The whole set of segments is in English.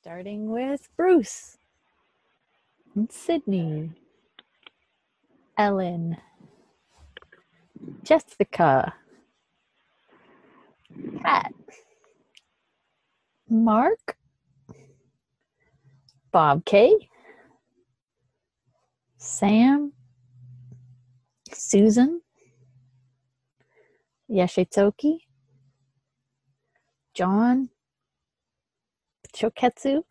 Starting with Bruce, and Sydney, Ellen, Jessica, Pat, Mark, Bob K, Sam, Susan, Yashitoki, John, Choketsu,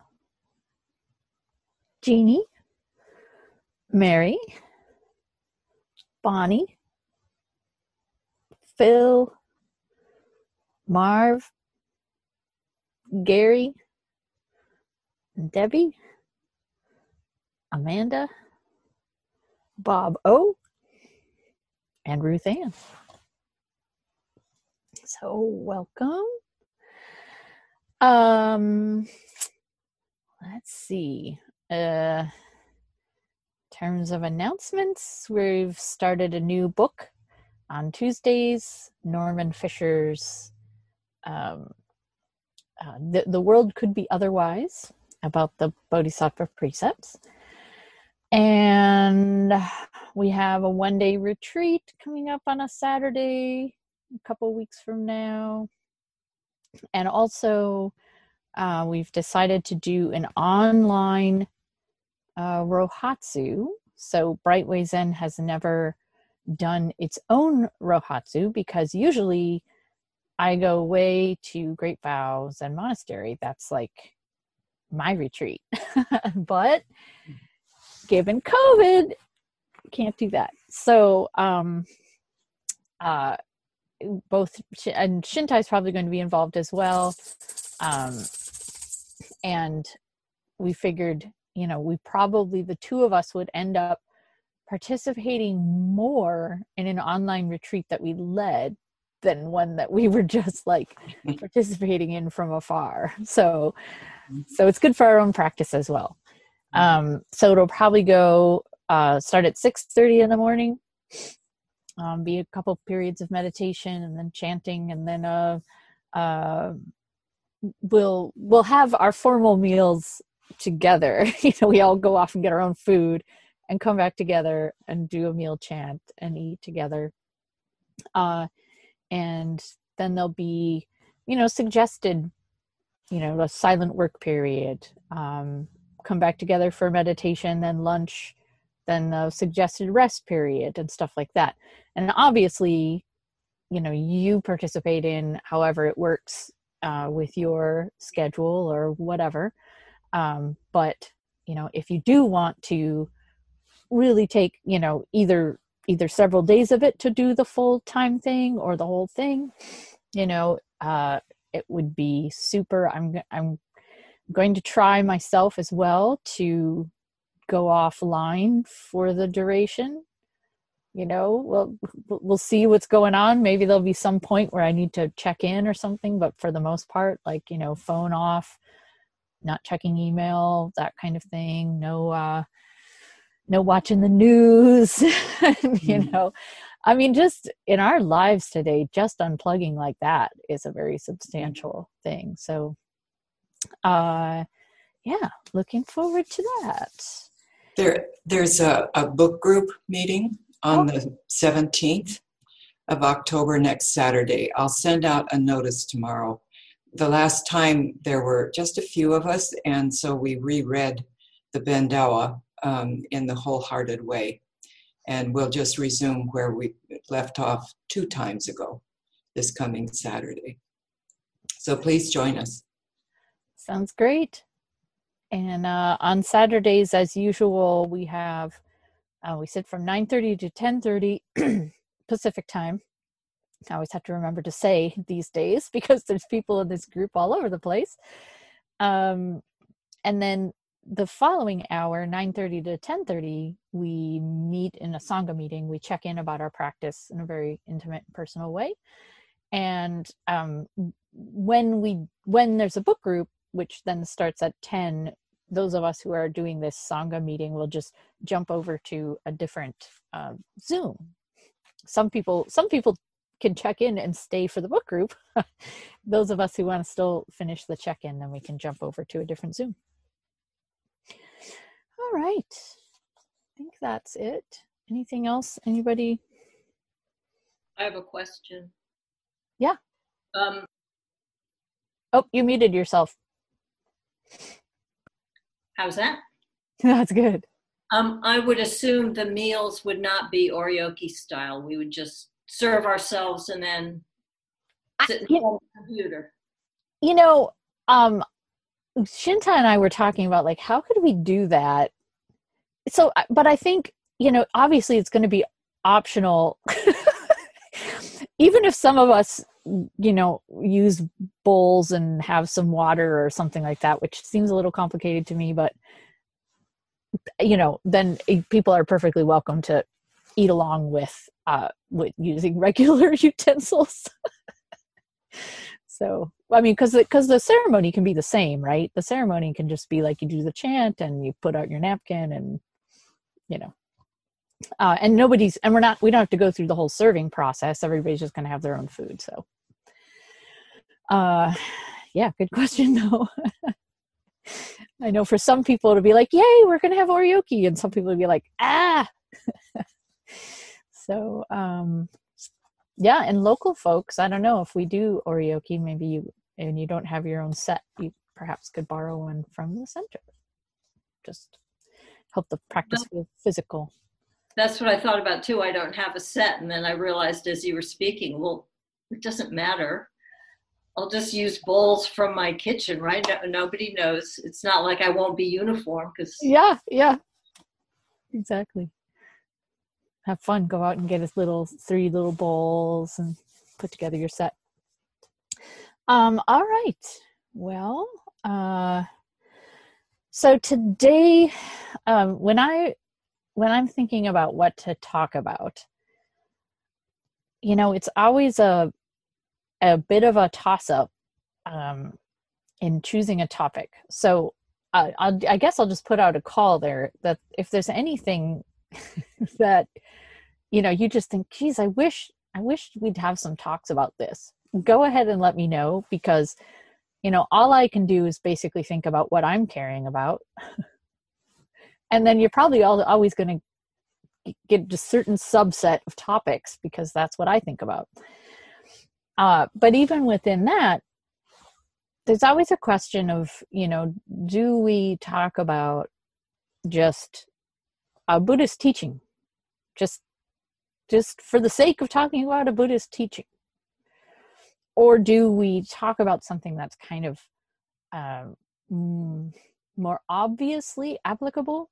Jeannie, Mary, Bonnie, Phil, Marv, Gary, Debbie, Amanda, Bob O, and Ruth Ann. So welcome. Let's see. Terms of announcements, we've started a new book on Tuesdays. Norman Fisher's The World Could Be Otherwise, about the Bodhisattva precepts. And we have a one-day retreat coming up on a Saturday, a couple weeks from now. And also, we've decided to do an online Rohatsu. So Brightway Zen has never done its own Rohatsu, because usually I go away to Great Vow Zen Monastery. That's like my retreat. But given COVID, can't do that. So both, and Shintai's probably going to be involved as well. And we figured, we probably, the two of us would end up participating more in an online retreat that we led than one that we were just like participating in from afar. So it's good for our own practice as well. So it'll probably go, start at 6:30 in the morning, be a couple periods of meditation and then chanting, and then we'll have our formal meals together. We all go off and get our own food and come back together and do a meal chant and eat together. And then there'll be, suggested, a silent work period, come back together for meditation, then lunch, then a suggested rest period and stuff like that. And obviously, you participate in however it works with your schedule or whatever. But, if you do want to really take, either several days of it to do the full-time thing or the whole thing, it would be super. I'm going to try myself as well to go offline for the duration. We'll see what's going on. Maybe there'll be some point where I need to check in or something, but for the most part, like, phone off, not checking email, that kind of thing. No watching the news. Just in our lives today, just unplugging like that is a very substantial thing. So, looking forward to that. There's a book group meeting on the 17th of October, next Saturday. I'll send out a notice tomorrow. The last time there were just a few of us, and so we reread the Bendawa in the Wholehearted Way. And we'll just resume where we left off 2 times ago this coming Saturday. So please join us. Sounds great. And on Saturdays, as usual, we have, we sit from 9:30 to 10:30 Pacific time. I always have to remember to say these days because there's people in this group all over the place. And then the following hour, 9:30 to 10:30, we meet in a Sangha meeting. We check in about our practice in a very intimate, personal way. And when there's a book group, which then starts at 10, those of us who are doing this Sangha meeting will just jump over to a different Zoom. Some people can check in and stay for the book group. Those of us who want to still finish the check-in, then we can jump over to a different Zoom. All right. I think that's it. Anything else? Anybody? I have a question. Yeah. Oh, you muted yourself. How's that? That's good. I would assume the meals would not be oryoki style. We would just serve ourselves and then sit in front of the computer. You know, Shinta and I were talking about, like, how could we do that? So, but I think, obviously it's going to be optional. Even if some of us, use bowls and have some water or something like that, which seems a little complicated to me, but, then people are perfectly welcome to eat along with using regular utensils. So, I mean, because the ceremony can be the same, right? The ceremony can just be like you do the chant and you put out your napkin and, and we don't have to go through the whole serving process. Everybody's just going to have their own food. So, yeah, good question though. I know for some people it'll be like, yay, we're going to have oryoki. And some people will be like, ah. So, yeah, and local folks, I don't know if we do oryoki, maybe you don't have your own set, you perhaps could borrow one from the center. Just help the practice feel physical. That's what I thought about too. I don't have a set. And then I realized as you were speaking, well, it doesn't matter. I'll just use bowls from my kitchen, right? Nobody knows. It's not like I won't be uniform because. Yeah, exactly. Have fun. Go out and get us 3 little bowls and put together your set. All right. Well, so today, when I'm thinking about what to talk about, it's always a bit of a toss-up in choosing a topic. So I guess I'll just put out a call there that if there's anything that you just think, geez, I wish we'd have some talks about this, go ahead and let me know, because all I can do is basically think about what I'm caring about. And then you're probably always going to get a certain subset of topics because that's what I think about. But even within that, there's always a question of, do we talk about just a Buddhist teaching, just for the sake of talking about a Buddhist teaching? Or do we talk about something that's kind of more obviously applicable,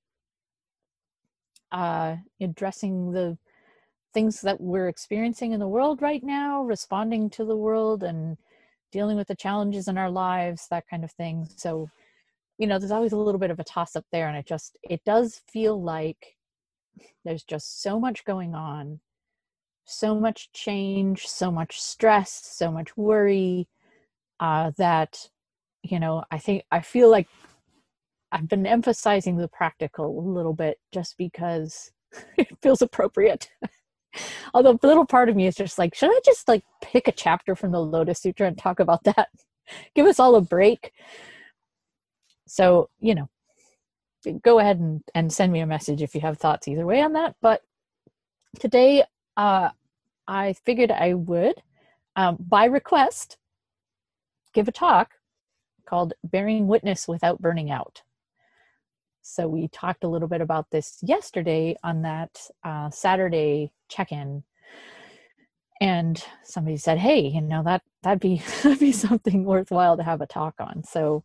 addressing the things that we're experiencing in the world right now, responding to the world and dealing with the challenges in our lives, that kind of thing. So, there's always a little bit of a toss up there. And it does feel like there's just so much going on, so much change, so much stress, so much worry, that, I feel like I've been emphasizing the practical a little bit just because it feels appropriate. Although a little part of me is just like, should I just pick a chapter from the Lotus Sutra and talk about that? Give us all a break. So, go ahead and send me a message if you have thoughts either way on that. But today, I figured I would, by request, give a talk called Bearing Witness Without Burning Out. So we talked a little bit about this yesterday on that Saturday check-in, and somebody said, "Hey, that'd be something worthwhile to have a talk on." So,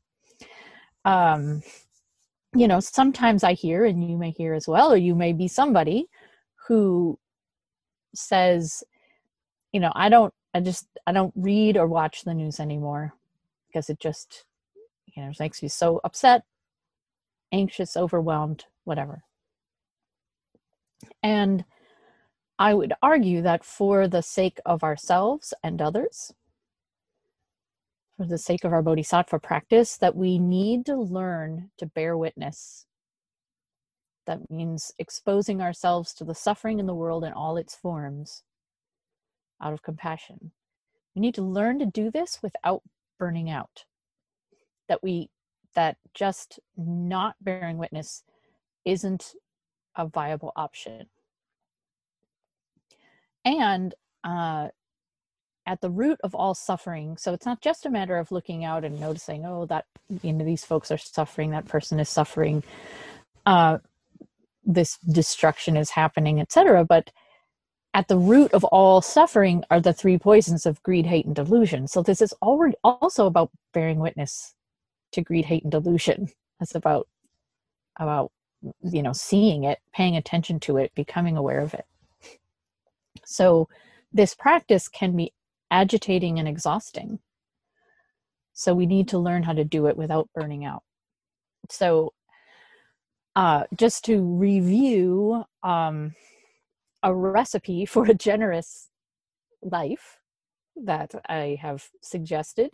sometimes I hear, and you may hear as well, or you may be somebody who says, I don't read or watch the news anymore because it just, it makes me so upset, anxious, overwhelmed, whatever. And I would argue that for the sake of ourselves and others, for the sake of our bodhisattva practice, that we need to learn to bear witness. That means exposing ourselves to the suffering in the world in all its forms, out of compassion. We need to learn to do this without burning out. That just not bearing witness isn't a viable option. And at the root of all suffering, so it's not just a matter of looking out and noticing, oh, that, these folks are suffering, that person is suffering, this destruction is happening, etc. But at the root of all suffering are the three poisons of greed, hate, and delusion. So this is already also about bearing witness to greed, hate, and delusion. It's about seeing it, paying attention to it, becoming aware of it. So this practice can be agitating and exhausting. So we need to learn how to do it without burning out. So just to review, a recipe for a generous life that I have suggested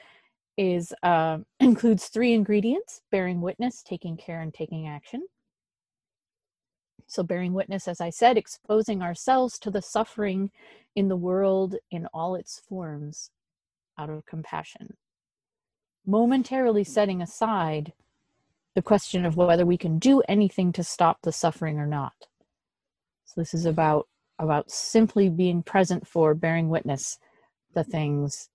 includes 3 ingredients: bearing witness, taking care, and taking action. So bearing witness, as I said, exposing ourselves to the suffering in the world in all its forms out of compassion. Momentarily setting aside the question of whether we can do anything to stop the suffering or not. So this is about simply being present for, bearing witness the things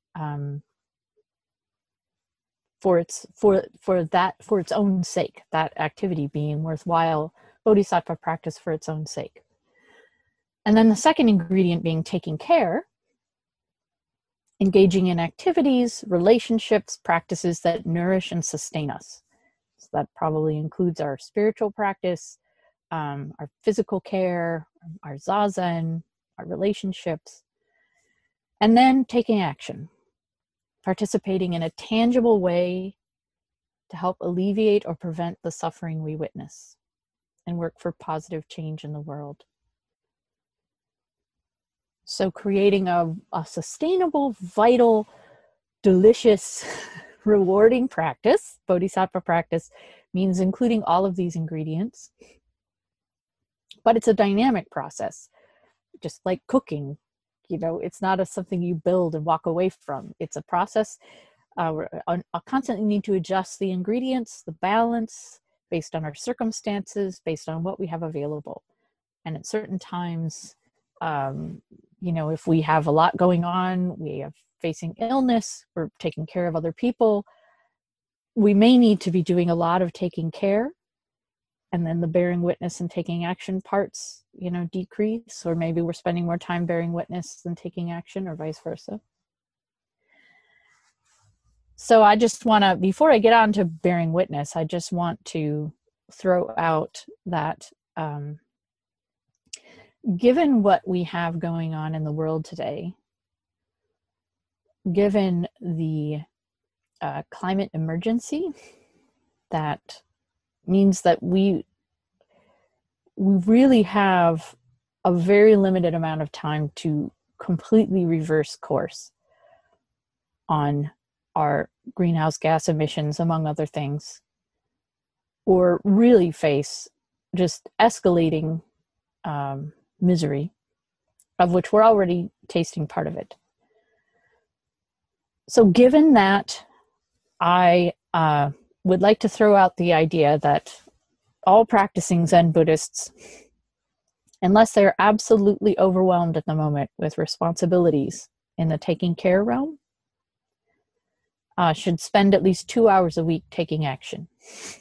for its own sake, that activity being worthwhile bodhisattva practice for its own sake. And then the second ingredient being taking care, engaging in activities, relationships, practices that nourish and sustain us. So that probably includes our spiritual practice, our physical care, our zazen, our relationships. And then taking action, participating in a tangible way to help alleviate or prevent the suffering we witness and work for positive change in the world. So creating a sustainable, vital, delicious, rewarding practice, bodhisattva practice, means including all of these ingredients. But it's a dynamic process, just like cooking. It's not something you build and walk away from. It's a process. I constantly need to adjust the ingredients, the balance, based on our circumstances, based on what we have available. And at certain times, if we have a lot going on, we are facing illness, we're taking care of other people, we may need to be doing a lot of taking care, and then the bearing witness and taking action parts, decrease, or maybe we're spending more time bearing witness than taking action, or vice versa. So I just want to, before I get on to bearing witness, I just want to throw out that given what we have going on in the world today, given the climate emergency, that means that we really have a very limited amount of time to completely reverse course on our greenhouse gas emissions, among other things, or really face just escalating misery, of which we're already tasting part of it. So given that, I would like to throw out the idea that all practicing Zen Buddhists, unless they're absolutely overwhelmed at the moment with responsibilities in the taking care realm, should spend at least 2 hours a week taking action.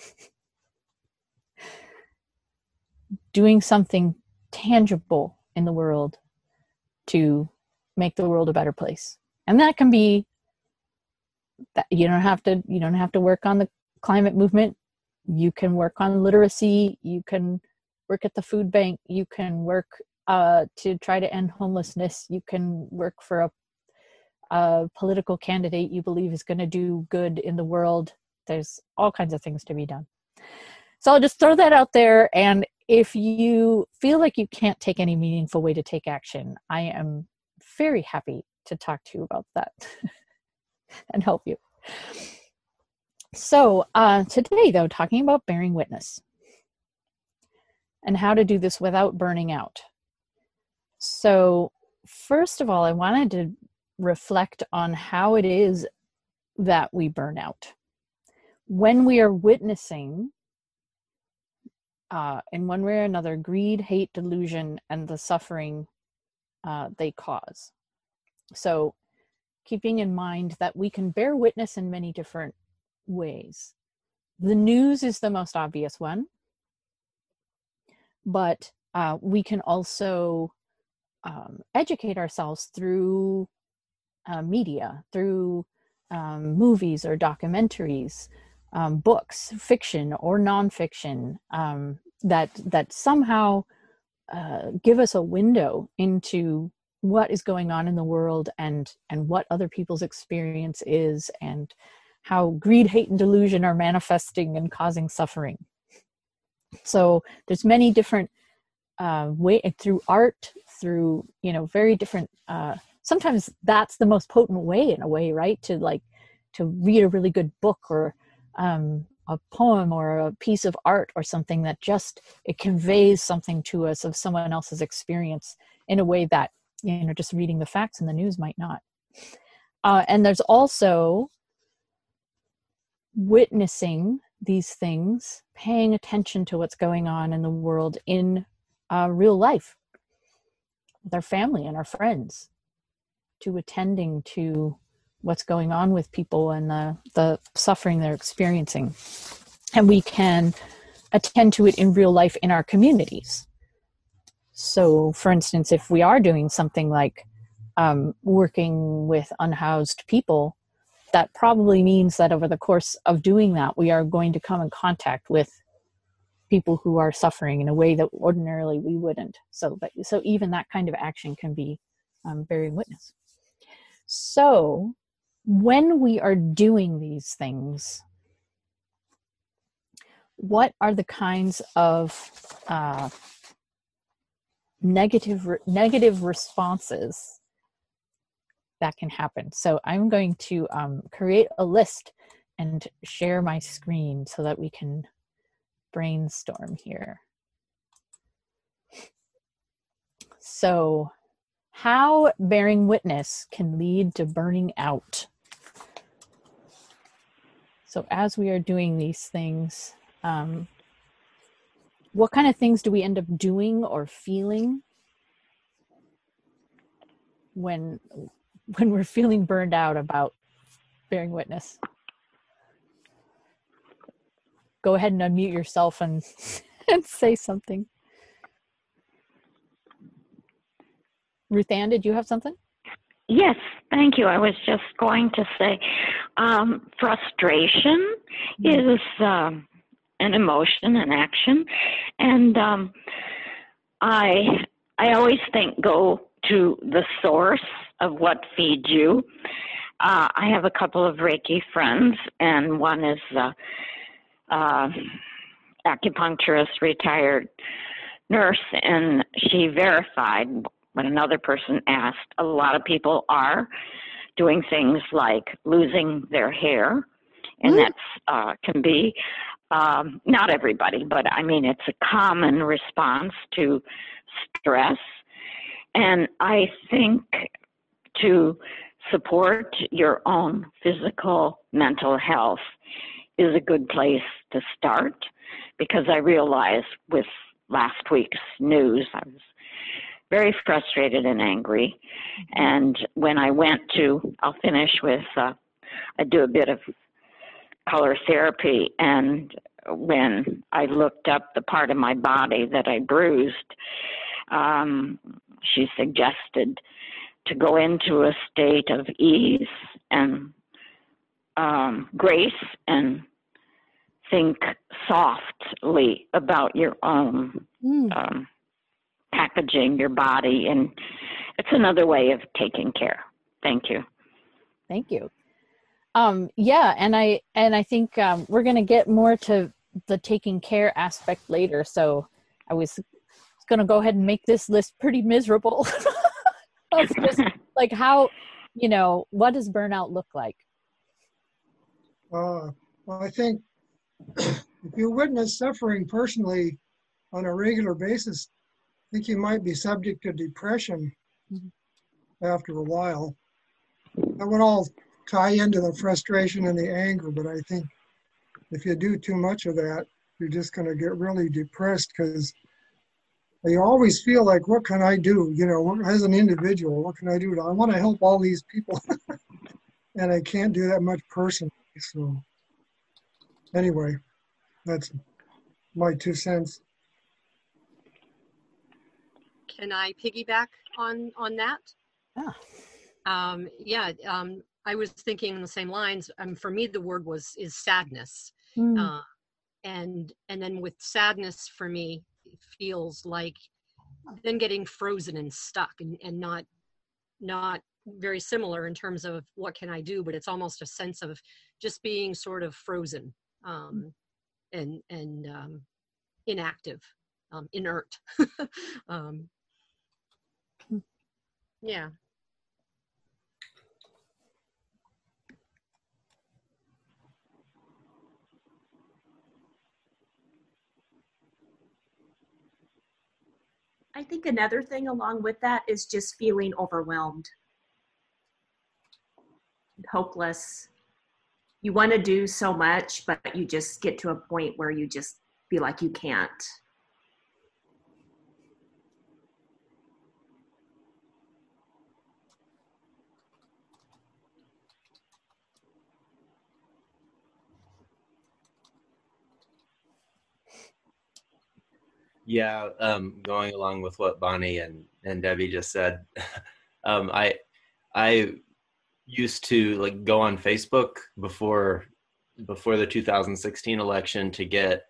Doing something tangible in the world to make the world a better place. And that can be that you don't have to work on the climate movement. You can work on literacy, you can work at the food bank, you can work to try to end homelessness, you can work for a political candidate you believe is going to do good in the world. There's all kinds of things to be done. So I'll just throw that out there, and if you feel like you can't take any meaningful way to take action, I am very happy to talk to you about that and help you. So today, though, talking about bearing witness and how to do this without burning out. So first of all, I wanted to reflect on how it is that we burn out. When we are witnessing, in one way or another, greed, hate, delusion, and the suffering they cause. So keeping in mind that we can bear witness in many different ways. The news is the most obvious one, but we can also educate ourselves through media, through movies or documentaries, books, fiction or nonfiction, that somehow give us a window into what is going on in the world and what other people's experience is, and how greed, hate, and delusion are manifesting and causing suffering. So there's many different ways, through art, through, very different, sometimes that's the most potent way, in a way, right? To read a really good book, or a poem, or a piece of art, or something that just, it conveys something to us of someone else's experience in a way that, just reading the facts in the news might not. And there's also witnessing these things, paying attention to what's going on in the world in real life, with our family and our friends, to attending to what's going on with people and the suffering they're experiencing. And we can attend to it in real life in our communities. So, for instance, if we are doing something like working with unhoused people, that probably means that over the course of doing that, we are going to come in contact with people who are suffering in a way that ordinarily we wouldn't. So even that kind of action can be bearing witness. So when we are doing these things, what are the kinds of negative responses that can happen? So I'm going to create a list and share my screen so that we can brainstorm here. So, how bearing witness can lead to burning out. So as we are doing these things, what kind of things do we end up doing or feeling when we're feeling burned out about bearing witness? Go ahead and unmute yourself and say something. Ruth Ann, did you have something? Yes, thank you. I was just going to say frustration is an emotion, an action. And I always think go to the source of what feeds you. I have a couple of Reiki friends, and one is acupuncturist, retired nurse, and she verified what another person asked. A lot of people are doing things like losing their hair, and that's can be not everybody, but I mean it's a common response to stress. And I think to support your own physical, mental health is a good place to start, because I realized with last week's news, I was very frustrated and angry. And when I went to, I'll finish with, I do a bit of color therapy, and when I looked up the part of my body that I bruised, she suggested to go into a state of ease and grace, and think softly about your own packaging your body, and it's another way of taking care. Thank you. Thank you. Yeah, and I think we're going to get more to the taking care aspect later. So I was going to go ahead and make this list pretty miserable of just like how, what does burnout look like? Well, I think if you witness suffering personally on a regular basis, I think you might be subject to depression. after a while. That would all tie into the frustration and the anger, but I think if you do too much of that, you're just going to get really depressed because you always feel like, what can I do? You know, as an individual, what can I do? I want to help all these people, and I can't do that much personally. So anyway, that's my 2 cents. Can I piggyback on that? Yeah. I was thinking in the same lines. For me, the word is sadness, Mm. and then with sadness for me, it feels like then getting frozen and stuck, and not very similar in terms of what can I do, but it's almost a sense of just being sort of frozen, and inactive, inert. Yeah. I think another thing along with that is just feeling overwhelmed, hopeless. You want to do so much, but you just get to a point where you just feel like you can't. Yeah, going along with what Bonnie and Debbie just said, I used to like go on Facebook before the 2016 election to get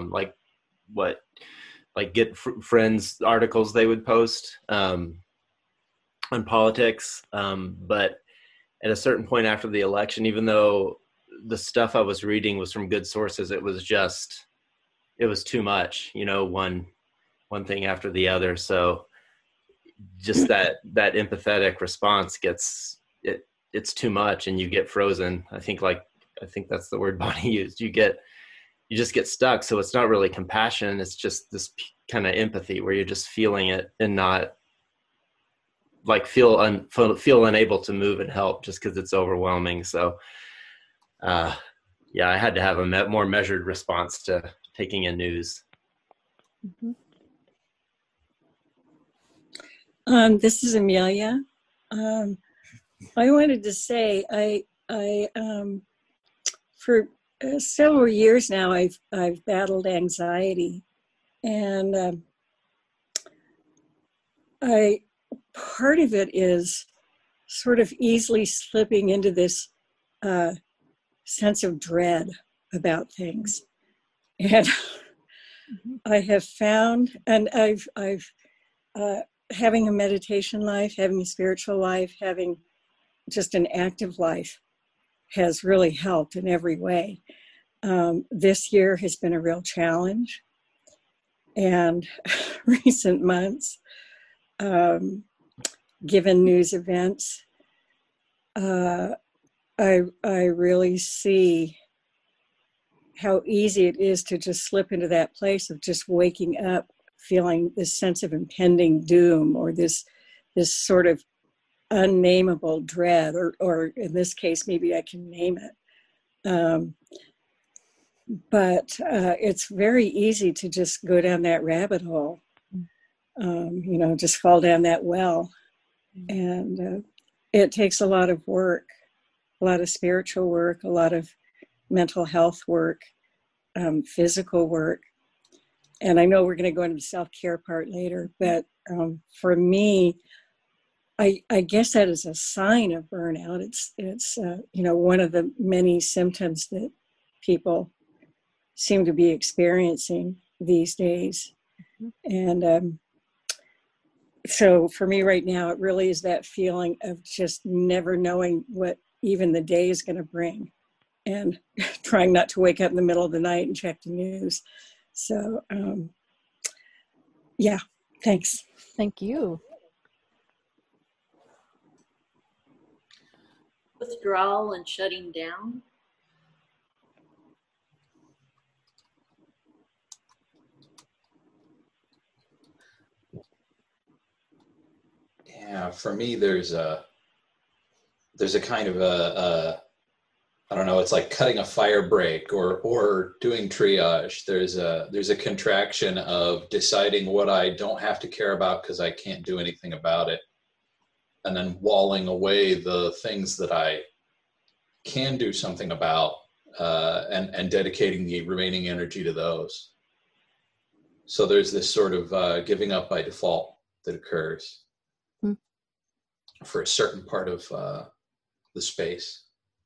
get friends articles they would post on politics, but at a certain point after the election, even though the stuff I was reading was from good sources, it was too much, you know, one thing after the other. So just that empathetic response it's too much and you get frozen. I think that's the word Bonnie used. You just get stuck. So it's not really compassion. It's just this kind of empathy where you're just feeling it and not like feel unable to move and help just because it's overwhelming. So I had to have a more measured response to taking in news. Mm-hmm. This is Amelia. I wanted to say I for several years now I've battled anxiety, and part of it is sort of easily slipping into this sense of dread about things, and I have found, and I've having a meditation life, having a spiritual life, having just an active life has really helped in every way. This year has been a real challenge, and recent months, given news events, I really see how easy it is to just slip into that place of just waking up feeling this sense of impending doom, or this sort of unnameable dread, or in this case, maybe I can name it. But it's very easy to just go down that rabbit hole, just fall down that well. And it takes a lot of work, a lot of spiritual work, a lot of mental health work, physical work. And I know we're going to go into the self-care part later, but for me, I guess that is a sign of burnout. It's one of the many symptoms that people seem to be experiencing these days. And so for me right now, it really is that feeling of just never knowing what even the day is going to bring, and trying not to wake up in the middle of the night and check the news. So, thanks. Thank you. Withdrawal and shutting down. Yeah, for me, there's a kind of a I don't know, it's like cutting a fire break or doing triage. There's a contraction of deciding what I don't have to care about because I can't do anything about it, and then walling away the things that I can do something about, and dedicating the remaining energy to those. So there's this sort of giving up by default that occurs for a certain part of the space.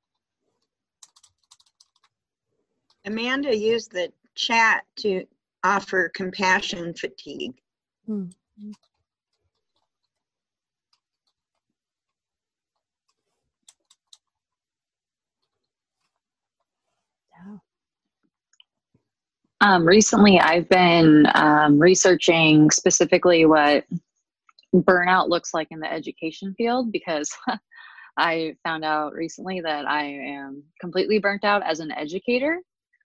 Amanda used the chat to offer compassion fatigue. Mm-hmm. Recently, I've been researching specifically what burnout looks like in the education field, because I found out recently that I am completely burnt out as an educator.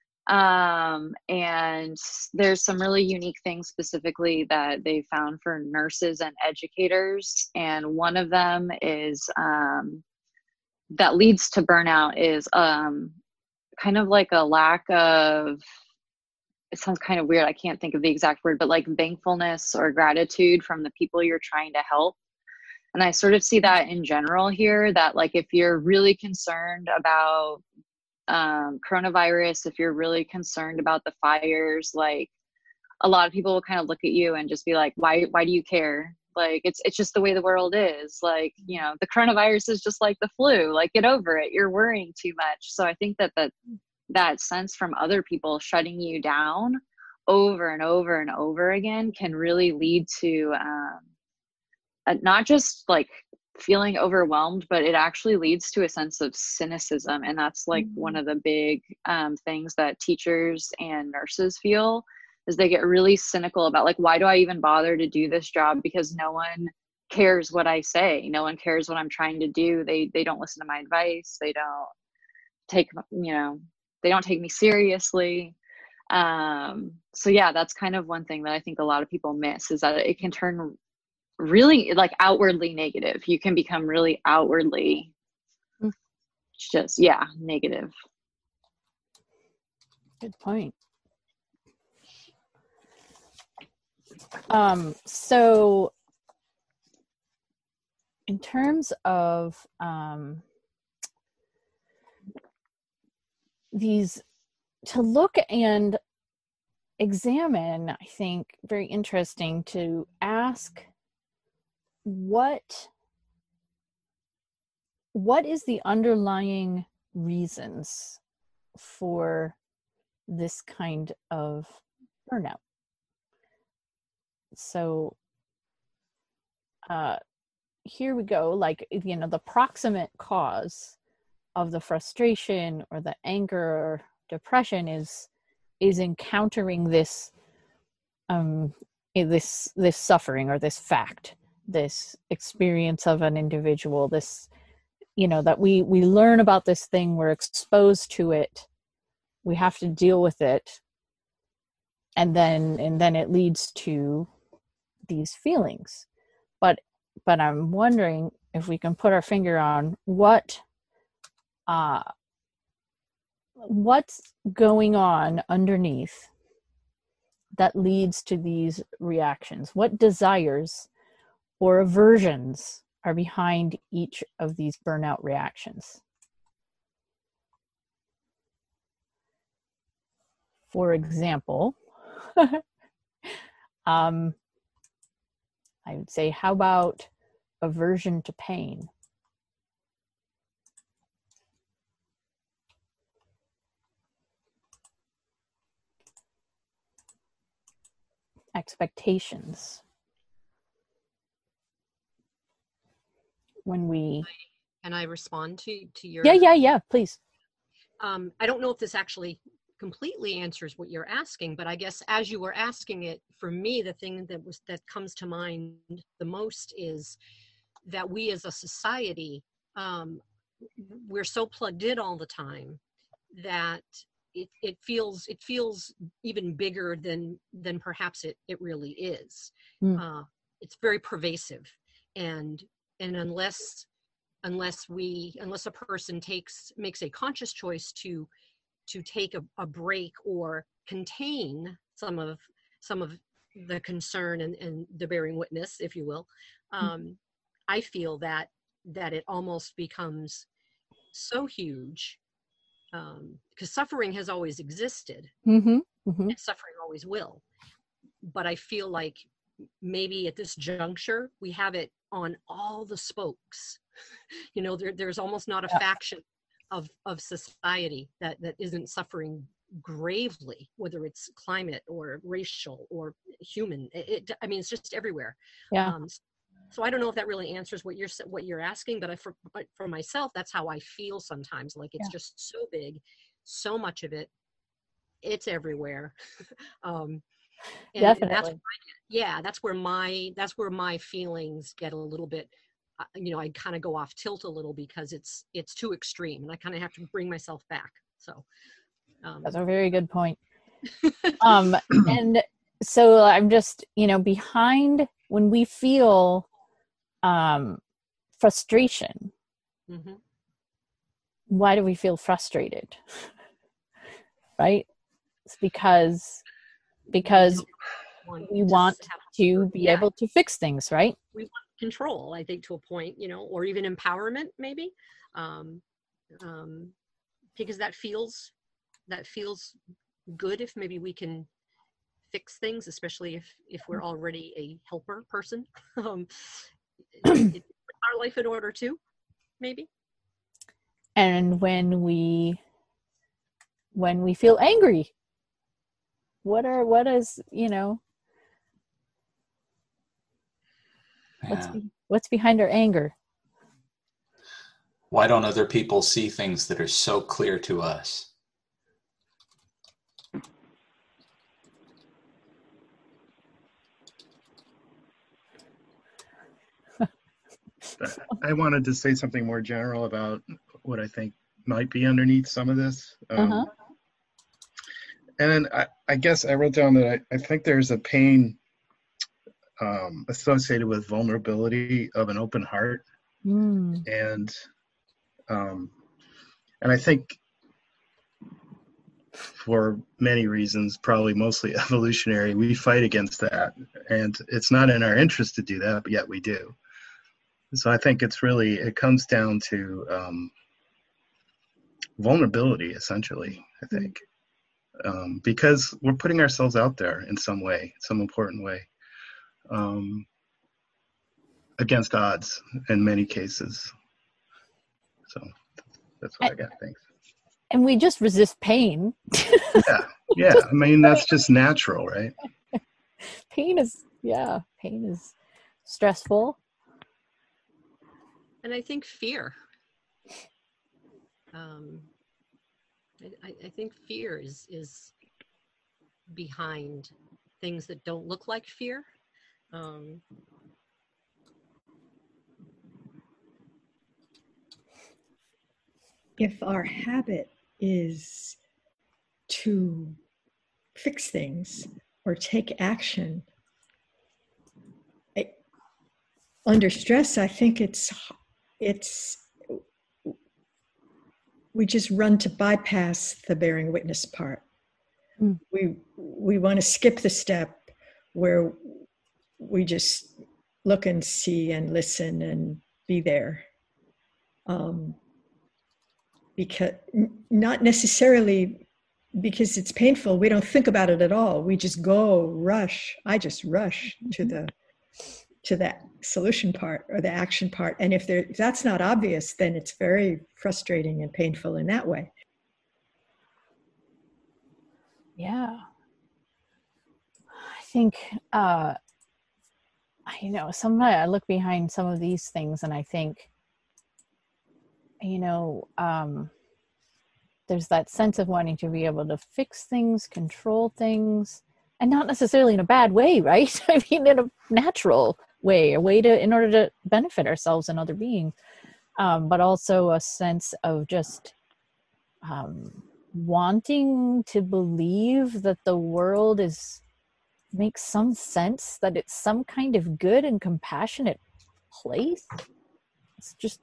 And there's some really unique things specifically that they found for nurses and educators. And one of them is that leads to burnout is kind of like a lack of, it sounds kind of weird, I can't think of the exact word, but like thankfulness or gratitude from the people you're trying to help. And I sort of see that in general here, that like if you're really concerned about coronavirus, if you're really concerned about the fires, like a lot of people will kind of look at you and just be like, why do you care? Like it's just the way the world is. Like, you know, the coronavirus is just like the flu, like get over it, you're worrying too much. So I think that sense from other people shutting you down over and over and over again can really lead to not just like feeling overwhelmed, but it actually leads to a sense of cynicism. And that's like one of the big things that teachers and nurses feel, is they get really cynical about like, why do I even bother to do this job? Because no one cares what I say. No one cares what I'm trying to do. They don't listen to my advice. They don't take, they don't take me seriously. So yeah, that's kind of one thing that I think a lot of people miss, is that it can turn really like outwardly negative. You can become really outwardly just, negative. Good point. So in terms of these, to look and examine, I think very interesting to ask what is the underlying reasons for this kind of burnout. So here we go, like, the proximate cause of the frustration or the anger or depression is encountering this this suffering or this fact, this experience of an individual, this, that we learn about this thing, we're exposed to it, we have to deal with it, and then it leads to these feelings. But I'm wondering if we can put our finger on what's going on underneath that leads to these reactions. What desires or aversions are behind each of these burnout reactions? For example, I would say, how about aversion to pain? Expectations. When we... Can I respond to your... Yeah, please. I don't know if this actually completely answers what you're asking, but I guess as you were asking it, for me, the thing that comes to mind the most is that we as a society, we're so plugged in all the time that it feels even bigger than perhaps it really is. It's very pervasive, and And unless a person makes a conscious choice to take a break or contain some of the concern and the bearing witness, if you will, I feel that it almost becomes so huge, because suffering has always existed, Mm-hmm. and suffering always will. But I feel like maybe at this juncture we have it on all the spokes. You know, there's almost not a faction of society that isn't suffering gravely, whether it's climate or racial or human. I mean, it's just everywhere. Yeah. So I don't know if that really answers what you're asking, but for myself, that's how I feel sometimes. Like it's just so big, so much of it, it's everywhere. And Definitely. that's where my feelings get a little bit, I kind of go off tilt a little because it's too extreme, and I kind of have to bring myself back. So that's a very good point. And so I'm just, behind when we feel frustration, why do we feel frustrated? Right? It's because we want to be able to fix things, right? We want control, I think, to a point, or even empowerment, maybe, because that feels good if maybe we can fix things, especially if we're already a helper person. It's our life in order too, maybe. And when we feel angry, what is what's behind our anger? Why don't other people see things that are so clear to us? I wanted to say something more general about what I think might be underneath some of this. And then I guess I wrote down that I think there's a pain associated with vulnerability of an open heart. And I think for many reasons, probably mostly evolutionary, we fight against that. And it's not in our interest to do that, but yet we do. So I think it comes down to vulnerability, essentially, I think. Because we're putting ourselves out there in some way, some important way, against odds in many cases. So that's what I got. Thanks. And we just resist pain. Yeah. I mean, that's just natural, right? Pain is stressful. And I think fear. I think fear is behind things that don't look like fear. If our habit is to fix things or take action, under stress, I think we just run to bypass the bearing witness part. We want to skip the step where we just look and see and listen and be there. Because not necessarily because it's painful, we don't think about it at all. We just I just rush to that solution part or the action part. And if that's not obvious, then it's very frustrating and painful in that way. Yeah. I think, sometimes I look behind some of these things and I think, there's that sense of wanting to be able to fix things, control things, and not necessarily in a bad way, right? I mean, in a natural way, in order to benefit ourselves and other beings, but also a sense of just wanting to believe that the world makes some sense, that it's some kind of good and compassionate place. it's just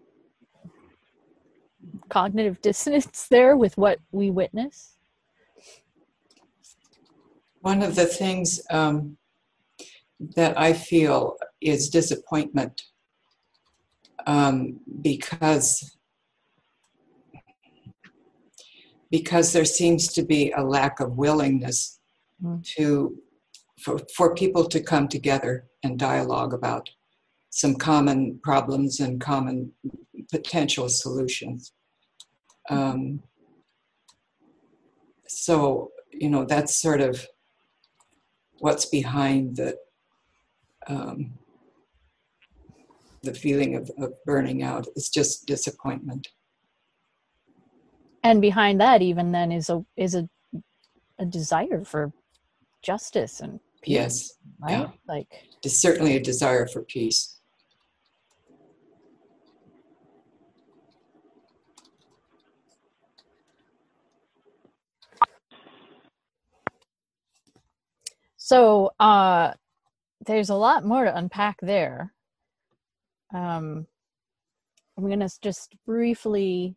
cognitive dissonance there with what we witness? One of the things that I feel is disappointment because there seems to be a lack of willingness for people to come together and dialogue about some common problems and common potential solutions. So, that's sort of what's behind the feeling of burning out. It's just disappointment. And behind that, even then, is a desire for justice and peace. Yes, right? yeah. Like, there's certainly a desire for peace. So there's a lot more to unpack there. I'm going to just briefly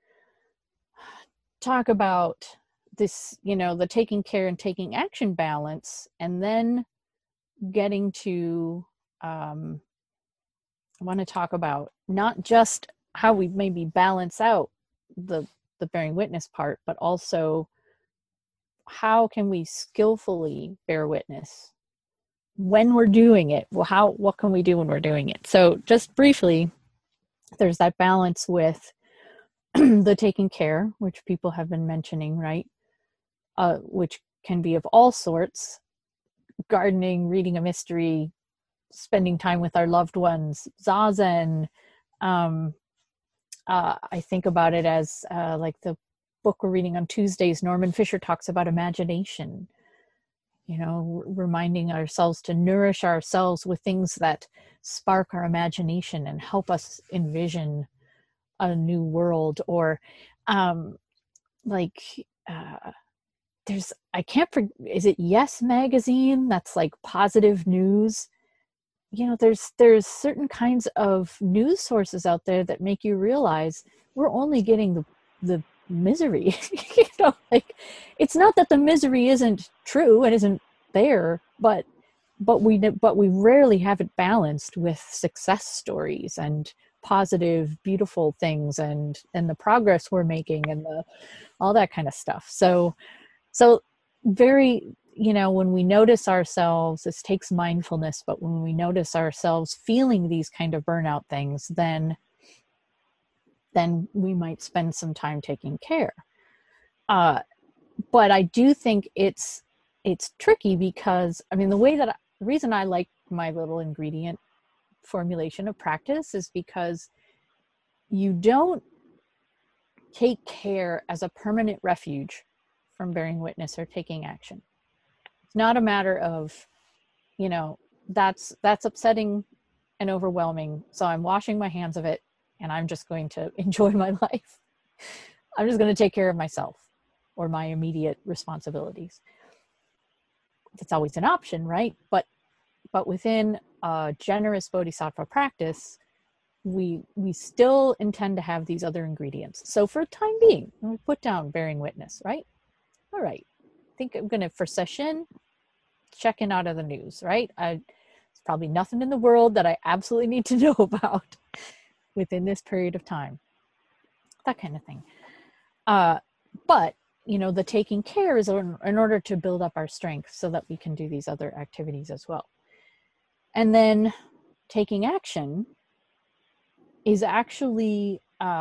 talk about this, the taking care and taking action balance, and then getting to, I want to talk about not just how we maybe balance out the bearing witness part, but also how can we skillfully bear witness when we're doing it? Well, what can we do when we're doing it? So just briefly, there's that balance with the taking care, which people have been mentioning, right? Which can be of all sorts: gardening, reading a mystery, spending time with our loved ones, zazen. I think about it as like the book we're reading on Tuesdays, Norman Fisher talks about imagination, reminding ourselves to nourish ourselves with things that spark our imagination and help us envision a new world. Or is it Yes Magazine? That's like positive news. There's certain kinds of news sources out there that make you realize we're only getting the misery. It's not that the misery isn't true and isn't there, but we rarely have it balanced with success stories and positive, beautiful things and the progress we're making and all that kind of stuff. So very, when we notice ourselves, this takes mindfulness, but when we notice ourselves feeling these kind of burnout things, then we might spend some time taking care. But I do think it's tricky because, the reason I like my little ingredient formulation of practice is because you don't take care as a permanent refuge from bearing witness or taking action. It's not a matter of, that's upsetting and overwhelming, so I'm washing my hands of it and I'm just going to enjoy my life. I'm just going to take care of myself or my immediate responsibilities. It's always an option, right? But within a generous bodhisattva practice, we still intend to have these other ingredients. So for the time being, we put down bearing witness, right? All right. I think I'm going to, for session, check in out of the news, right? There's probably nothing in the world that I absolutely need to know about within this period of time. That kind of thing. But, the taking care is in order to build up our strength so that we can do these other activities as well. And then taking action is actually,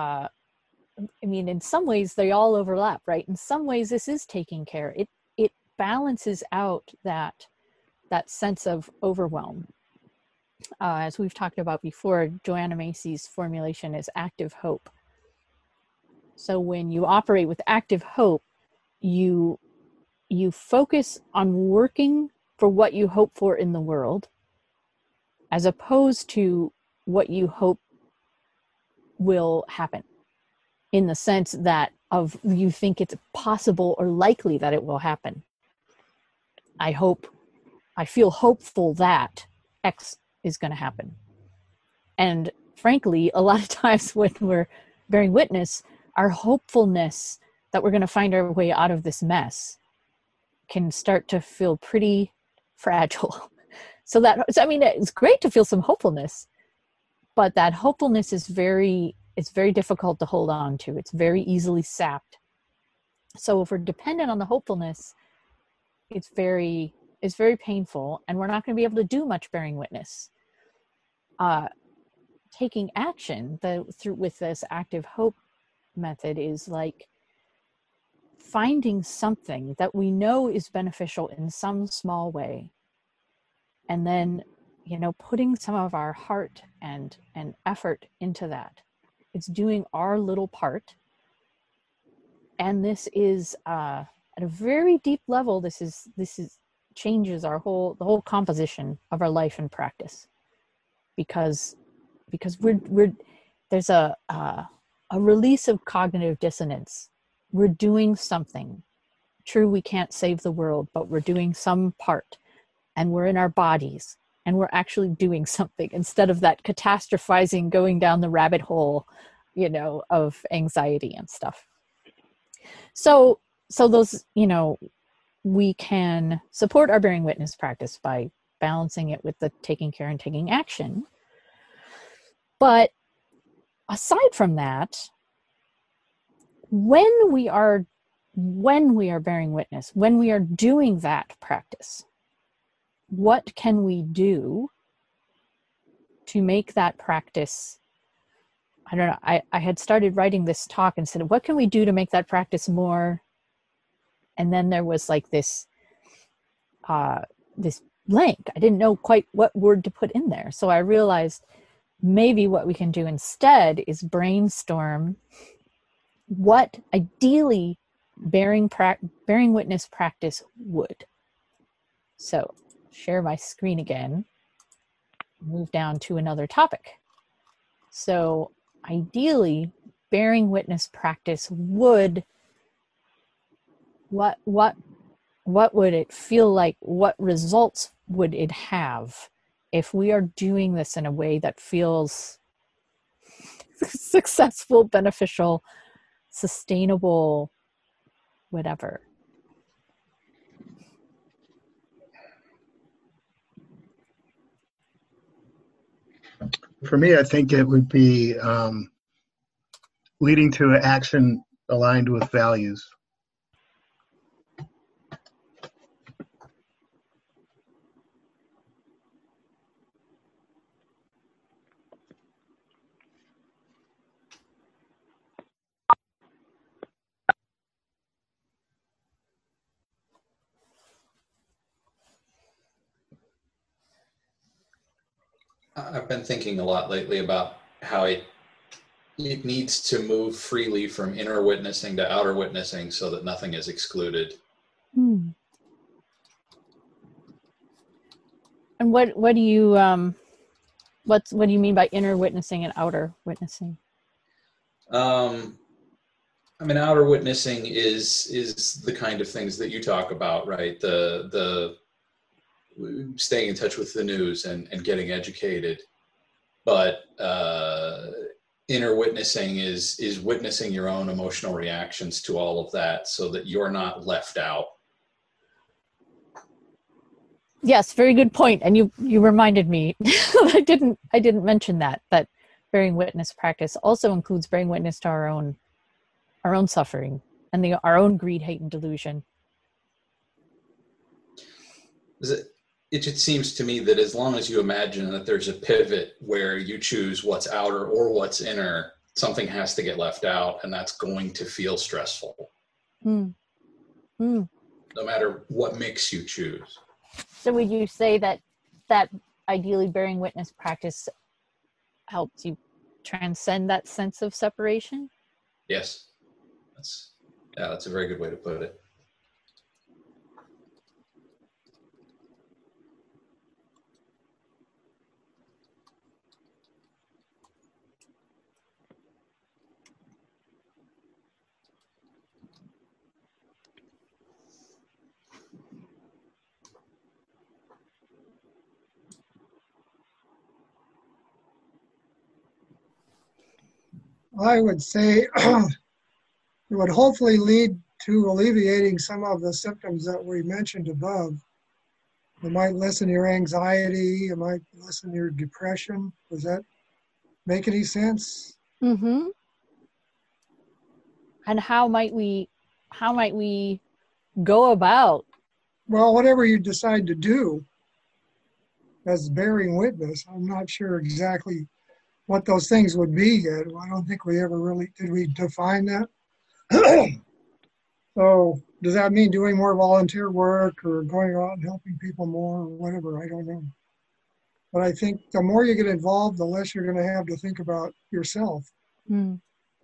in some ways they all overlap, right? In some ways this is taking care. It balances out that sense of overwhelm. As we've talked about before, Joanna Macy's formulation is active hope. So when you operate with active hope, you focus on working for what you hope for in the world, as opposed to what you hope will happen, in the sense that you think it's possible or likely that it will happen. I feel hopeful that X is going to happen. And frankly, a lot of times when we're bearing witness, our hopefulness that we're going to find our way out of this mess can start to feel pretty fragile. So I mean, it's great to feel some hopefulness, but that hopefulness is it's very difficult to hold on to. It's very easily sapped. So if we're dependent on the hopefulness, it's very painful, and we're not going to be able to do much bearing witness. Taking action with this active hope method is like finding something that we know is beneficial in some small way, and then, you know, putting some of our heart and effort into that. It's doing our little part. And this is at a very deep level, this is changes the whole composition of our life and practice, because there's a release of cognitive dissonance. We're doing something. True, we can't save the world, but we're doing some part, and we're in our bodies, and we're actually doing something instead of that catastrophizing, going down the rabbit hole, you know, of anxiety and stuff. So those, you know, we can support our bearing witness practice by balancing it with the taking care and taking action. But aside from that, when we are bearing witness, when we are doing that practice, what can we do to make that practice, I don't know, I had started writing this talk and said, what can we do to make that practice more? And then there was like this blank. I didn't know quite what word to put in there. So I realized maybe what we can do instead is brainstorm what ideally bearing witness practice would. So share my screen again, move down to another topic. So ideally, bearing witness practice would, what would it feel like? What results would it have if we are doing this in a way that feels successful, beneficial, sustainable, whatever? For me, I think it would be leading to an action aligned with values. I've been thinking a lot lately about how it needs to move freely from inner witnessing to outer witnessing so that nothing is excluded. And what do you what do you mean by inner witnessing and outer witnessing? I mean, outer witnessing is the kind of things that you talk about, right? The staying in touch with the news and getting educated. But inner witnessing is witnessing your own emotional reactions to all of that so that you're not left out. Yes, very good point. And you reminded me, I didn't mention that bearing witness practice also includes bearing witness to our own suffering and our own greed, hate, and delusion. It just seems to me that as long as you imagine that there's a pivot where you choose what's outer or what's inner, something has to get left out, and that's going to feel stressful. No matter what mix you choose. So would you say that ideally bearing witness practice helps you transcend that sense of separation? Yes. That's a very good way to put it. I would say it would hopefully lead to alleviating some of the symptoms that we mentioned above. It might lessen your anxiety, it might lessen your depression. Does that make any sense? Mm-hmm. And how might we go about? Well, whatever you decide to do as bearing witness, I'm not sure exactly what those things would be yet. I don't think we ever really, did we define that? So does that mean doing more volunteer work or going out and helping people more or whatever? I don't know. But I think the more you get involved, the less you're going to have to think about yourself. Mm.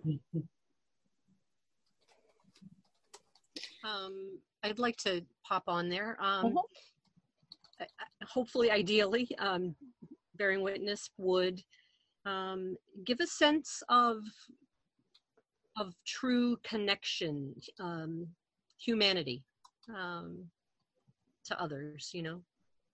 I'd like to pop on there. Hopefully, ideally, bearing witness would give a sense of true connection, humanity to others, you know,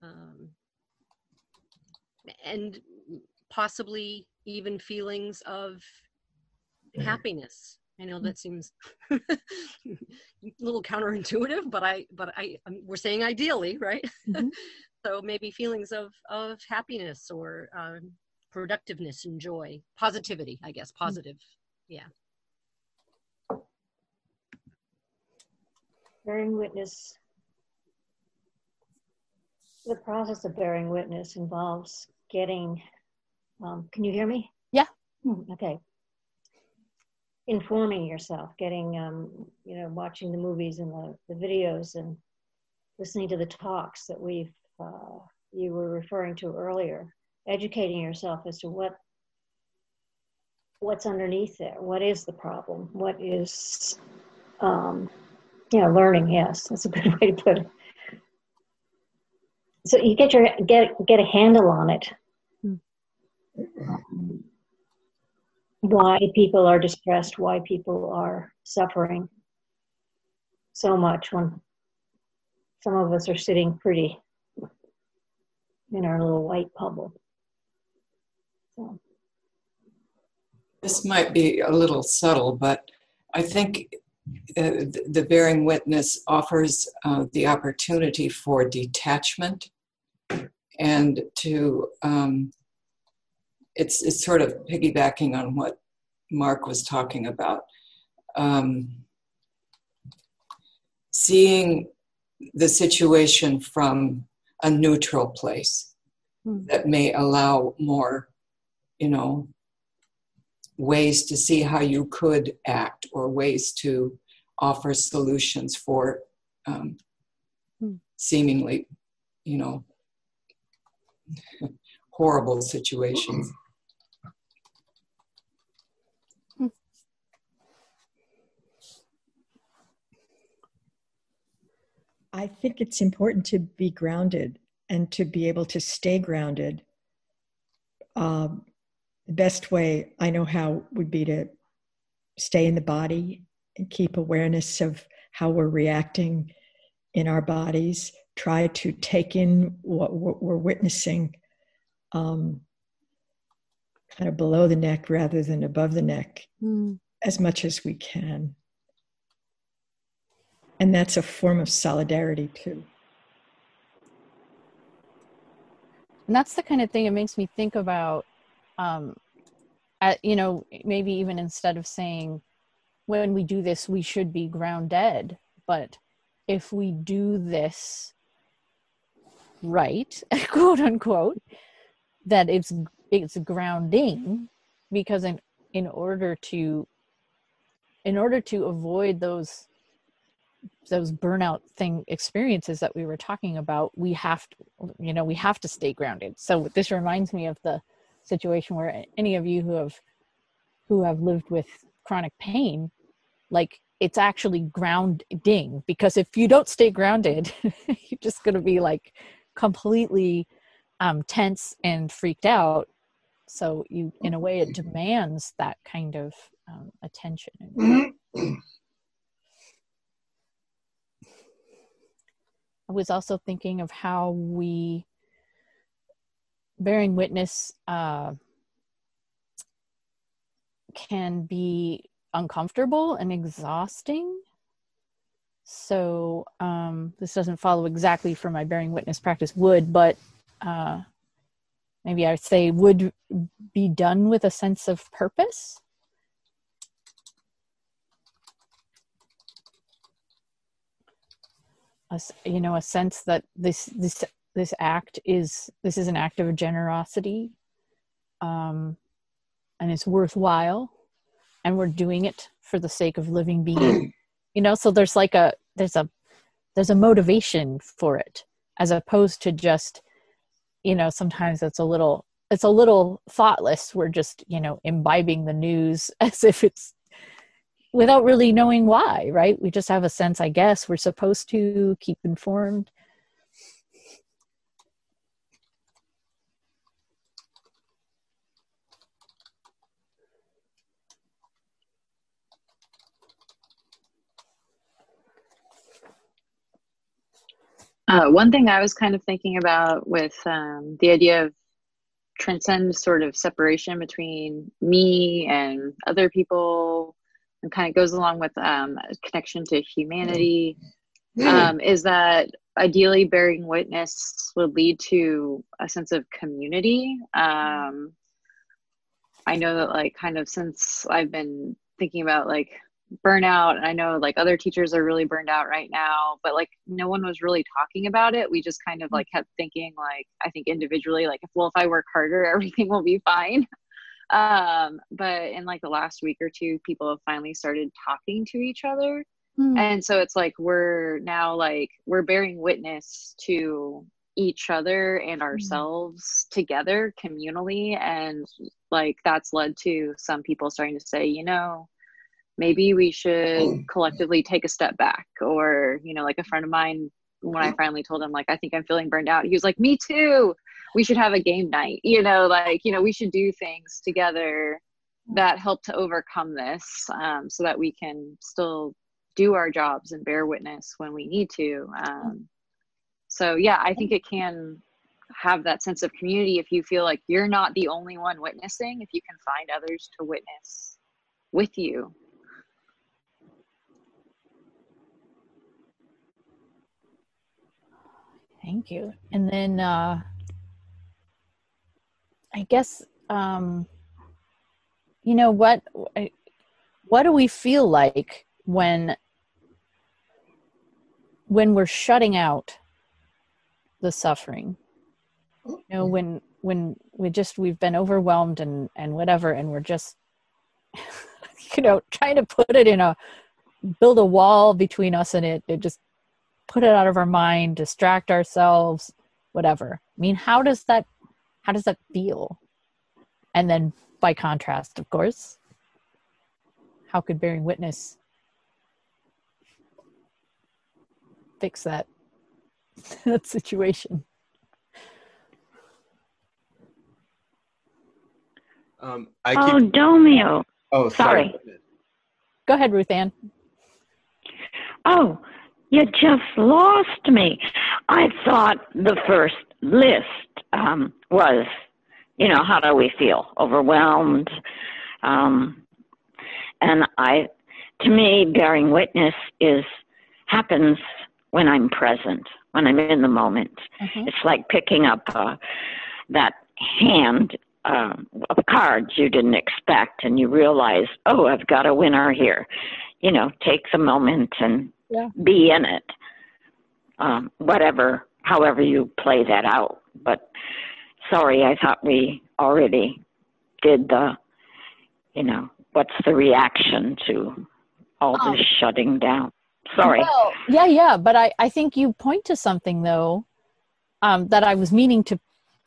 and possibly even feelings of happiness. I know that seems a little counterintuitive, but we're saying ideally, right? Mm-hmm. So maybe feelings of happiness or productiveness and joy, positivity, I guess, positive, yeah. Bearing witness, the process of bearing witness involves getting, can you hear me? Yeah. Okay. Informing yourself, getting, you know, watching the movies and the videos and listening to the talks that you were referring to earlier, educating yourself as to what's underneath there. What is the problem? What is, learning. Yes, that's a good way to put it. So you get a handle on it. Why people are distressed, why people are suffering so much when some of us are sitting pretty in our little white bubble. So. This might be a little subtle, but I think the bearing witness offers the opportunity for detachment and to it's sort of piggybacking on what Mark was talking about. Seeing the situation from a neutral place that may allow more, ways to see how you could act or ways to offer solutions for seemingly, horrible situations. I think it's important to be grounded and to be able to stay grounded. The best way I know how would be to stay in the body and keep awareness of how we're reacting in our bodies. Try to take in what we're witnessing kind of below the neck rather than above the neck as much as we can. And that's a form of solidarity too. And that's the kind of thing it makes me think about, maybe even instead of saying, when we do this, we should be grounded. But if we do this right, quote unquote, that it's grounding, because in order to avoid those burnout experiences that we were talking about, we have to stay grounded. So this reminds me of the situation where any of you who have lived with chronic pain, like, it's actually grounding, because if you don't stay grounded, you're just going to be like completely tense and freaked out. So in a way, it demands that kind of attention. I was also thinking of how we, bearing witness, can be uncomfortable and exhausting. So this doesn't follow exactly from my bearing witness practice would, but maybe I'd say would be done with a sense of purpose. A sense that this act is an act of generosity, and it's worthwhile, and we're doing it for the sake of living being. So there's a motivation for it, as opposed to just, sometimes it's a little thoughtless. We're just, imbibing the news as if it's without really knowing why, right? We just have a sense, I guess, we're supposed to keep informed. One thing I was kind of thinking about with the idea of transcend sort of separation between me and other people, and kind of goes along with connection to humanity, is that ideally bearing witness would lead to a sense of community. I know that, like, kind of since I've been thinking about like burnout, and I know like other teachers are really burned out right now, but like no one was really talking about it. We just kind of like kept thinking, like, I think individually, like, if I work harder, everything will be fine. But in like the last week or two, people have finally started talking to each other. And so it's like we're bearing witness to each other and ourselves together communally, and like that's led to some people starting to say, maybe we should collectively take a step back. Or, like a friend of mine, when I finally told him, like, I think I'm feeling burned out, he was like, me too, we should have a game night, we should do things together that help to overcome this, so that we can still do our jobs and bear witness when we need to. So yeah, I think it can have that sense of community if you feel like you're not the only one witnessing, if you can find others to witness with you. Thank you. And then I guess, what do we feel like when we're shutting out the suffering? When we've been overwhelmed and whatever, and we're just, trying to build a wall between us and it just put it out of our mind, distract ourselves, whatever. I mean, how does that feel? And then by contrast, of course, how could bearing witness fix that situation? Domio. Oh, sorry. Go ahead, Ruth Ann. Oh, you just lost me. I thought the first list was, how do we feel? Overwhelmed. And to me, bearing witness happens when I'm present, when I'm in the moment. Mm-hmm. It's like picking up that hand of cards you didn't expect, and you realize, oh, I've got a winner here. Take the moment and be in it. However you play that out. But sorry, I thought we already did what's the reaction to all this shutting down? Sorry. Well, yeah, but I think you point to something though, that I was meaning to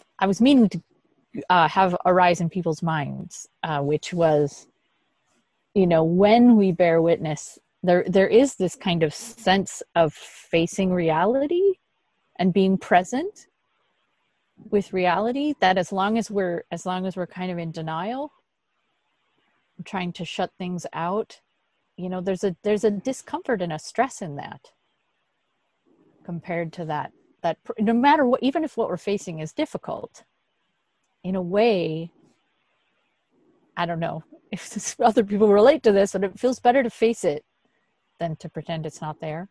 have arise in people's minds, which was, when we bear witness, there is this kind of sense of facing reality and being present with reality, that as long as we're kind of in denial, trying to shut things out, there's a discomfort and a stress in that, compared to that no matter what, even if what we're facing is difficult, in a way, I don't know if other people relate to this, but it feels better to face it than to pretend it's not there.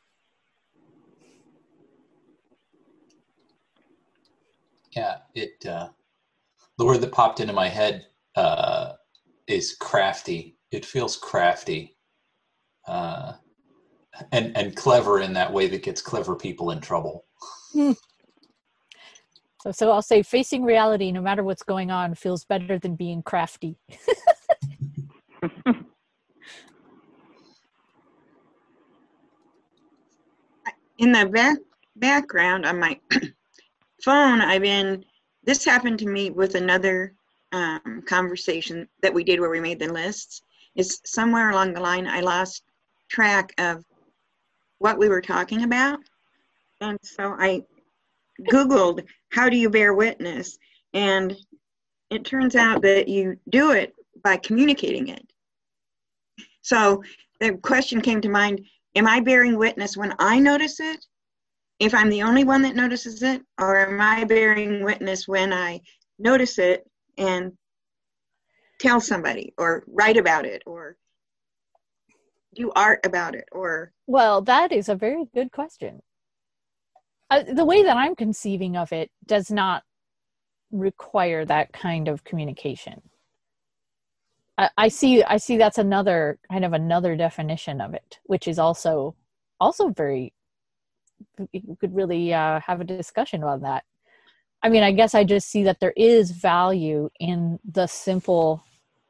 Yeah, the word that popped into my head is crafty. It feels crafty, and clever in that way that gets clever people in trouble. So I'll say facing reality, no matter what's going on, feels better than being crafty. In the background on my phone, this happened to me with another conversation that we did where we made the lists. Is somewhere along the line I lost track of what we were talking about. And so I Googled, how do you bear witness? And it turns out that you do it by communicating it. So the question came to mind, am I bearing witness when I notice it? If I'm the only one that notices it? Or am I bearing witness when I notice it and tell somebody or write about it or do art about it? Or Well, that is a very good question. The way that I'm conceiving of it does not require that kind of communication. I see that's another definition of it, which is also very, we could really have a discussion about that. I mean, I guess I just see that there is value in the simple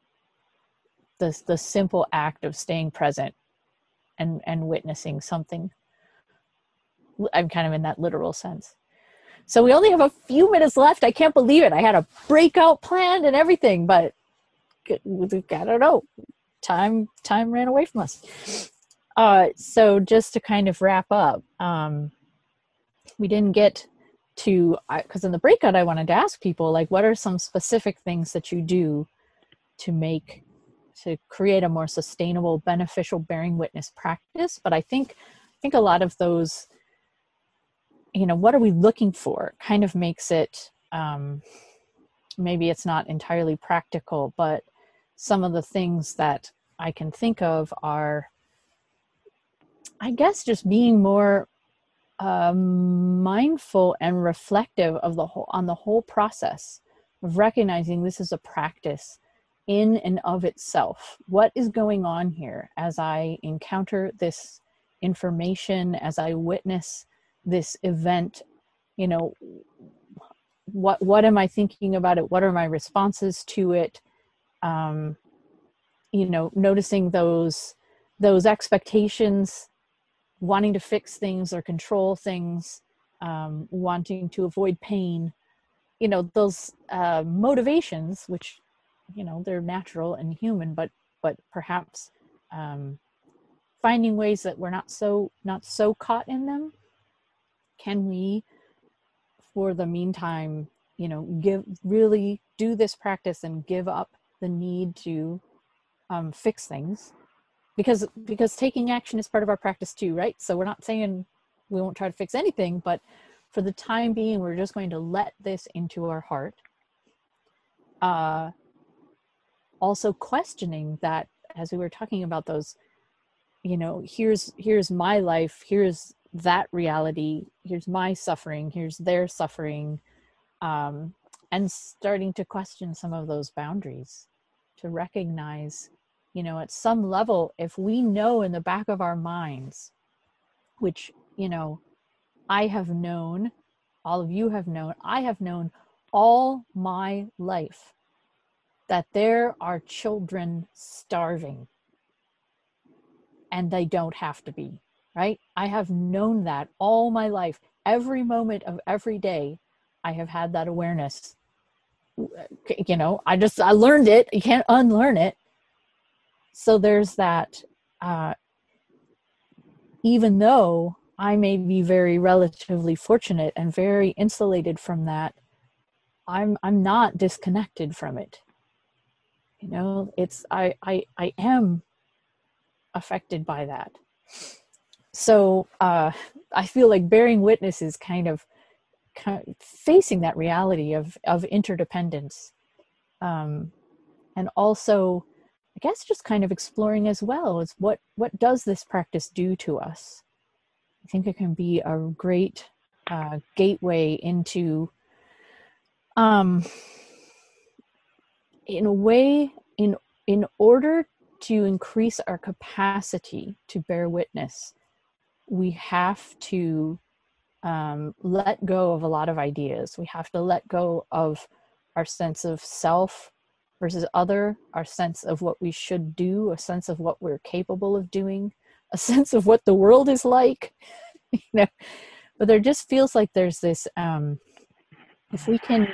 act of staying present and witnessing something. I'm kind of in that literal sense. So we only have a few minutes left. I can't believe it. I had a breakout planned and everything, but I don't know. Time ran away from us. So just to kind of wrap up, we didn't get to, because in the breakout I wanted to ask people, like, what are some specific things that you do to create a more sustainable, beneficial bearing witness practice? But I think a lot of those, what are we looking for, kind of makes it, maybe it's not entirely practical, but some of the things that I can think of are, I guess, just being more mindful and reflective of the whole process of recognizing this is a practice in and of itself. What is going on here as I encounter this information, as I witness this event? What am I thinking about it? What are my responses to it? Noticing those expectations, wanting to fix things or control things, wanting to avoid pain, those motivations, which, they're natural and human, but perhaps finding ways that we're not so caught in them. Can we, for the meantime, really do this practice and give up the need to fix things? Because taking action is part of our practice too, right? So we're not saying we won't try to fix anything, but for the time being, we're just going to let this into our heart. Also questioning that, as we were talking about those, here's my life, here's that reality, here's my suffering, here's their suffering, and starting to question some of those boundaries, to recognize, at some level, if we know in the back of our minds, which, I have known, all of you have known, I have known all my life, that there are children starving, and they don't have to be, right? I have known that all my life. Every moment of every day, I have had that awareness. I learned it. You can't unlearn it. So there's that, even though I may be very relatively fortunate and very insulated from that, I'm not disconnected from it. I am affected by that. So I feel like bearing witness is kind of facing that reality of interdependence, And also, I guess just kind of exploring as well is what does this practice do to us? I think it can be a great gateway into, in a way, in order to increase our capacity to bear witness, we have to let go of a lot of ideas. We have to let go of our sense of self versus other, our sense of what we should do, a sense of what we're capable of doing, a sense of what the world is like. You know, but there just feels like there's this, if we can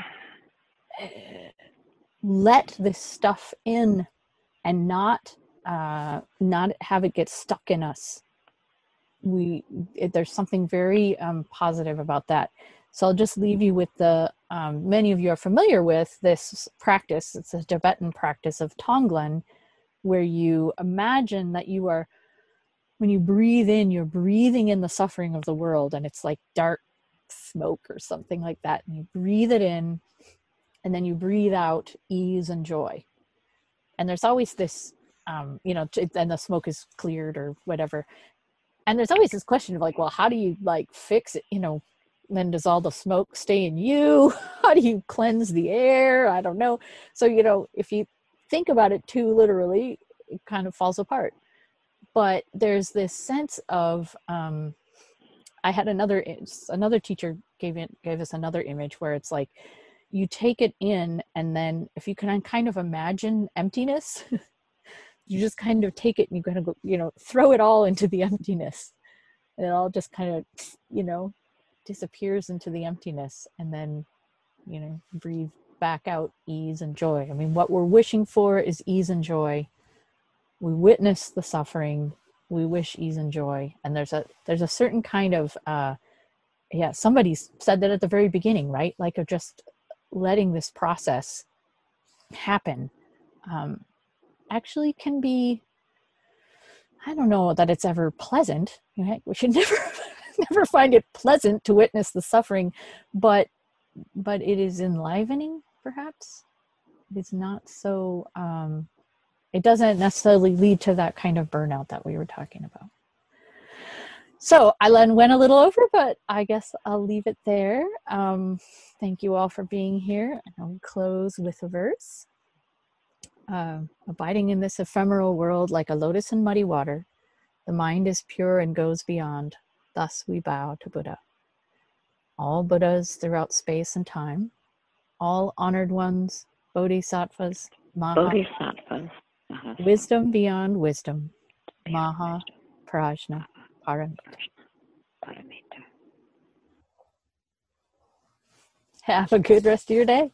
let this stuff in and not have it get stuck in us, there's something very positive about that. So I'll just leave you with the, many of you are familiar with this practice. It's a Tibetan practice of Tonglen, where you imagine that you are, when you breathe in, you're breathing in the suffering of the world, and it's like dark smoke or something like that. And you breathe it in, and then you breathe out ease and joy. And there's always this, and the smoke is cleared or whatever. And there's always this question of like, well, how do you like fix it? Then does all the smoke stay in you? How do you cleanse the air? I don't know. So, if you think about it too literally, it kind of falls apart. But there's this sense of, I had another teacher gave us another image where it's like, you take it in, and then if you can kind of imagine emptiness, you just kind of take it and you kind of go, throw it all into the emptiness. And it all just kind of, disappears into the emptiness, and then, breathe back out ease and joy. I mean, what we're wishing for is ease and joy. We witness the suffering, we wish ease and joy. And there's a certain kind of, somebody said that at the very beginning, right? Like of just letting this process happen, actually can be, I don't know that it's ever pleasant. Right? We should never find it pleasant to witness the suffering, but it is enlivening, perhaps. It's not so, it doesn't necessarily lead to that kind of burnout that we were talking about. So I went a little over, but I guess I'll leave it there. Thank you all for being here. And I'll close with a verse. Abiding in this ephemeral world like a lotus in muddy water, the mind is pure and goes beyond. Thus we bow to Buddha. All Buddhas throughout space and time, all honored ones, bodhisattvas, wisdom beyond wisdom, Maha Prajna Paramita. Have a good rest of your day.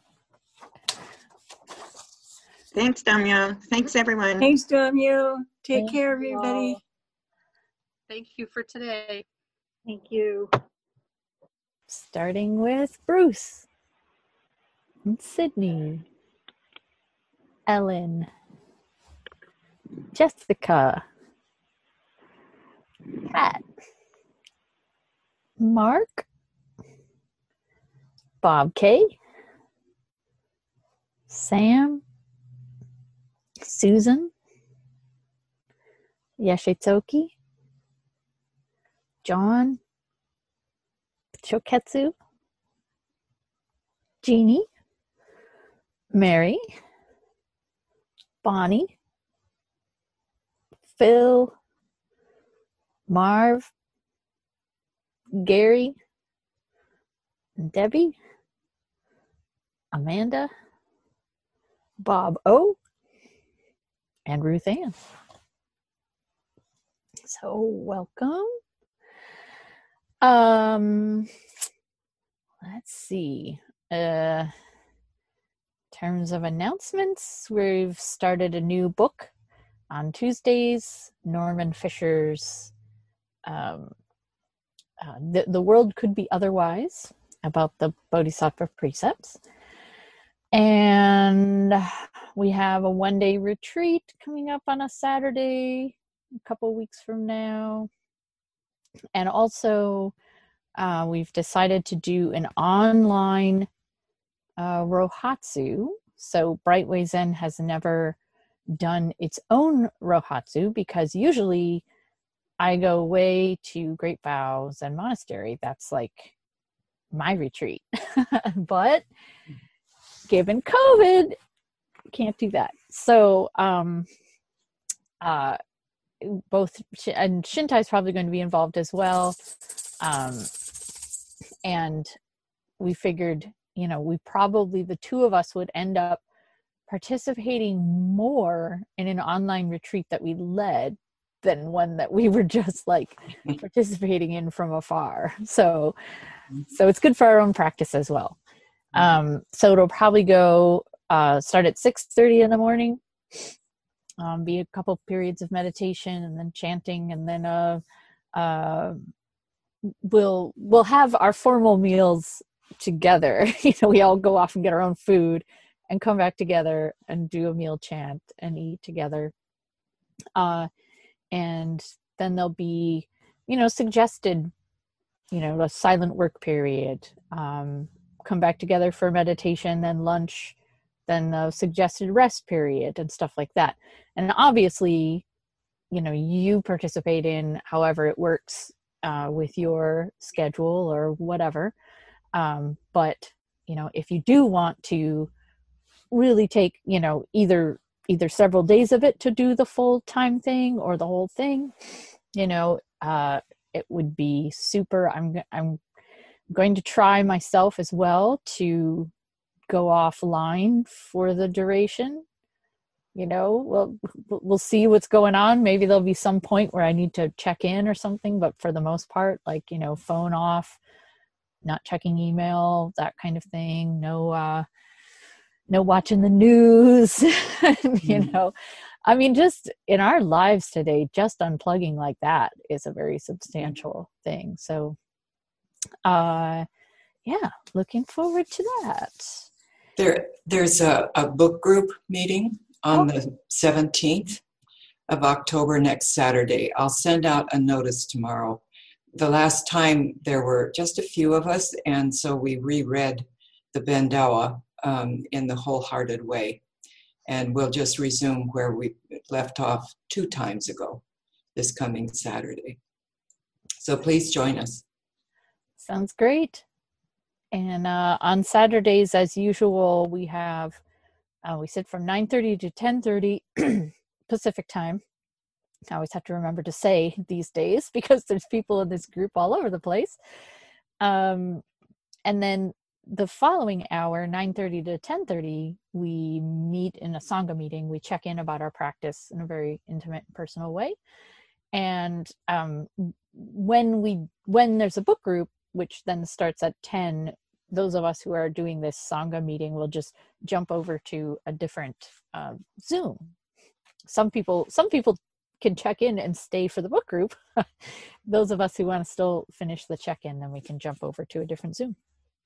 Thanks, Damya. Thanks, everyone. Thanks, Damya. Take care, everybody. Thank you for today. Thank you. Starting with Bruce and Sydney, Ellen, Jessica, Pat, Mark, Bob K, Sam, Susan, Yashitoki, John, Choketsu, Jeannie, Mary, Bonnie, Phil, Marv, Gary, Debbie, Amanda, Bob O, and Ruth Ann. So welcome. Let's see. In terms of announcements, we've started a new book on Tuesdays. Norman Fisher's The World Could Be Otherwise, about the Bodhisattva precepts. And we have a one-day retreat coming up on a Saturday, a couple weeks from now. And also, we've decided to do an online Rohatsu So Brightway Zen has never done its own Rohatsu, because usually I go away to Great Vow Zen Monastery. That's like my retreat. But given COVID, can't do that. So both and Shintai is probably going to be involved as well. And we figured, we probably, the two of us, would end up participating more in an online retreat that we led than one that we were just like participating in from afar. So it's good for our own practice as well. So it'll probably go start at 6:30 in the morning, be a couple periods of meditation and then chanting, and then we'll have our formal meals together. We all go off and get our own food and come back together and do a meal chant and eat together. And then there'll be, suggested, a silent work period, come back together for meditation, then lunch, then a suggested rest period and stuff like that. And obviously, you participate in however it works with your schedule or whatever. But, if you do want to really take, either several days of it to do the full time thing or the whole thing, it would be super. I'm going to try myself as well to go offline for the duration. We'll see what's going on. Maybe there'll be some point where I need to check in or something, but for the most part, like, phone off, not checking email, that kind of thing. No watching the news. Just in our lives today, just unplugging like that is a very substantial thing. So, looking forward to that. There's a book group meeting on the 17th of October, next Saturday. I'll send out a notice tomorrow. The last time there were just a few of us, and so we reread the Bendawa in the Wholehearted Way. And we'll just resume where we left off 2 times ago this coming Saturday. So please join us. Sounds great. And on Saturdays, as usual, we have, we sit from 9:30 to 10:30 Pacific time. I always have to remember to say these days because there's people in this group all over the place. And then the following hour, 9:30 to 10:30, we meet in a Sangha meeting. We check in about our practice in a very intimate, personal way. And when there's a book group, which then starts at 10, those of us who are doing this Sangha meeting will just jump over to a different Zoom. Some people can check in and stay for the book group. Those of us who want to still finish the check-in, then we can jump over to a different Zoom.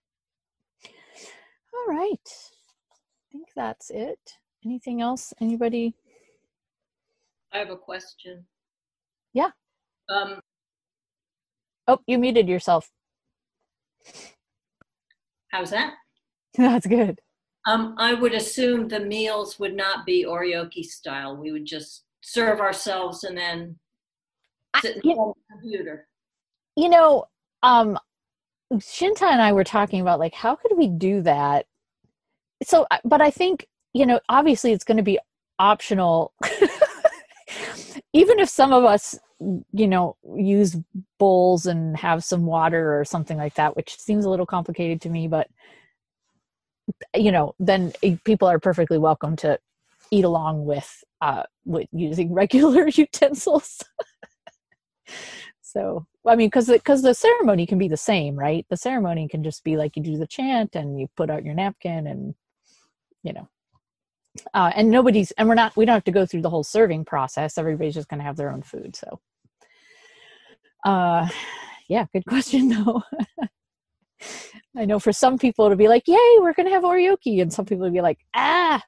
All right. I think that's it. Anything else? Anybody? I have a question. Yeah. Oh, you muted yourself. How's that? That's good. I would assume the meals would not be Oryoki style. We would just serve ourselves and then sit in front of the computer. Shinta and I were talking about, like, how could we do that? So, but I think, obviously it's going to be optional. Even if some of us, use bowls and have some water or something like that, which seems a little complicated to me, but, then people are perfectly welcome to eat along with using regular utensils. So, because the ceremony can be the same, right? The ceremony can just be like you do the chant and you put out your napkin and, and we don't have to go through the whole serving process. Everybody's just going to have their own food. So, good question though. I know for some people it'll be like, yay, we're going to have Oryoki. And some people will be like, ah.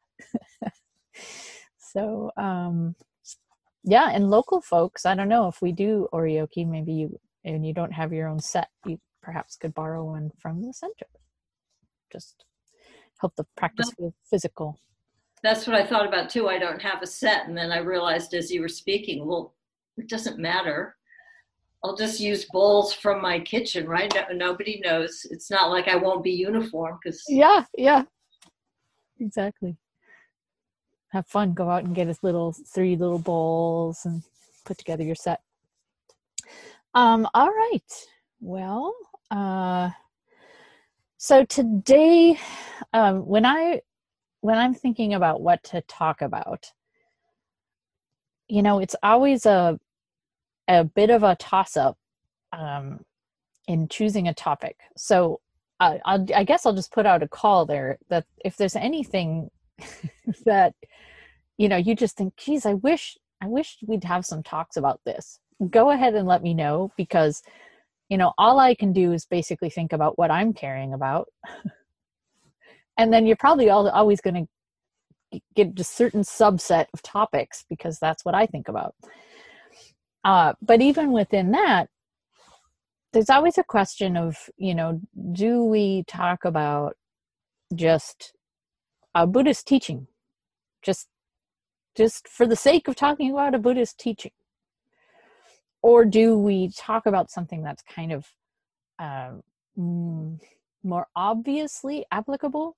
So, and local folks, I don't know if we do Oryoki, maybe you don't have your own set, you perhaps could borrow one from the center. Just help the practice feel physical. That's what I thought about too. I don't have a set. And then I realized as you were speaking, well, it doesn't matter. I'll just use bowls from my kitchen, right? Nobody knows. It's not like I won't be uniform because. Yeah, exactly. Have fun. Go out and get three little bowls and put together your set. All right. Well, so today, when I'm thinking about what to talk about, it's always a bit of a toss-up in choosing a topic. So I guess I'll just put out a call there that if there's anything that, you just think, geez, I wish we'd have some talks about this, go ahead and let me know, because, all I can do is basically think about what I'm caring about. And then you're probably always going to get a certain subset of topics because that's what I think about. But even within that, there's always a question of, do we talk about just a Buddhist teaching, just for the sake of talking about a Buddhist teaching? Or do we talk about something that's kind of more obviously applicable,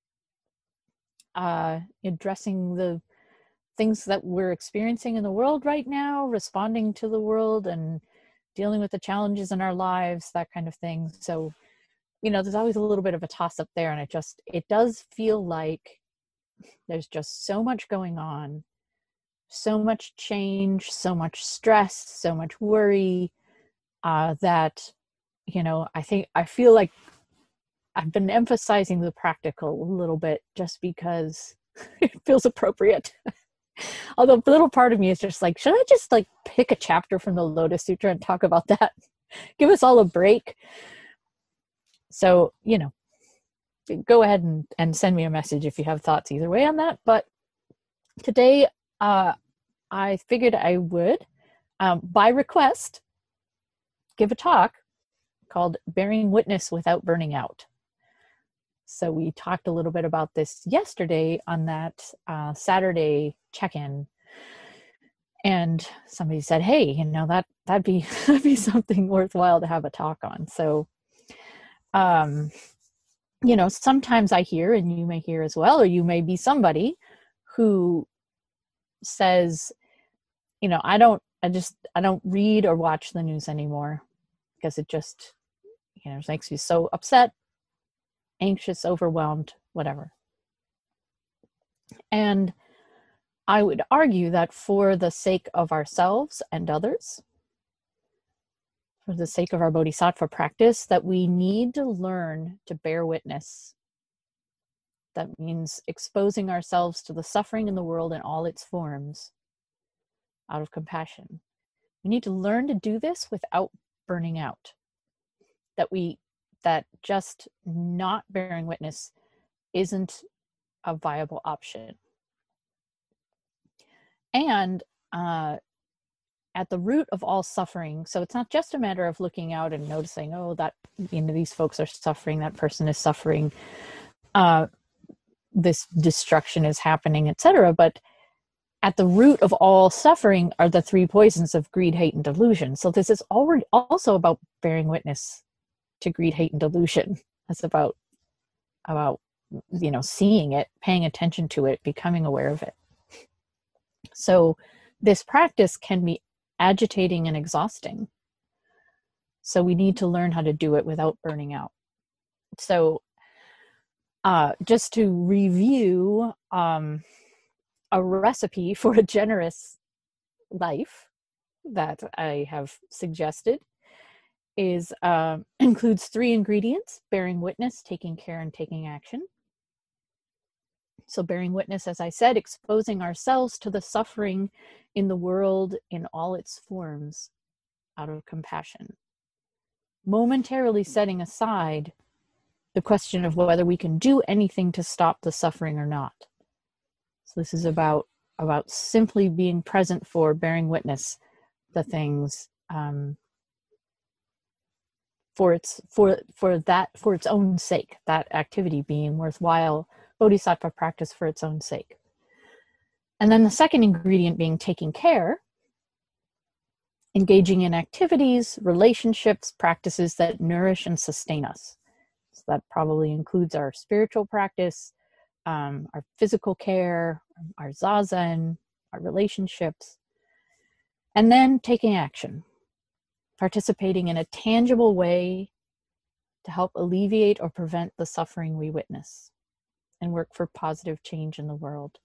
addressing the things that we're experiencing in the world right now, responding to the world and dealing with the challenges in our lives, that kind of thing. So, there's always a little bit of a toss up there, and it does feel like there's just so much going on, so much change, so much stress, so much worry, that, I feel like I've been emphasizing the practical a little bit just because it feels appropriate. Although a little part of me is just like, should I just pick a chapter from the Lotus Sutra and talk about that? Give us all a break. So, go ahead and send me a message if you have thoughts either way on that. But today, I figured I would, by request, give a talk called Bearing Witness Without Burning Out. So we talked a little bit about this yesterday on that Saturday check-in, and somebody said, "Hey, that'd be something worthwhile to have a talk on." So, sometimes I hear, and you may hear as well, or you may be somebody who says, I don't read or watch the news anymore because it just, it makes me so upset, anxious, overwhelmed, whatever. And I would argue that for the sake of ourselves and others, for the sake of our bodhisattva practice, that we need to learn to bear witness. That means exposing ourselves to the suffering in the world in all its forms out of compassion. We need to learn to do this without burning out. That just not bearing witness isn't a viable option. And at the root of all suffering, so it's not just a matter of looking out and noticing, oh, that these folks are suffering, that person is suffering, this destruction is happening, etc. But at the root of all suffering are the three poisons of greed, hate, and delusion. So this is already also about bearing witness to greed, hate, and delusion. That's about seeing it, paying attention to it, becoming aware of it. So this practice can be agitating and exhausting. So we need to learn how to do it without burning out. So just to review, a recipe for a generous life that I have suggested includes 3 ingredients: bearing witness, taking care, and taking action. So bearing witness, as I said, exposing ourselves to the suffering in the world in all its forms out of compassion. Momentarily setting aside the question of whether we can do anything to stop the suffering or not. So this is about simply being present for bearing witness the things for its own sake, that activity being worthwhile, bodhisattva practice for its own sake. And then the second ingredient being taking care, engaging in activities, relationships, practices that nourish and sustain us. So that probably includes our spiritual practice, our physical care, our zazen, our relationships. And then taking action, participating in a tangible way to help alleviate or prevent the suffering we witness and work for positive change in the world.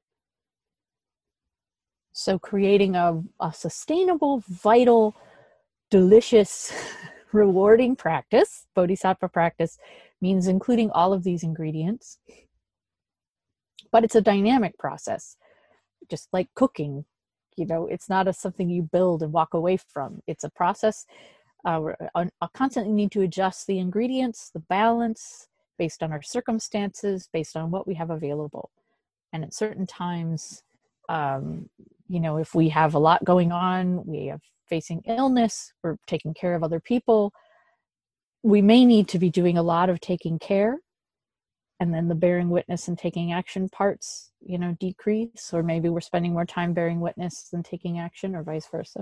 So creating a sustainable, vital, delicious, rewarding practice, bodhisattva practice, means including all of these ingredients. But it's a dynamic process, just like cooking. You know, it's not something you build and walk away from. It's a process. I constantly need to adjust the ingredients, the balance, based on our circumstances, based on what we have available. And at certain times, you know, if we have a lot going on, we are facing illness, we're taking care of other people, we may need to be doing a lot of taking care, and then the bearing witness and taking action parts, you know, decrease, or maybe we're spending more time bearing witness than taking action, or vice versa.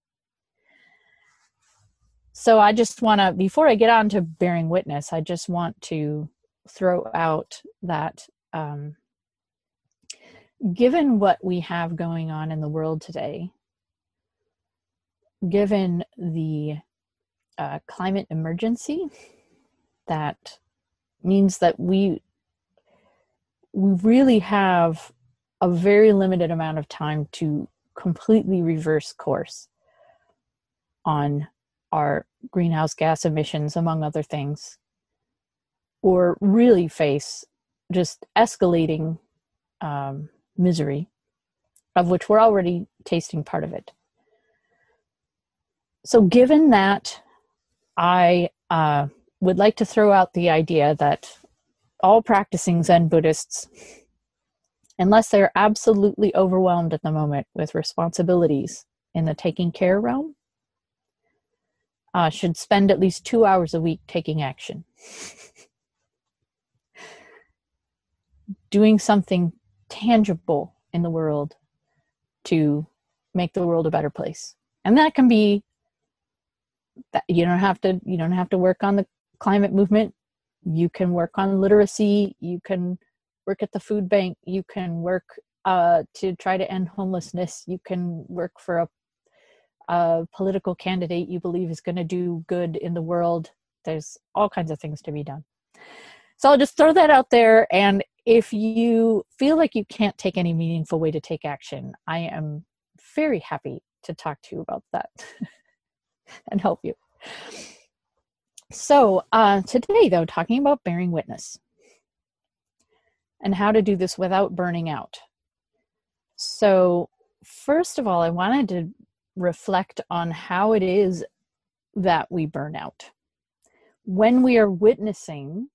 So I just want to, before I get on to bearing witness, I just want to throw out that given what we have going on in the world today, given the climate emergency, that means that we really have a very limited amount of time to completely reverse course on our greenhouse gas emissions, among other things, or really face just escalating misery, of which we're already tasting part of it. So given that, I would like to throw out the idea that all practicing Zen Buddhists, unless they're absolutely overwhelmed at the moment with responsibilities in the taking care realm, should spend at least 2 hours a week taking action. Doing something tangible in the world to make the world a better place. And that can be that you don't have to work on the climate movement. You can work on literacy, you can work at the food bank, you can work to try to end homelessness, you can work for a political candidate you believe is going to do good in the world. There's all kinds of things to be done. So I'll just throw that out there, and if you feel like you can't take any meaningful way to take action, I am very happy to talk to you about that and help you. So today, though, talking about bearing witness and how to do this without burning out. So first of all, I wanted to reflect on how it is that we burn out. When we are witnessing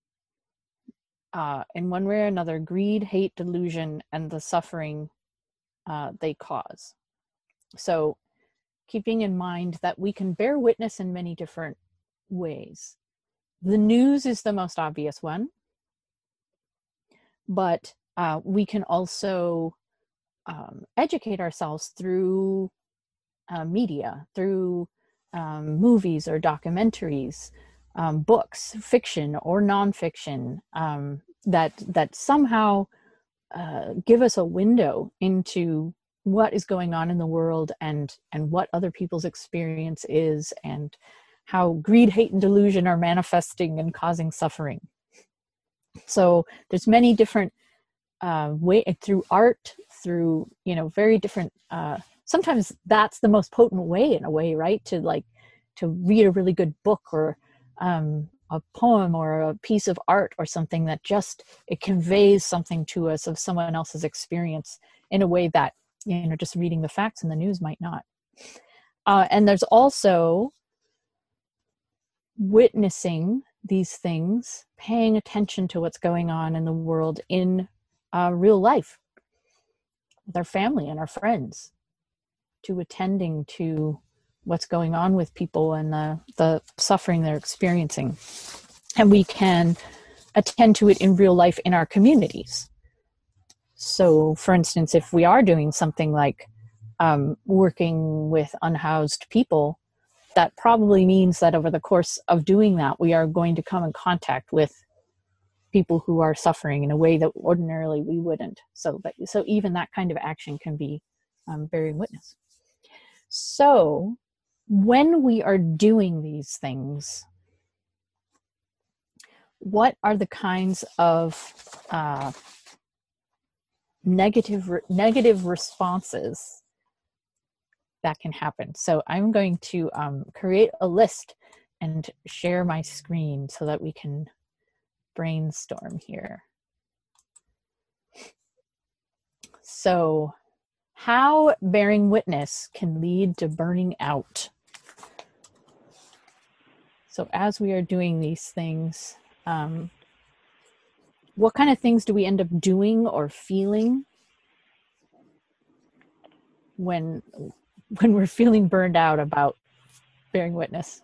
in one way or another, greed, hate, delusion, and the suffering they cause. So keeping in mind that we can bear witness in many different ways. The news is the most obvious one, but we can also educate ourselves through media, through movies or documentaries, books, fiction or nonfiction, that somehow give us a window into what is going on in the world and what other people's experience is, and how greed, hate, and delusion are manifesting and causing suffering. So there's many different ways, through art, through, very different, sometimes that's the most potent way, in a way, right? To read a really good book, or a poem, or a piece of art, or something that just, it conveys something to us of someone else's experience in a way that, just reading the facts in the news might not. And there's also witnessing these things, paying attention to what's going on in the world in real life, with our family and our friends, to attending to what's going on with people and the suffering they're experiencing. And we can attend to it in real life in our communities. So, for instance, if we are doing something like working with unhoused people, that probably means that over the course of doing that, we are going to come in contact with people who are suffering in a way that ordinarily we wouldn't. So even that kind of action can be bearing witness. So when we are doing these things, what are the kinds of negative responses that can happen? So I'm going to create a list and share my screen so that we can brainstorm here. So, how bearing witness can lead to burning out. So as we are doing these things, what kind of things do we end up doing or feeling when we're feeling burned out about bearing witness?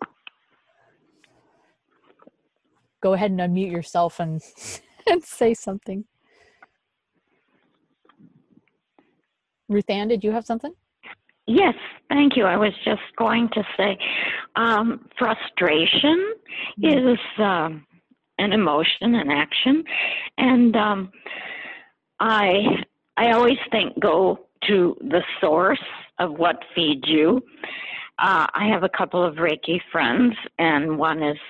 Go ahead and unmute yourself and say something. Ruth Ann, did you have something? Yes, thank you. I was just going to say frustration is an emotion, an action. And I always think go to the source of what feeds you. I have a couple of Reiki friends, and one is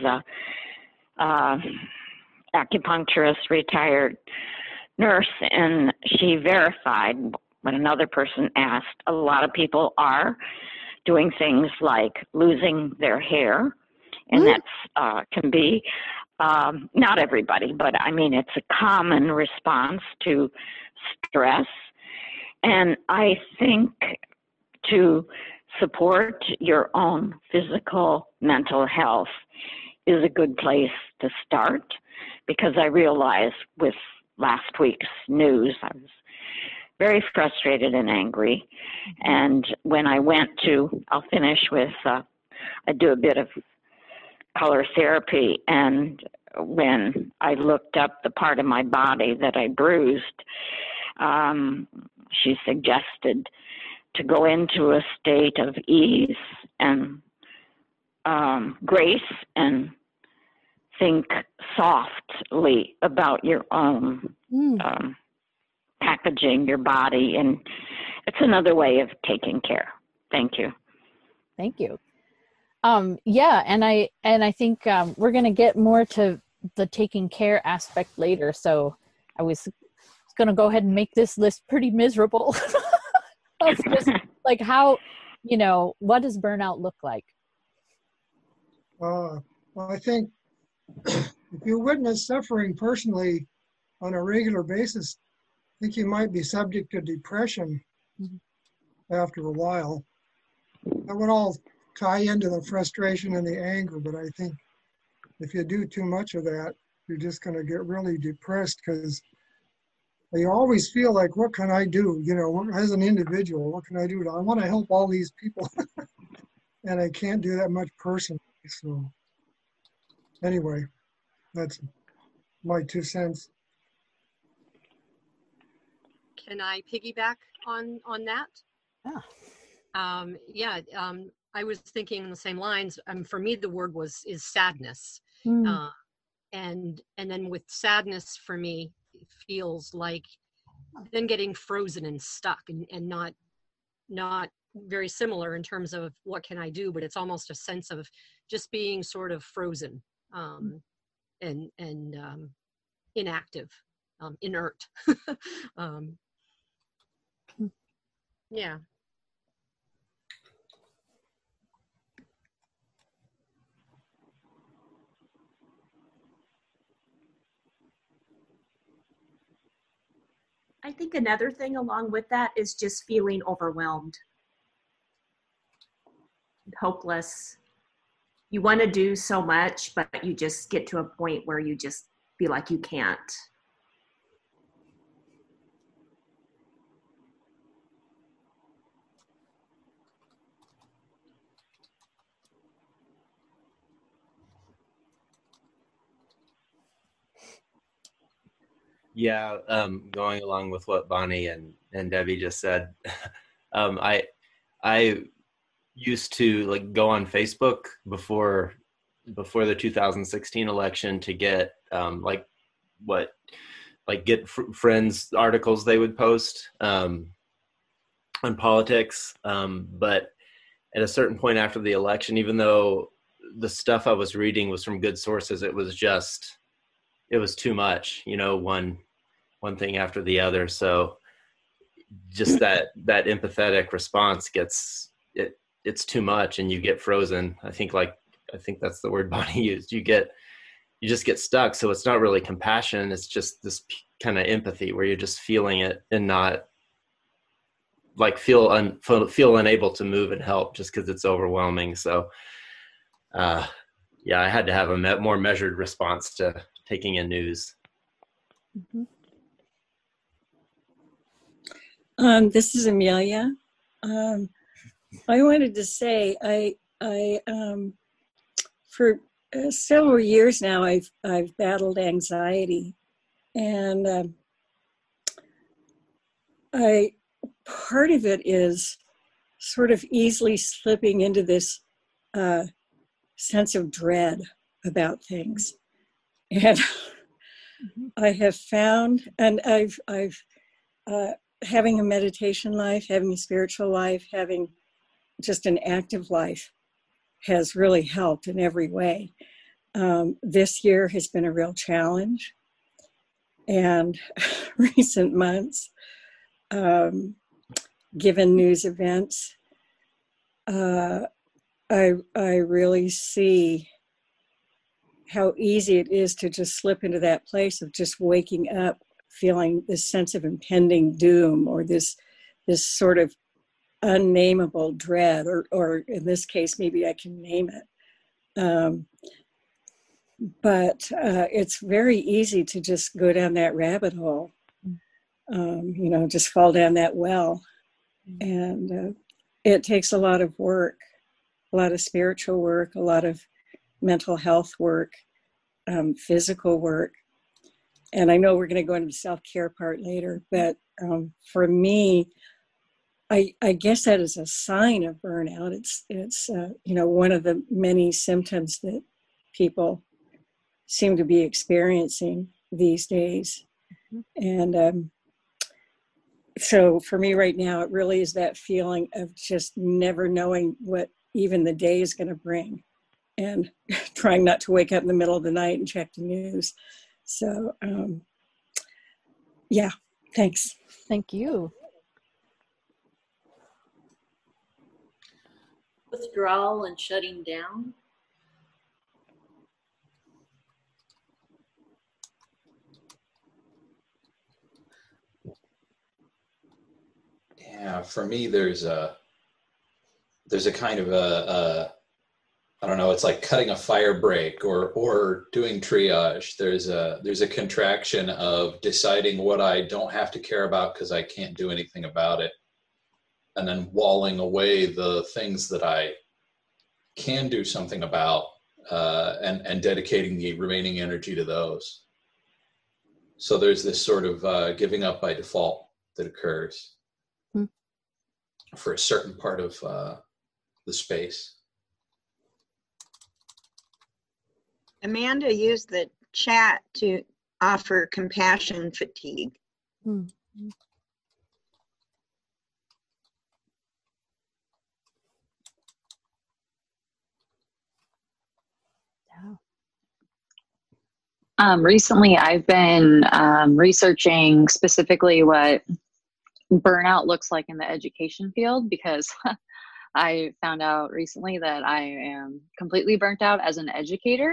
acupuncturist, retired nurse, and she verified when another person asked, a lot of people are doing things like losing their hair, and that's can be not everybody, but I mean it's a common response to stress. And I think to support your own physical, mental health is a good place to start, because I realized with last week's news, I was very frustrated and angry. And when I went to, I'll finish with, I do a bit of color therapy, and when I looked up the part of my body that I bruised, she suggested to go into a state of ease and grace and think softly about your own packaging your body, and it's another way of taking care. Thank you. Thank you. Yeah, and I think we're going to get more to the taking care aspect later. So I was going to go ahead and make this list pretty miserable. Of just like how, what does burnout look like? Well, I think if you witness suffering personally on a regular basis, I think you might be subject to depression after a while. That would all tie into the frustration and the anger, but I think if you do too much of that, you're just going to get really depressed, because you always feel like, what can I do? As an individual, what can I do? I want to help all these people, and I can't do that much personally. So anyway, that's my 2 cents. Can I piggyback on that? Yeah. I was thinking in the same lines. For me, the word is sadness, and then with sadness for me, it feels like then getting frozen and stuck, and not very similar in terms of what can I do, but it's almost a sense of just being sort of frozen and inactive, inert. Yeah. I think another thing along with that is just feeling overwhelmed, hopeless. You want to do so much, but you just get to a point where you just feel like you can't. Yeah, going along with what Bonnie and Debbie just said, I used to like go on Facebook before the 2016 election to get friends articles they would post on politics. But at a certain point after the election, even though the stuff I was reading was from good sources, it was too much, one thing after the other. So just that empathetic response it's too much and you get frozen. I think that's the word Bonnie used. You just get stuck. So it's not really compassion. It's just this kind of empathy where you're just feeling it and not like feel unable to move and help just because it's overwhelming. So I had to have a more measured response to taking in news. Mm-hmm. This is Amelia. I wanted to say I for several years now I've battled anxiety, and part of it is sort of easily slipping into this sense of dread about things, and I have found, and I've having a meditation life, having a spiritual life, having just an active life has really helped in every way. This year has been a real challenge, and recent months, given news events, I really see how easy it is to just slip into that place of just waking up feeling this sense of impending doom, or this sort of unnameable dread, or in this case, maybe I can name it. But it's very easy to just go down that rabbit hole, just fall down that well. And it takes a lot of work, a lot of spiritual work, a lot of mental health work, physical work. And I know we're going to go into the self-care part later, but for me, I guess that is a sign of burnout. It's one of the many symptoms that people seem to be experiencing these days. And so for me right now, it really is that feeling of just never knowing what even the day is going to bring, and trying not to wake up in the middle of the night and check the news. So, thanks. Thank you. Withdrawal and shutting down. Yeah, for me, there's a kind of a I don't know, it's like cutting a fire break or doing triage. There's a contraction of deciding what I don't have to care about because I can't do anything about it, and then walling away the things that I can do something about, and dedicating the remaining energy to those. So there's this sort of giving up by default that occurs for a certain part of the space. Amanda used the chat to offer compassion fatigue. Recently, I've been researching specifically what burnout looks like in the education field, because I found out recently that I am completely burnt out as an educator.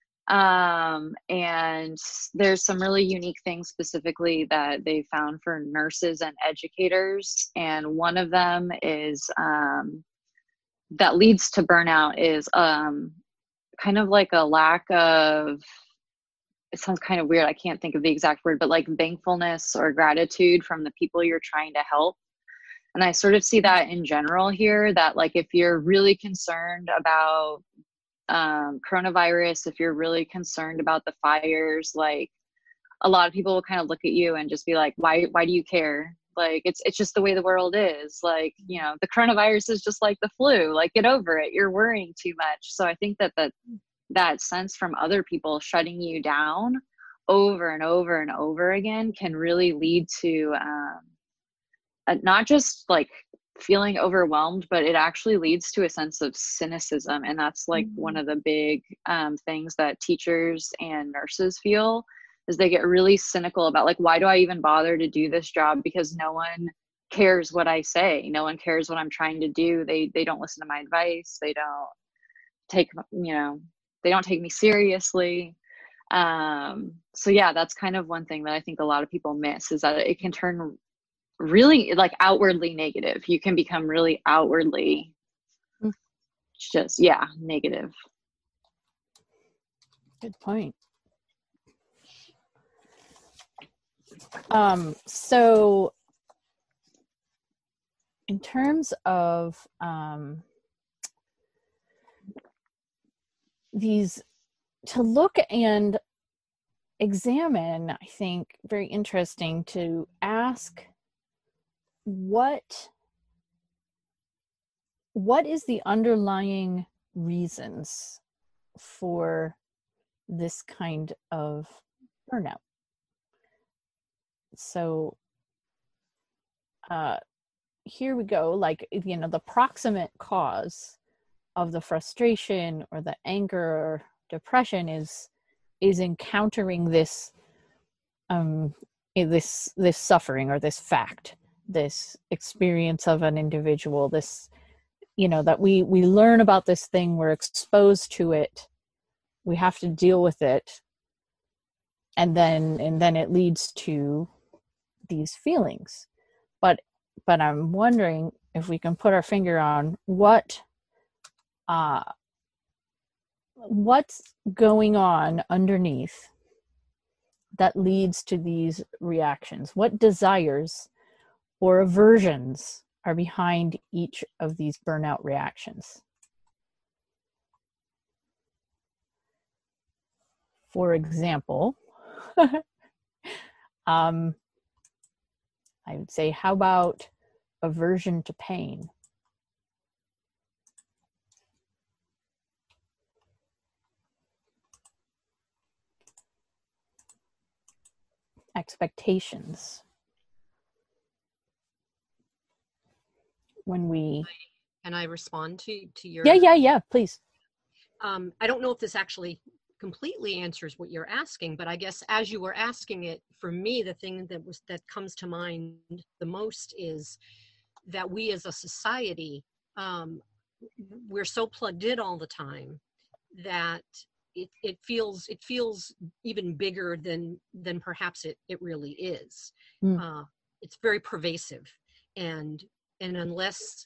And there's some really unique things specifically that they found for nurses and educators. And one of them is that leads to burnout is kind of like a lack of, it sounds kind of weird, I can't think of the exact word, but like thankfulness or gratitude from the people you're trying to help. And I sort of see that in general here, that like if you're really concerned about coronavirus, if you're really concerned about the fires, like a lot of people will kind of look at you and just be like, why do you care? Like, it's just the way the world is. Like, you know, the coronavirus is just like the flu. Like, get over it. You're worrying too much. So I think that sense from other people shutting you down over and over and over again can really lead to not just like feeling overwhelmed, but it actually leads to a sense of cynicism. And that's like one of the big things that teachers and nurses feel, is they get really cynical about like, why do I even bother to do this job? Because no one cares what I say. No one cares what I'm trying to do. They don't listen to my advice. They don't take, you know, they don't take me seriously. So yeah, that's kind of one thing that I think a lot of people miss, is that it can turn really like outwardly negative. You can become really outwardly just, negative. Good point. So in terms of these, to look and examine, I think very interesting to ask what is the underlying reasons for this kind of burnout. So here we go, like, you know, the proximate cause of the frustration or the anger or depression is encountering this this suffering or this fact, this experience of an individual, this, you know, that we learn about this thing, we're exposed to it, we have to deal with it, and then it leads to these feelings. But I'm wondering if we can put our finger on what's going on underneath that leads to these reactions. What desires or aversions are behind each of these burnout reactions? For example, I would say, how about aversion to pain? Expectations. When we... Can I respond to your... Yeah, please. I don't know if this actually completely answers what you're asking, but I guess as you were asking it, for me, the thing that comes to mind the most is that we as a society, we're so plugged in all the time that it feels even bigger than perhaps it really is. It's very pervasive, and unless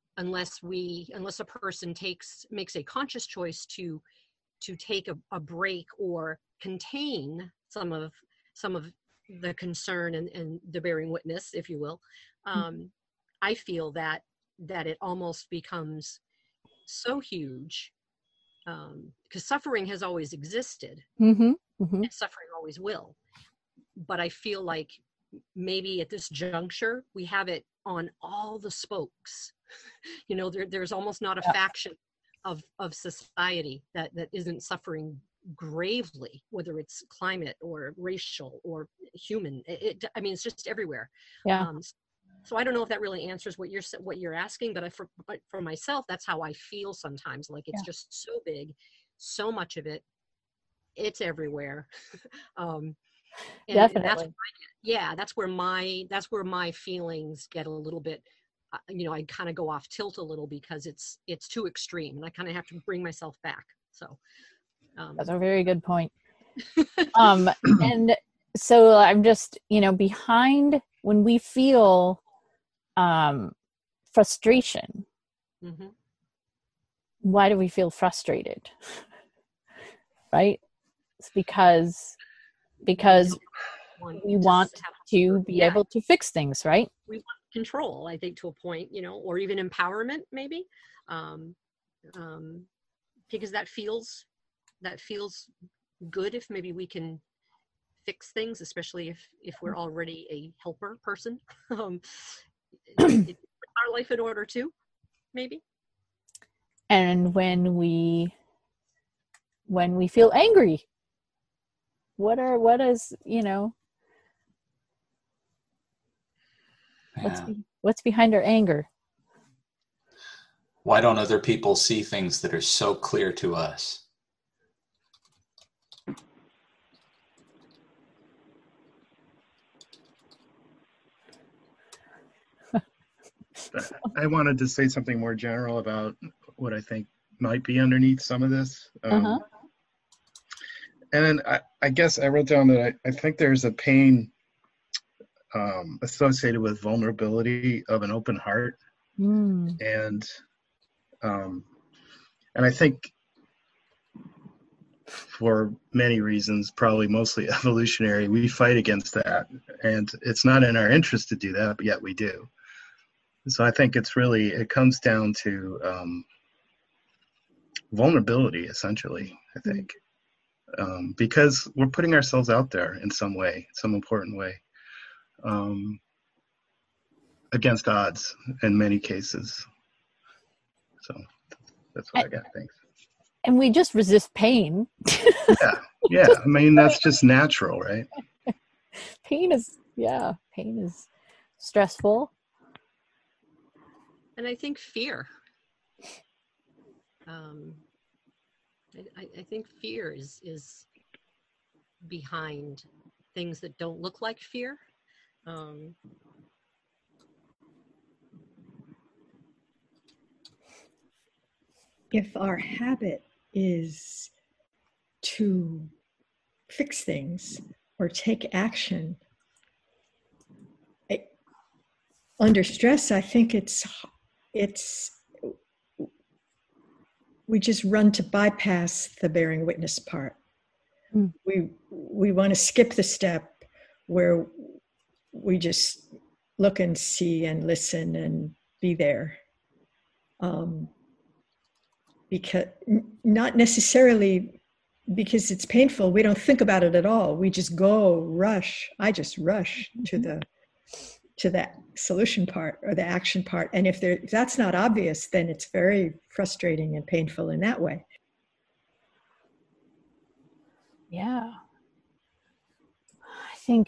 a person makes a conscious choice to take a break or contain some of the concern and the bearing witness, if you will, I feel that it almost becomes so huge, because suffering has always existed, and suffering always will. But I feel like maybe at this juncture we have it on all the spokes. You know, there's almost not a faction of society that isn't suffering gravely, whether it's climate or racial or human. I mean, it's just everywhere. So I don't know if that really answers what you're asking, but for myself, that's how I feel sometimes. Like it's just so big, so much of it, it's everywhere. Definitely. That's where my feelings get a little bit, you know, I kind of go off tilt a little because it's too extreme, and I kind of have to bring myself back. So that's a very good point. And so I'm just, you know, behind when we feel frustration, why do we feel frustrated? Right? It's because we want to be able to fix things, right? We want control, I think, to a point, you know, or even empowerment, maybe, because that feels good if maybe we can fix things, especially if we're already a helper person. It puts our life in order too, maybe. And when we feel angry, what is, what's behind our anger? Why don't other people see things that are so clear to us? I wanted to say something more general about what I think might be underneath some of this. And I guess I wrote down that I think there's a pain associated with vulnerability of an open heart. And I think for many reasons, probably mostly evolutionary, we fight against that. And it's not in our interest to do that, but yet we do. So I think it comes down to vulnerability, essentially, I think. Because we're putting ourselves out there in some way, some important way, against odds in many cases. So that's what I got. Thanks. And we just resist pain. Yeah. I mean, that's just natural, right? Pain is stressful. And I think fear. I think fear is behind things that don't look like fear. If our habit is to fix things or take action under stress, I think we just run to bypass the bearing witness part. We want to skip the step where we just look and see and listen and be there. Because not necessarily because it's painful, we don't think about it at all. We just I just rush to that solution part or the action part. And if that's not obvious, then it's very frustrating and painful in that way. Yeah. I think,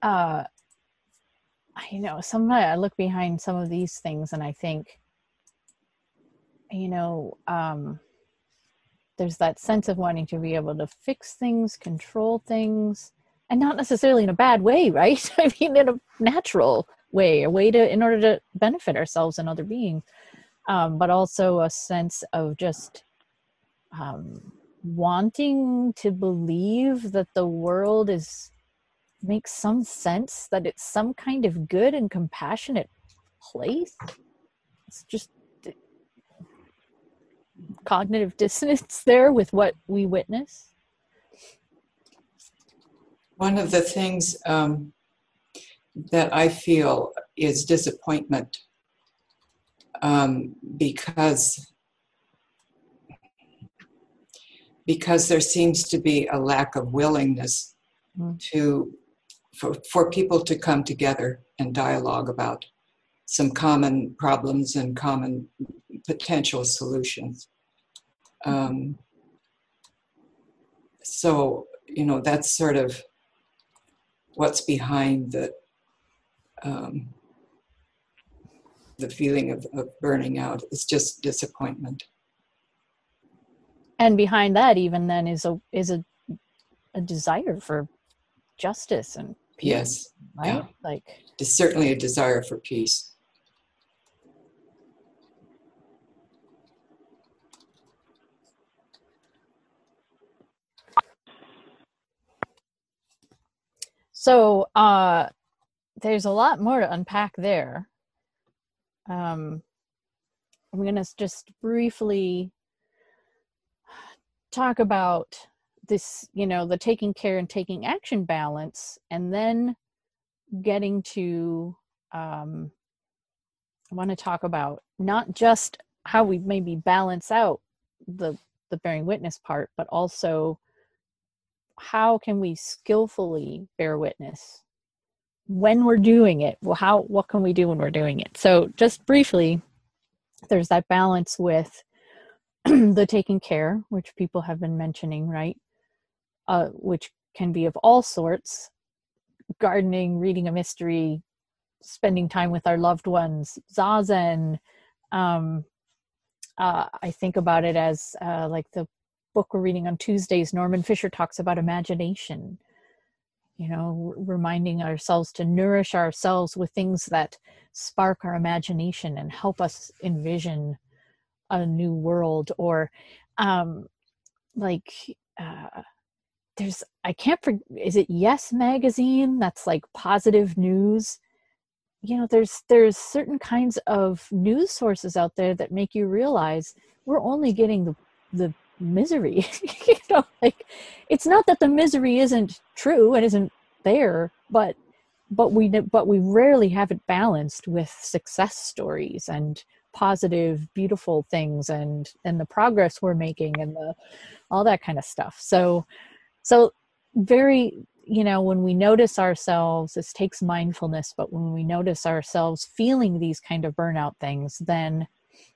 sometimes I look behind some of these things and I think, there's that sense of wanting to be able to fix things, control things, and not necessarily in a bad way, right? I mean, in a natural way, in order to benefit ourselves and other beings, but also a sense of just wanting to believe that the world makes some sense, that it's some kind of good and compassionate place. It's just cognitive dissonance there with what we witness. One of the things that I feel is disappointment because there seems to be a lack of willingness for people to come together and dialogue about some common problems and common potential solutions. So, that's sort of what's behind the feeling of burning out. It's just disappointment. And behind that, even then, is a desire for justice and peace. Yes, right? Yeah. It's certainly a desire for peace. So there's a lot more to unpack there. I'm going to just briefly talk about this, the taking care and taking action balance, and then getting to, I want to talk about not just how we maybe balance out the bearing witness part, but also how can we skillfully bear witness when we're doing it? Well, what can we do when we're doing it? So just briefly, there's that balance with the taking care, which people have been mentioning, right? Which can be of all sorts: gardening, reading a mystery, spending time with our loved ones, zazen. I think about it as like the book we're reading on Tuesdays, Norman Fisher talks about imagination, reminding ourselves to nourish ourselves with things that spark our imagination and help us envision a new world. Or is it Yes Magazine? That's like positive news. There's certain kinds of news sources out there that make you realize we're only getting the misery. It's not that the misery isn't true and isn't there, but we rarely have it balanced with success stories and positive, beautiful things and the progress we're making and all that kind of stuff. So very, when we notice ourselves, this takes mindfulness, but when we notice ourselves feeling these kind of burnout things, then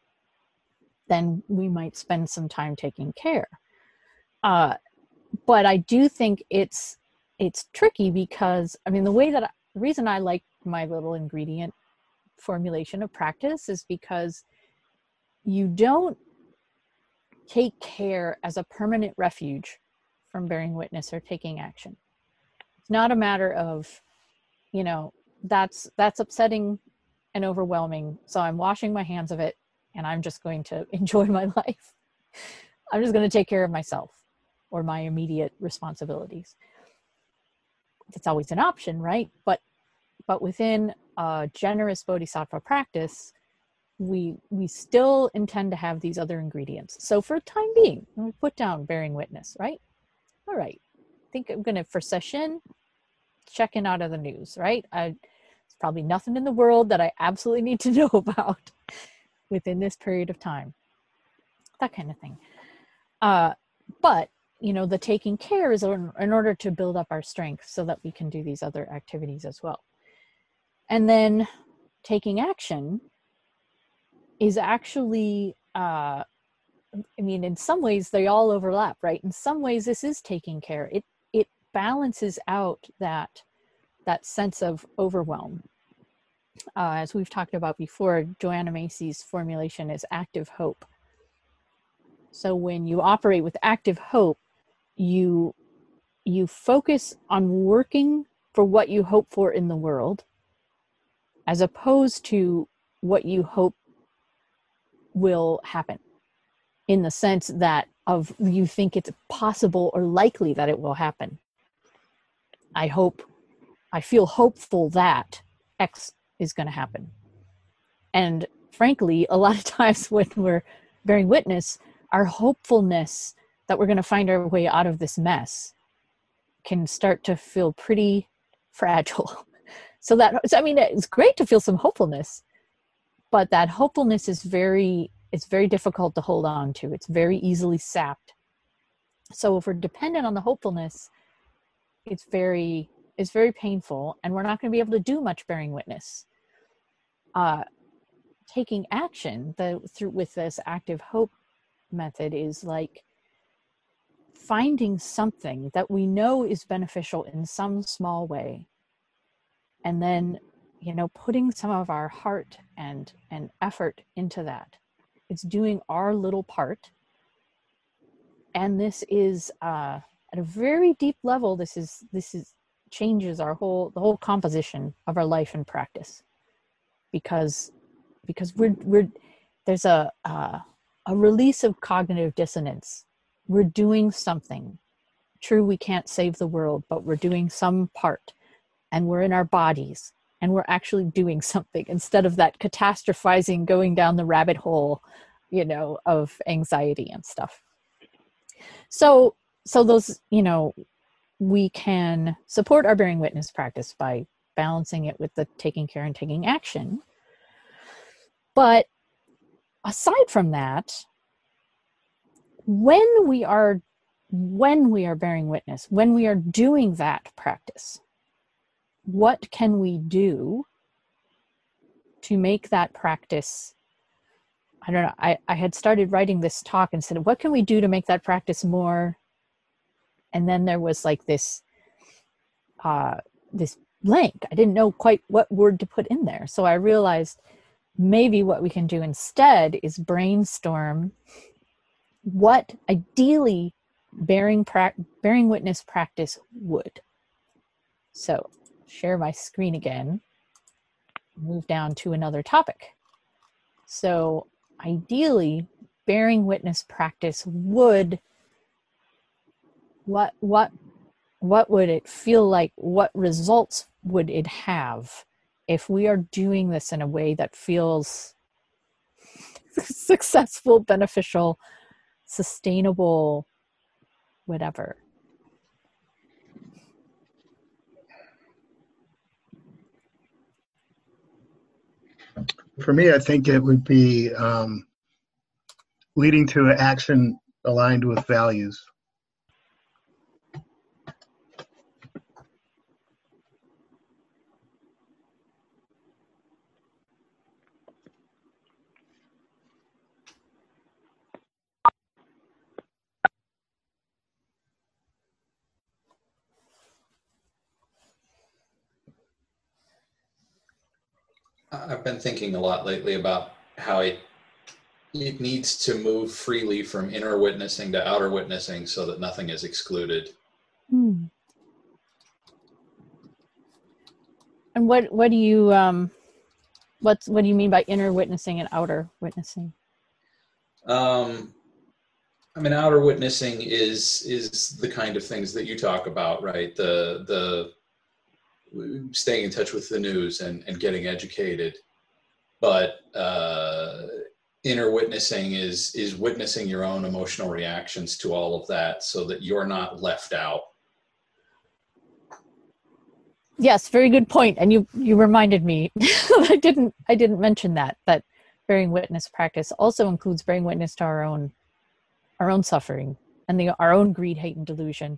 we might spend some time taking care. But I do think it's tricky because, the reason I like my little ingredient formulation of practice is because you don't take care as a permanent refuge from bearing witness or taking action. It's not a matter of, that's upsetting and overwhelming, so I'm washing my hands of it and I'm just going to enjoy my life. I'm just going to take care of myself or my immediate responsibilities. It's always an option, right? But within a generous bodhisattva practice, we still intend to have these other ingredients. So for the time being, we put down bearing witness, right? All right. I think I'm going to, for session, checking out of the news, right? There's probably nothing in the world that I absolutely need to know about within this period of time. That kind of thing. But, the taking care is in order to build up our strength so that we can do these other activities as well. And then taking action is actually, in some ways they all overlap, right? In some ways this is taking care. It balances out that sense of overwhelm. As we've talked about before, Joanna Macy's formulation is active hope. So when you operate with active hope, you focus on working for what you hope for in the world, as opposed to what you hope will happen, in the sense that you think it's possible or likely that it will happen. I feel hopeful that X is going to happen. And frankly, a lot of times when we're bearing witness, our hopefulness that we're going to find our way out of this mess can start to feel pretty fragile. It's great to feel some hopefulness, but that hopefulness is very difficult to hold on to. It's very easily sapped. So if we're dependent on the hopefulness, it's very painful, and we're not going to be able to do much bearing witness. Taking action with this active hope method is like finding something that we know is beneficial in some small way, and then putting some of our heart and effort into that. It's doing our little part, and this is at a very deep level. This is changes the whole composition of our life and practice, because there's a release of cognitive dissonance. We're doing something. True, we can't save the world, but we're doing some part, and we're in our bodies, and we're actually doing something instead of that catastrophizing, going down the rabbit hole, of anxiety and stuff. So those, we can support our bearing witness practice by balancing it with the taking care and taking action. But aside from that, when we are when we are bearing witness, when we are doing that practice, what can we do to make that practice, I don't know, I had started writing this talk and said, what can we do to make that practice more? And then there was like this blank. I didn't know quite what word to put in there. So I realized maybe what we can do instead is brainstorm what ideally bearing witness practice would. So share my screen again, move down to another topic. So ideally, bearing witness practice would, what would it feel like? What results would it have if we are doing this in a way that feels successful, beneficial, sustainable, whatever? For me, I think it would be leading to action aligned with values. I've been thinking a lot lately about how it needs to move freely from inner witnessing to outer witnessing so that nothing is excluded. And what do you what do you mean by inner witnessing and outer witnessing? I mean, outer witnessing is the kind of things that you talk about, right? The staying in touch with the news and getting educated. But inner witnessing is witnessing your own emotional reactions to all of that so that you're not left out. Yes, very good point. And you reminded me, I didn't mention that bearing witness practice also includes bearing witness to our own suffering and our own greed, hate, and delusion.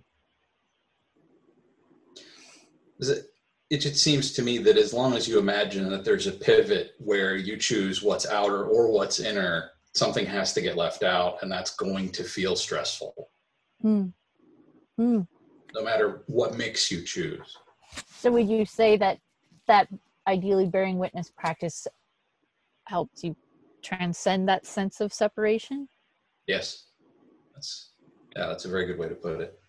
It just seems to me that as long as you imagine that there's a pivot where you choose what's outer or what's inner, something has to get left out, and that's going to feel stressful. No matter what mix you choose. So would you say that ideally bearing witness practice helps you transcend that sense of separation? Yes. That's a very good way to put it.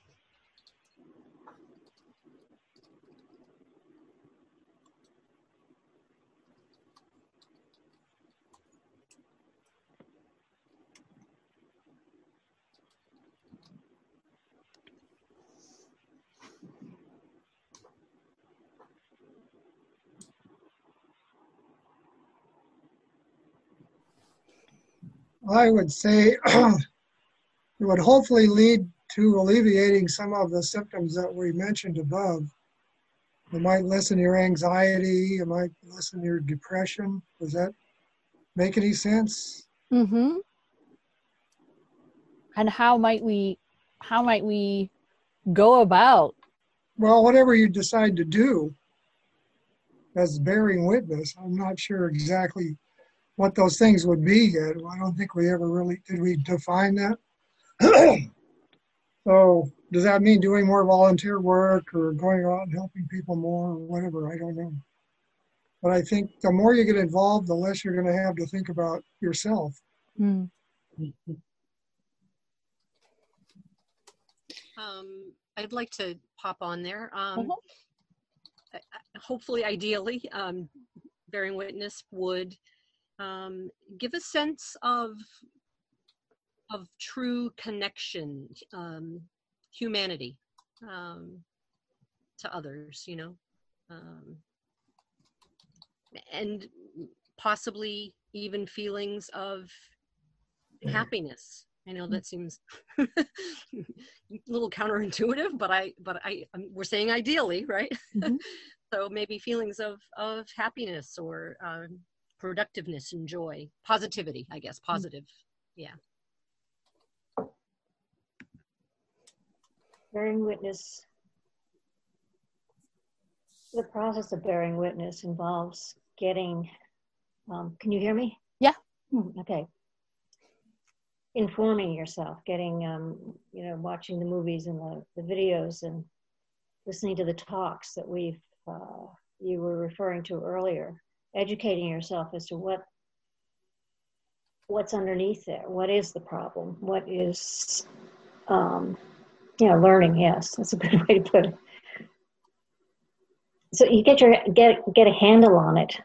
I would say it would hopefully lead to alleviating some of the symptoms that we mentioned above. It might lessen your anxiety, it might lessen your depression. Does that make any sense? Mm-hmm. And how might we go about? Well, whatever you decide to do as bearing witness, I'm not sure exactly what those things would be yet. I don't think we ever really, did we define that? So does that mean doing more volunteer work or going out and helping people more or whatever? I don't know. But I think the more you get involved, the less you're going to have to think about yourself. I'd like to pop on there. Hopefully, ideally, bearing witness would give a sense of true connection, humanity to others, and possibly even feelings of happiness. I know that seems a little counterintuitive, but we're saying ideally, right? Mm-hmm. So maybe feelings of happiness or productiveness and joy, positivity, I guess, positive. Yeah. bearing witness, the process of bearing witness involves getting, can you hear me? Yeah. Okay. Informing yourself, getting, watching the movies and the videos and listening to the talks that you were referring to earlier, educating yourself as to what's underneath there. What is the problem? What is, learning. Yes, that's a good way to put it. So you get a handle on it.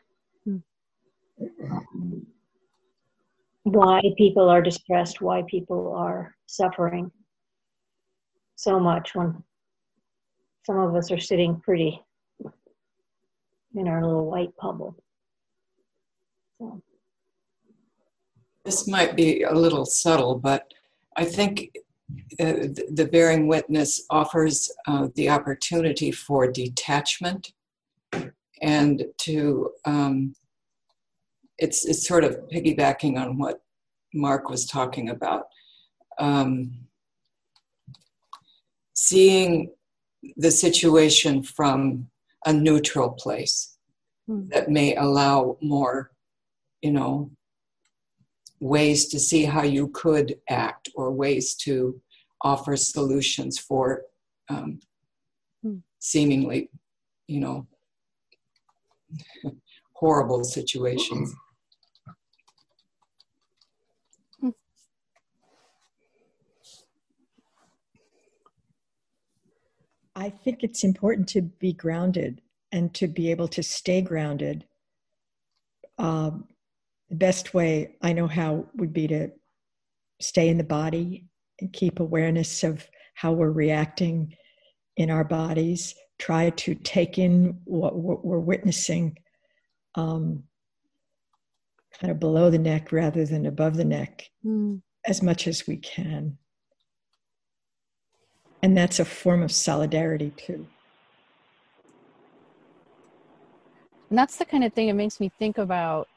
Why people are distressed, why people are suffering so much when some of us are sitting pretty in our little white bubble. So. This might be a little subtle, but I think the bearing witness offers the opportunity for detachment and to, it's sort of piggybacking on what Mark was talking about. Seeing the situation from a neutral place that may allow more, ways to see how you could act or ways to offer solutions for seemingly, horrible situations. I think it's important to be grounded and to be able to stay grounded. The best way I know how would be to stay in the body and keep awareness of how we're reacting in our bodies. Try to take in what we're witnessing kind of below the neck rather than above the neck as much as we can. And that's a form of solidarity too. And that's the kind of thing it makes me think about,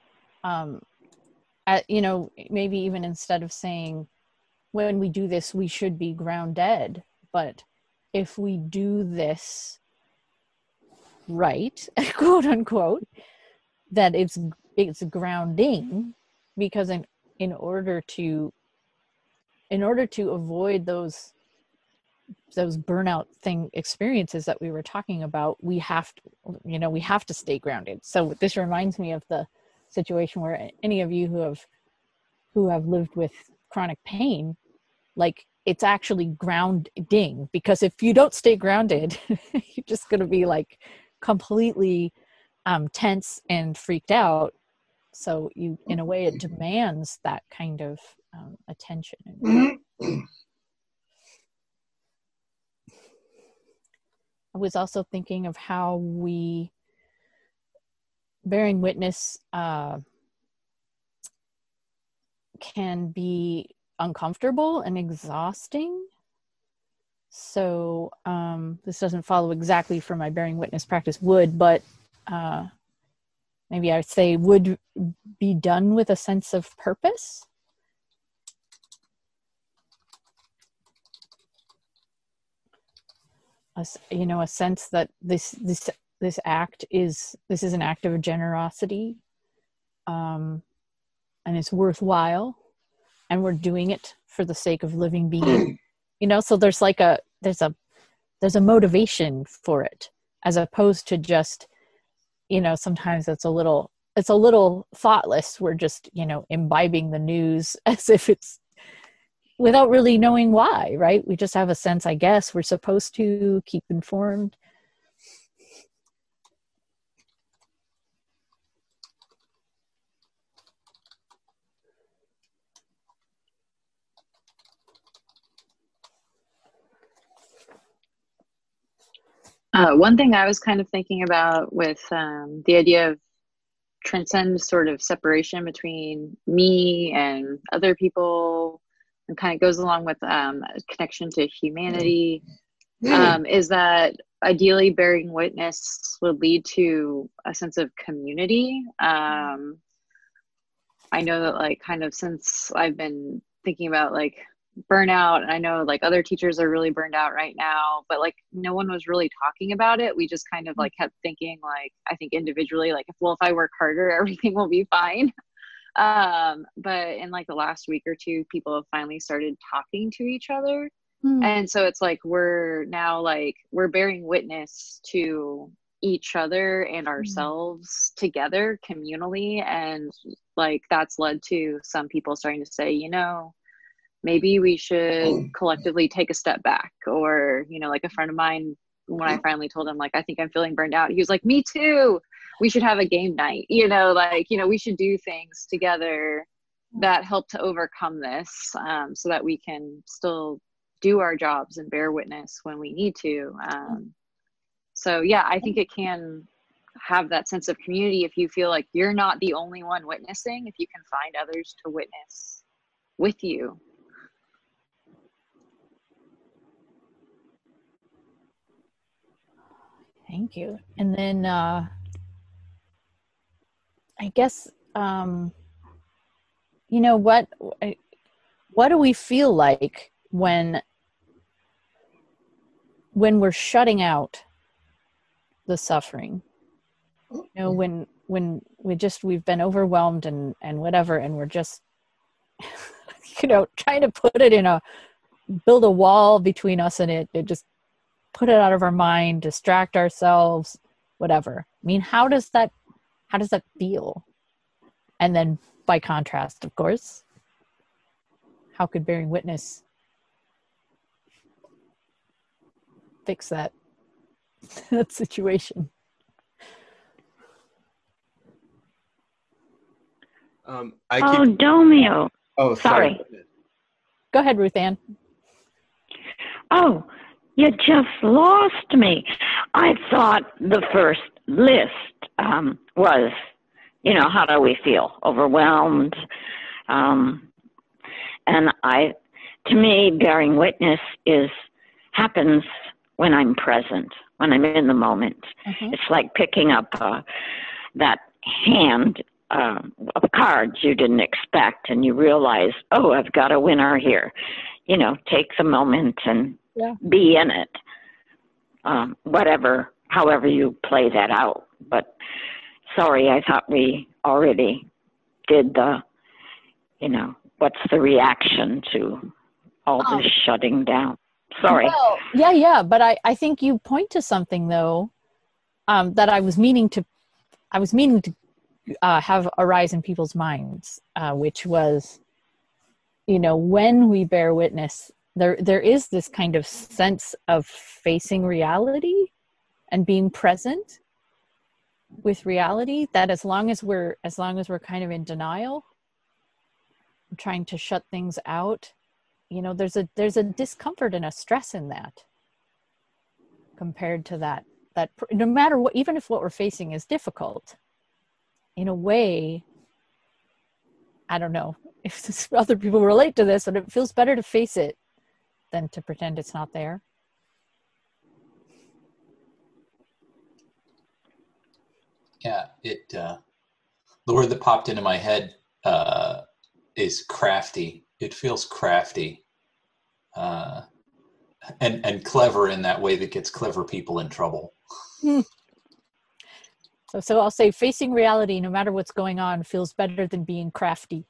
maybe even instead of saying, when we do this, we should be grounded. But if we do this right, quote unquote, that it's grounding, because in order to avoid those burnout experiences that we were talking about, we have to stay grounded. So this reminds me of the situation where any of you who have lived with chronic pain, like, it's actually grounding, because if you don't stay grounded, you're just going to be like completely tense and freaked out. So in a way, it demands that kind of attention. I was also thinking of how bearing witness can be uncomfortable and exhausting. So this doesn't follow exactly from my bearing witness practice but maybe I'd say would be done with a sense of purpose. A sense that this act is an act of generosity, and it's worthwhile, and we're doing it for the sake of living being. So there's a motivation for it, as opposed to just, sometimes it's a little thoughtless. We're just, imbibing the news as if it's, without really knowing why, right? We just have a sense, I guess, we're supposed to keep informed. One thing I was kind of thinking about with the idea of transcend sort of separation between me and other people, and kind of goes along with connection to humanity, is that ideally bearing witness would lead to a sense of community. I know that, like, kind of since I've been thinking about, like, burnout. And I know like other teachers are really burned out right now, but like no one was really talking about it. We just kind of like kept thinking like, I think individually, like if I work harder, everything will be fine. But in like the last week or two, people have finally started talking to each other. And so it's like, we're bearing witness to each other and ourselves together communally. And like, that's led to some people starting to say, you know, maybe we should collectively take a step back. Or, you know, like a friend of mine, when I finally told him, like, I think I'm feeling burned out, he was like, me too. We should have a game night, you know, like, you know, we should do things together that help to overcome this, so that we can still do our jobs and bear witness when we need to. So yeah, I think it can have that sense of community if you feel like you're not the only one witnessing, if you can find others to witness with you. Thank you. And then I guess, you know, what do we feel like when we're shutting out the suffering? You know, when we've been overwhelmed and whatever, and we're just, you know, trying to build a wall between us and it just put it out of our mind, distract ourselves, whatever. I mean, how does that feel? And then by contrast, of course, how could bearing witness fix that situation? Domio. Oh, sorry. Go ahead, Ruth Ann. Oh, you just lost me. I thought the first list was, you know, how do we feel? Overwhelmed. And to me, bearing witness happens when I'm present, when I'm in the moment. Mm-hmm. It's like picking up that hand of cards you didn't expect, and you realize, oh, I've got a winner here. You know, take the moment and be in it. However you play that out. But sorry, I thought we already did what's the reaction to all this shutting down? Sorry. Well, yeah, but I think you point to something though, that I was meaning to have arise in people's minds, which was, you know, when we bear witness, there is this kind of sense of facing reality and being present with reality, that as long as we're kind of in denial, trying to shut things out, you know, there's a discomfort and a stress in that compared to that no matter what, even if what we're facing is difficult, in a way, I don't know if other people relate to this, but it feels better to face it than to pretend it's not there. Yeah, the word that popped into my head is crafty. It feels crafty, and clever in that way that gets clever people in trouble. So I'll say facing reality, no matter what's going on, feels better than being crafty.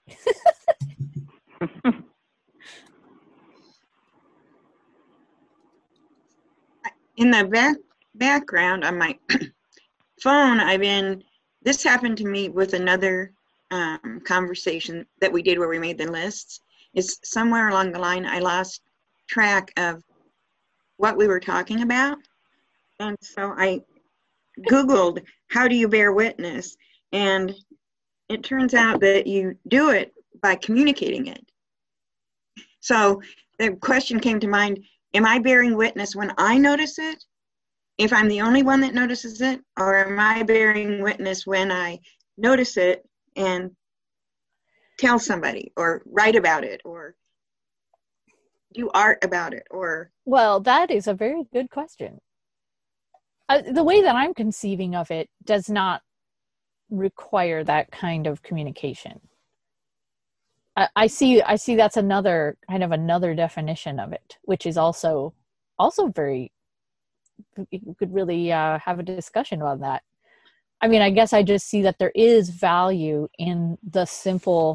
In the background on my phone, this happened to me with another conversation that we did where we made the lists. Is somewhere along the line, I lost track of what we were talking about. And so I Googled, how do you bear witness? And it turns out that you do it by communicating it. So the question came to mind, am I bearing witness when I notice it? If I'm the only one that notices it? Or am I bearing witness when I notice it and tell somebody or write about it or do art about it? Or well, that is a very good question. The way that I'm conceiving of it does not require that kind of communication. I see that's another definition of it, which is also very, we could really have a discussion about that. I mean, I guess I just see that there is value in the simple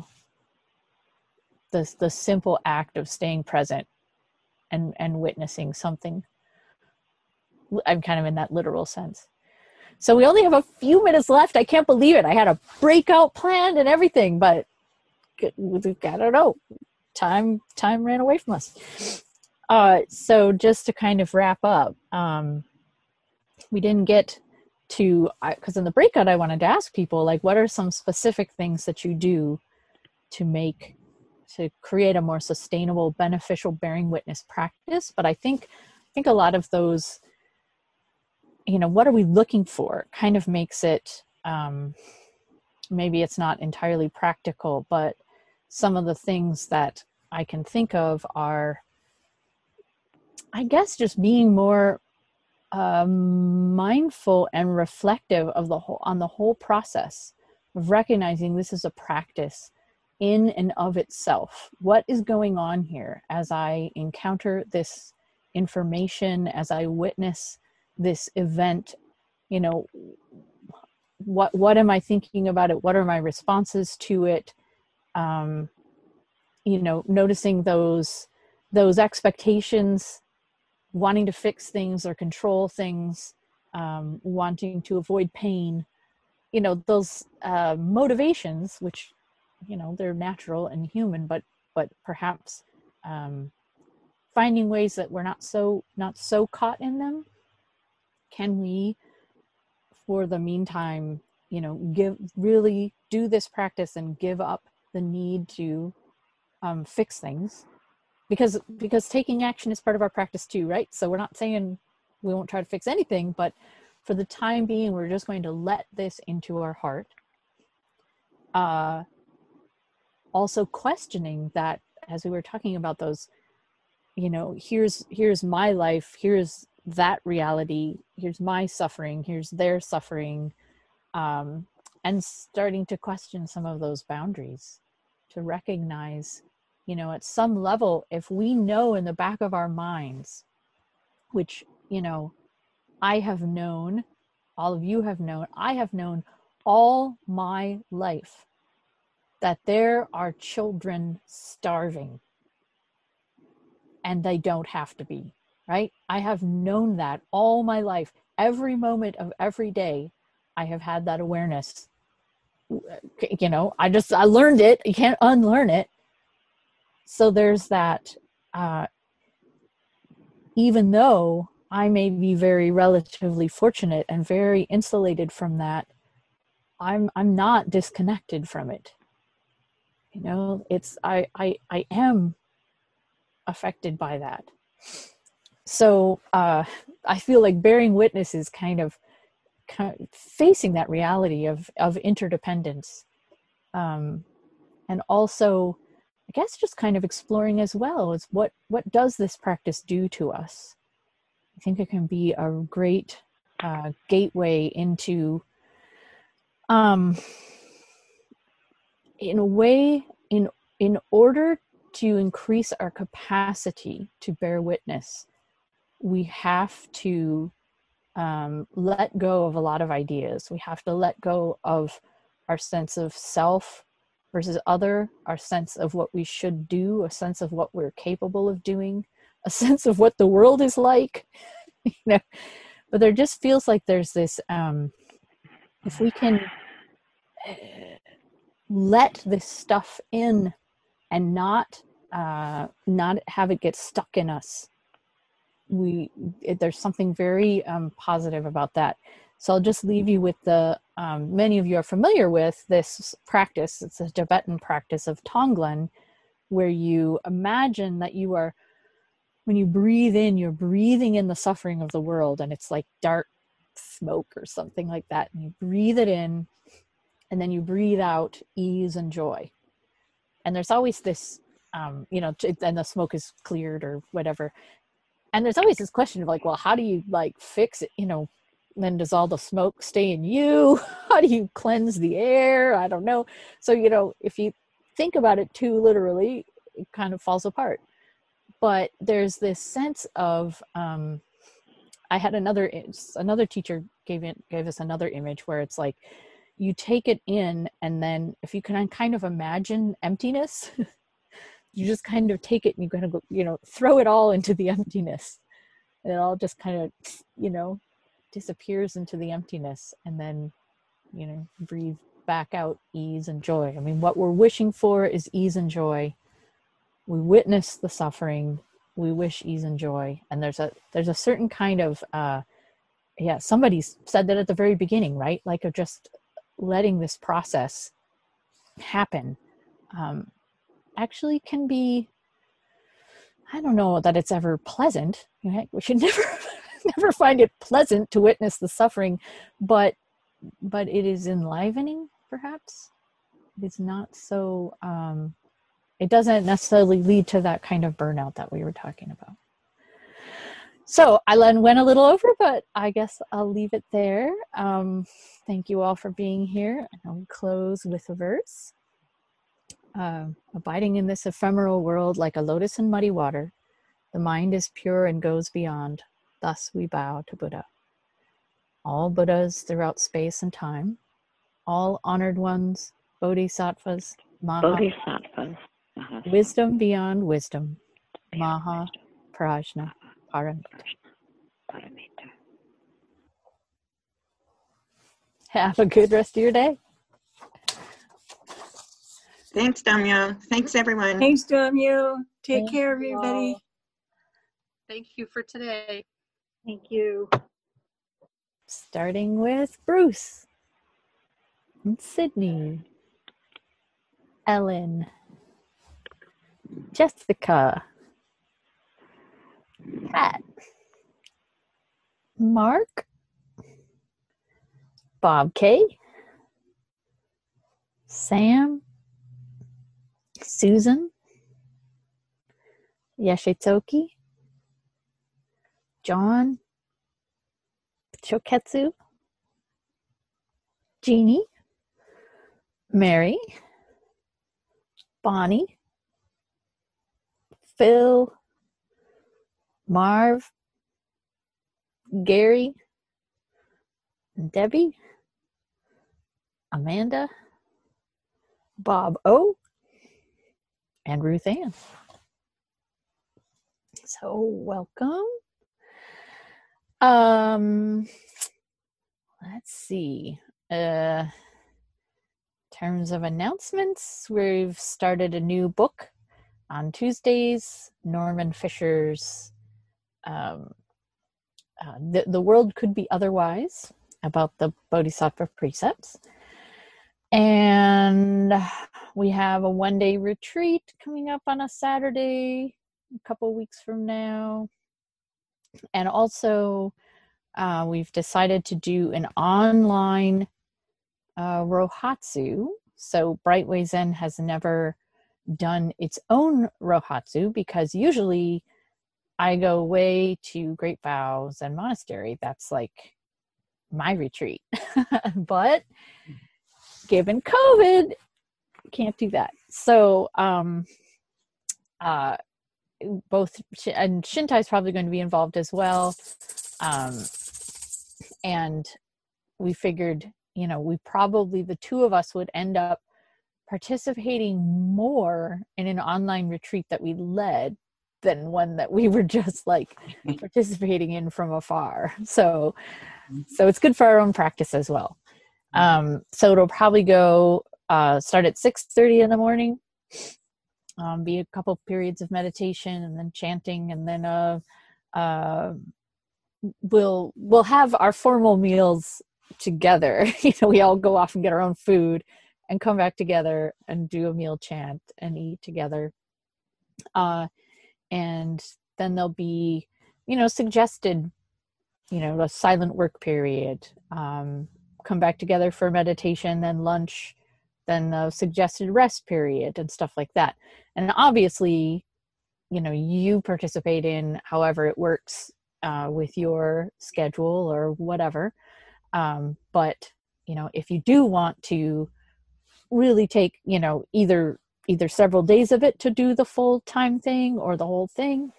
act of staying present and witnessing something. I'm kind of in that literal sense. So we only have a few minutes left. I can't believe it. I had a breakout planned and everything, but I don't know. Time ran away from us. So just to kind of wrap up, we didn't get to, because in the breakout I wanted to ask people, like, what are some specific things that you do to create a more sustainable, beneficial bearing witness practice? But I think a lot of those, what are we looking for, kind of makes it, maybe it's not entirely practical, but some of the things that I can think of are, I guess, just being more mindful and reflective of the whole process of recognizing this is a practice in and of itself. What is going on here as I encounter this information, as I witness this event? What am I thinking about it? What are my responses to it? Noticing those expectations, wanting to fix things or control things, wanting to avoid pain, those motivations, which, they're natural and human, but perhaps finding ways that we're not so caught in can we, for the meantime, really do this practice and give up the need to fix things, because taking action is part of our practice too, right? So we're not saying we won't try to fix anything, but for the time being, we're just going to let this into our heart. Also questioning that, as we were talking about those, here's my life, here's that reality, here's my suffering, here's their suffering, and starting to question some of those boundaries, to recognize, at some level, if we know in the back of our minds, which, I have known, all of you have known, I have known all my life, that there are children starving, and they don't have to be, right? I have known that all my life. Every moment of every day, I have had that awareness. I learned it. You can't unlearn it. So there's that, even though I may be very relatively fortunate and very insulated from that, I'm not disconnected from it. It's, I am affected by that. So I feel like bearing witness is kind of facing that reality of interdependence. And also, I guess, just kind of exploring as well is what does this practice do to us? I think it can be a great gateway into, in a way, in order to increase our capacity to bear witness, we have to let go of a lot of ideas. We have to let go of our sense of self versus other, our sense of what we should do, a sense of what we're capable of doing, a sense of what the world is like. But there just feels like there's this, if we can let this stuff in and not have it get stuck in us, there's something very positive about that. So I'll just leave you with the, many of you are familiar with this practice. It's a Tibetan practice of Tonglen, where you imagine that you are, when you breathe in, you're breathing in the suffering of the world, and it's like dark smoke or something like that. And you breathe it in, and then you breathe out ease and joy. And there's always this, and the smoke is cleared or whatever. And there's always this question of like, well, how do you fix it? Then does all the smoke stay in you? How do you cleanse the air? I don't know. So, if you think about it too literally, it kind of falls apart. But there's this sense of, I had another teacher gave us another image where it's like, you take it in, and then if you can kind of imagine emptiness, you just kind of take it and you kind of go, you know, throw it all into the emptiness. And it all just kind of, you know, disappears into the emptiness, and then, you know, breathe back out ease and joy. I mean, what we're wishing for is ease and joy. We witness the suffering, we wish ease and joy. And there's a certain kind of, somebody said that at the very beginning, right? Like of just letting this process happen, actually can be, I don't know that it's ever pleasant. We should never find it pleasant to witness the suffering, but it is enlivening, perhaps. It's not so, it doesn't necessarily lead to that kind of burnout that we were talking about. So I went a little over, but I guess I'll leave it there. Thank you all for being here. And I'll close with a verse. Abiding in this ephemeral world like a lotus in muddy water, the mind is pure and goes beyond. Thus we bow to Buddha. All Buddhas throughout space and time, all honored ones, bodhisattvas, wisdom beyond wisdom, Maha Prajna Paramita. Have a good rest of your day. Thanks, Damyo. Thanks, everyone. Thanks, Damyo. Take care, everybody. Thank you for today. Thank you. Starting with Bruce and Sydney, Ellen, Jessica, Pat, Mark, Bob K, Sam, Susan, Yashitoki, John, Choketsu, Jeannie, Mary, Bonnie, Phil, Marv, Gary, Debbie, Amanda, Bob O, and Ruth Ann. So welcome. Let's see. In terms of announcements, we've started a new book on Tuesdays. Norman Fisher's The World Could Be Otherwise, about the Bodhisattva precepts. And we have a one-day retreat coming up on a Saturday, a couple weeks from now. And also, we've decided to do an online Rohatsu. So Brightway Zen has never done its own Rohatsu, because usually I go away to Great Vow Zen Monastery. That's like my retreat. But given COVID, can't do that. So both, and Shintai's probably going to be involved as well. And we figured, you know, we probably, the two of us would end up participating more in an online retreat that we led than one that we were just like participating in from afar. So it's good for our own practice as well. So it'll probably go, start at 6:30 in the morning, be a couple periods of meditation and then chanting, and then we'll have our formal meals together. You know, we all go off and get our own food and come back together and do a meal chant and eat together. And then there'll be, you know, suggested, you know, a silent work period, come back together for meditation, then lunch, then a suggested rest period and stuff like that. And obviously, you know, you participate in however it works with your schedule or whatever. But, you know, if you do want to really take, you know, either either several days of it to do the full time thing or the whole thing,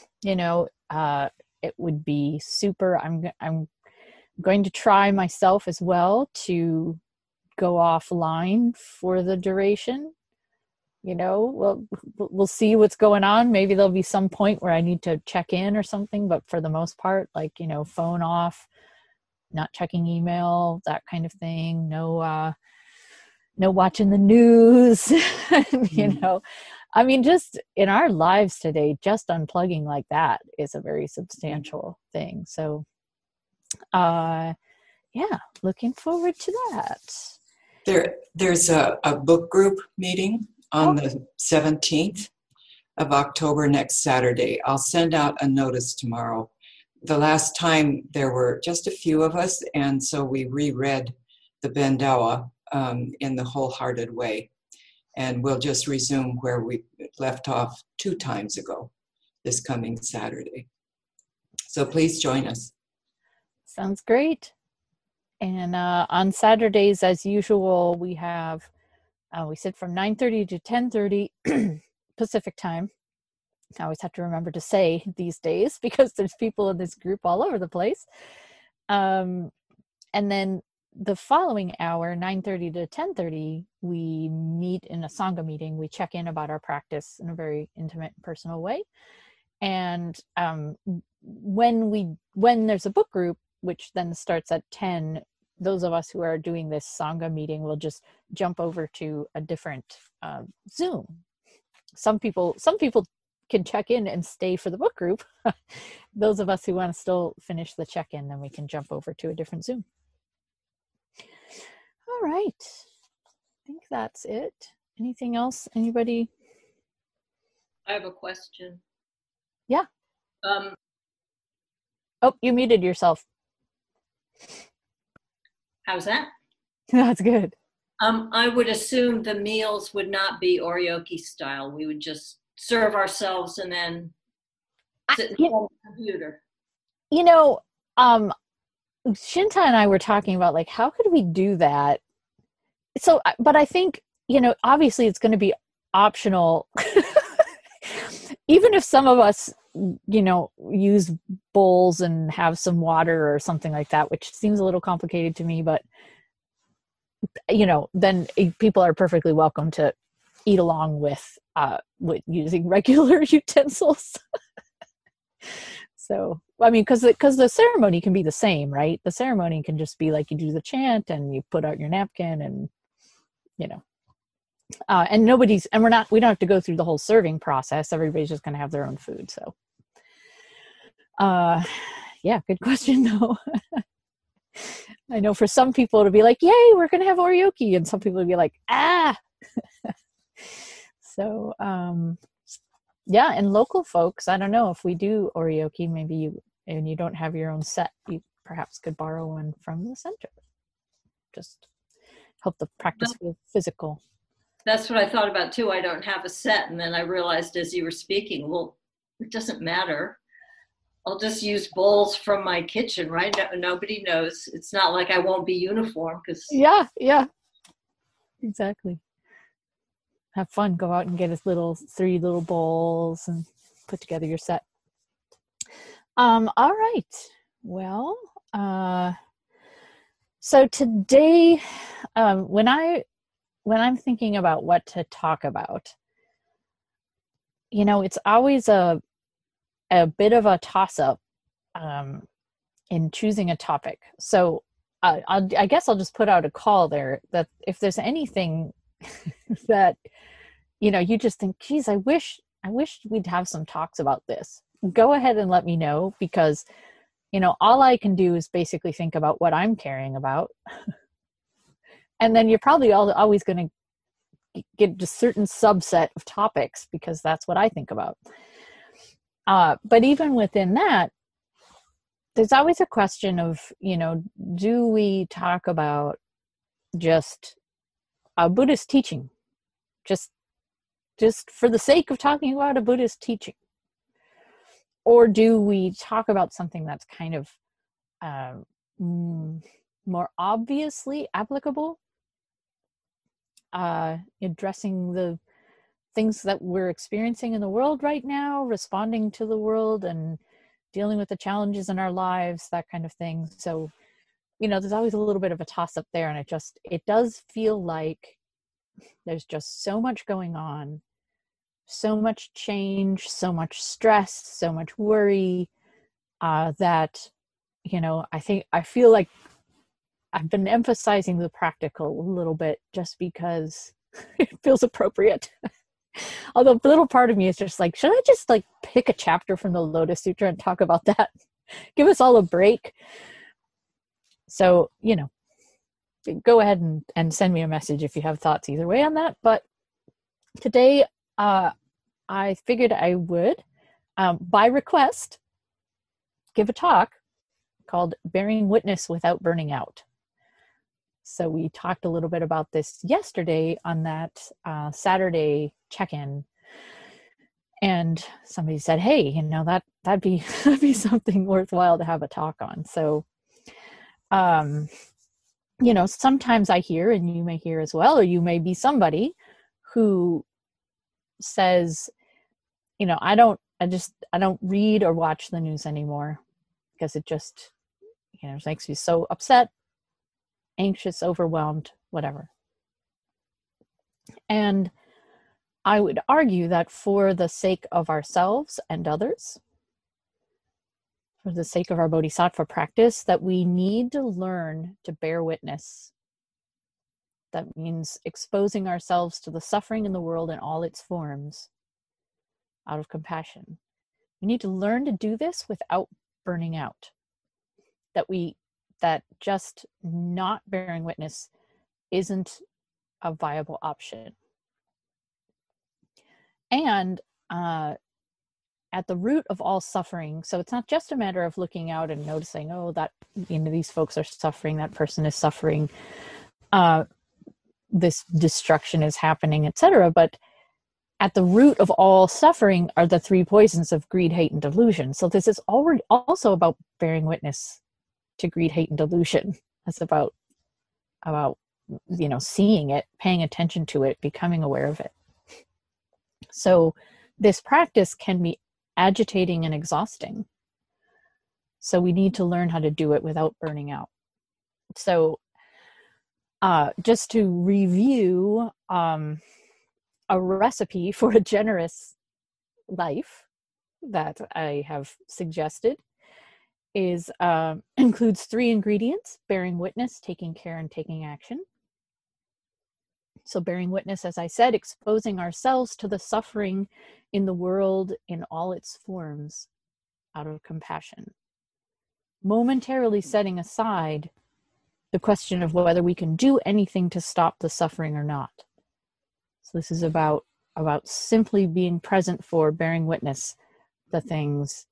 it would be super. I'm going to try myself as well to go offline for the duration. We'll see what's going on. Maybe there'll be some point where I need to check in or something, but for the most part, phone off, not checking email, that kind of thing. No watching the news, just in our lives today, just unplugging like that is a very substantial thing. So, looking forward to that. There's a book group meeting on the 17th of October, next Saturday. I'll send out a notice tomorrow. The last time there were just a few of us, and so we reread the Bendawa in the Wholehearted Way. And we'll just resume where we left off 2 times ago this coming Saturday. So please join us. Sounds great. And on Saturdays, as usual, we have, we sit from 9:30 to 10:30 Pacific time. I always have to remember to say these days because there's people in this group all over the place. And then the following hour, 9:30 to 10:30, we meet in a Sangha meeting. We check in about our practice in a very intimate and personal way. And when there's a book group, which then starts at 10, those of us who are doing this Sangha meeting will just jump over to a different Zoom. Some people can check in and stay for the book group. Those of us who want to still finish the check-in, then we can jump over to a different Zoom. All right. I think that's it. Anything else? Anybody? I have a question. Yeah. Oh, you muted yourself. How's that? That's good. I would assume the meals would not be Oryoki style. We would just serve ourselves and then sit in front of the computer. Shinta and I were talking about how could we do that? So, but I think, obviously it's going to be optional. Even if some of us, use bowls and have some water or something like that, which seems a little complicated to me, but, then people are perfectly welcome to eat along with using regular utensils. So, because the ceremony can be the same, right? The ceremony can just be like you do the chant and you put out your napkin and, and we don't have to go through the whole serving process. Everybody's just going to have their own food. So, good question though. I know for some people it'll be like, yay, we're going to have Oryoki. And some people will be like, ah. So, and local folks, I don't know if we do Oryoki, maybe you don't have your own set, you perhaps could borrow one from the center. Just help the practice feel physical. That's what I thought about too. I don't have a set. And then I realized as you were speaking, well, it doesn't matter. I'll just use bowls from my kitchen, right? Nobody knows. It's not like I won't be uniform because. Yeah. Exactly. Have fun. Go out and get us 3 little bowls and put together your set. All right. Well, so today, when I'm thinking about what to talk about, it's always a bit of a toss-up in choosing a topic. So I guess I'll just put out a call there that if there's anything that you just think, geez, I wish we'd have some talks about this, go ahead and let me know, because all I can do is basically think about what I'm caring about. And then you're probably always going to get a certain subset of topics because that's what I think about. But even within that, there's always a question of, do we talk about just a Buddhist teaching, just for the sake of talking about a Buddhist teaching? Or do we talk about something that's kind of more obviously applicable, addressing things that we're experiencing in the world right now, responding to the world and dealing with the challenges in our lives, that kind of thing. So, there's always a little bit of a toss up there, and it does feel like there's just so much going on, so much change, so much stress, so much worry, that, I feel like I've been emphasizing the practical a little bit just because it feels appropriate. Although a little part of me is just like, should I just like pick a chapter from the Lotus Sutra and talk about that? Give us all a break. So, go ahead and send me a message if you have thoughts either way on that. But today, I figured I would, by request, give a talk called Bearing Witness Without Burning Out. So we talked a little bit about this yesterday on that Saturday check-in. And somebody said, hey, that'd be something worthwhile to have a talk on. So, sometimes I hear, and you may hear as well, or you may be somebody who says, I don't read or watch the news anymore because it just, makes me so upset, anxious, overwhelmed, whatever. And I would argue that for the sake of ourselves and others, for the sake of our bodhisattva practice, that we need to learn to bear witness. That means exposing ourselves to the suffering in the world in all its forms out of compassion. We need to learn to do this without burning out. That just not bearing witness isn't a viable option. And at the root of all suffering, so it's not just a matter of looking out and noticing, that these folks are suffering, that person is suffering, this destruction is happening, etc. But at the root of all suffering are the three poisons of greed, hate, and delusion. So this is already also about bearing witness to greed, hate, and delusion. It's about seeing it, paying attention to it, becoming aware of it. So this practice can be agitating and exhausting. So we need to learn how to do it without burning out. So just to review a recipe for a generous life that I have suggested includes 3 ingredients: bearing witness, taking care, and taking action. So bearing witness, as I said, exposing ourselves to the suffering in the world in all its forms out of compassion. Momentarily setting aside the question of whether we can do anything to stop the suffering or not. So this is about simply being present for bearing witness the things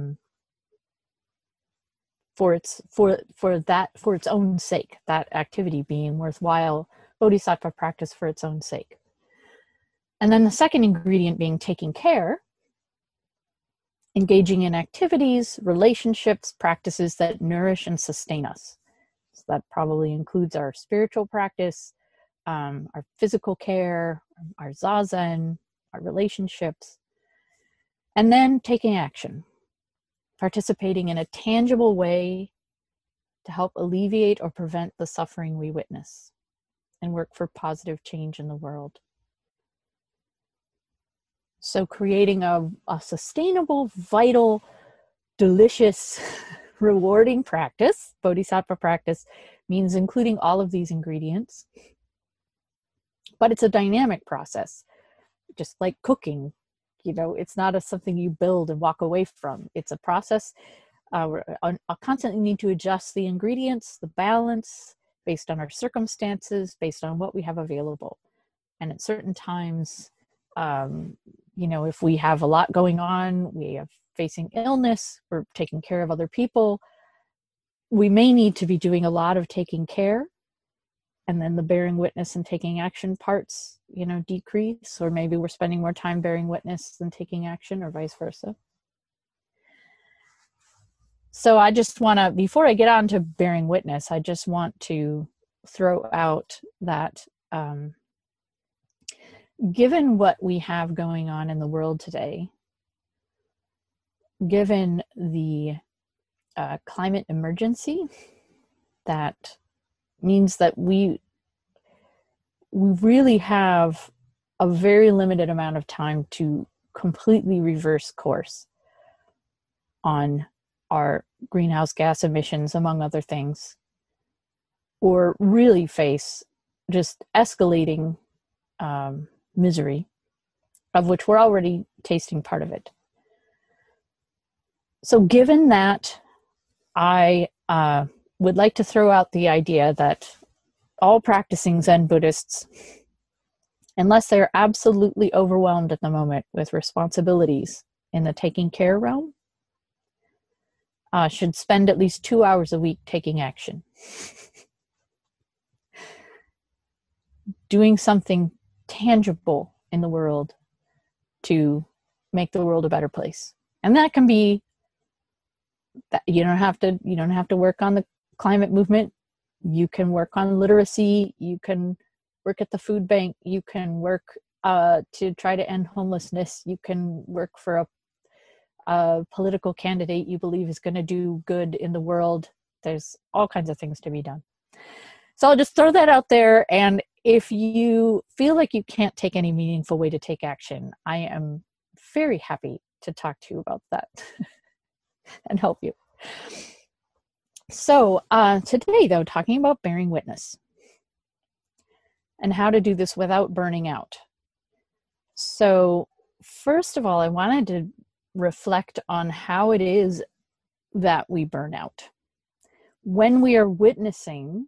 for its own sake, that activity being worthwhile, bodhisattva practice for its own sake. And then the second ingredient being taking care, engaging in activities, relationships, practices that nourish and sustain us. So that probably includes our spiritual practice, our physical care, our zazen, our relationships. And then taking action, participating in a tangible way to help alleviate or prevent the suffering we witness and work for positive change in the world. So creating a sustainable, vital, delicious, rewarding practice, bodhisattva practice, means including all of these ingredients. But it's a dynamic process, just like cooking. It's not something you build and walk away from. It's a process. I constantly need to adjust the ingredients, the balance, based on our circumstances, based on what we have available. And at certain times, if we have a lot going on, we are facing illness, we're taking care of other people, we may need to be doing a lot of taking care, and then the bearing witness and taking action parts, decrease, or maybe we're spending more time bearing witness than taking action, or vice versa. So I just want to, before I get on to bearing witness, I just want to throw out that given what we have going on in the world today, given the climate emergency, that means that we really have a very limited amount of time to completely reverse course on our greenhouse gas emissions, among other things, or really face just escalating misery, of which we're already tasting part of it. So given that, I would like to throw out the idea that all practicing Zen Buddhists, unless they're absolutely overwhelmed at the moment with responsibilities in the taking care realm, should spend at least 2 hours a week taking action. Doing something tangible in the world to make the world a better place. And that can be that you don't have to work on the climate movement. You can work on literacy, you can work at the food bank, you can work to try to end homelessness, you can work for a political candidate you believe is going to do good in the world. There's all kinds of things to be done. So I'll just throw that out there, and if you feel like you can't take any meaningful way to take action, I am very happy to talk to you about that and help you. So today, though, talking about bearing witness and how to do this without burning out. So first of all, I wanted to reflect on how it is that we burn out. When we are witnessing,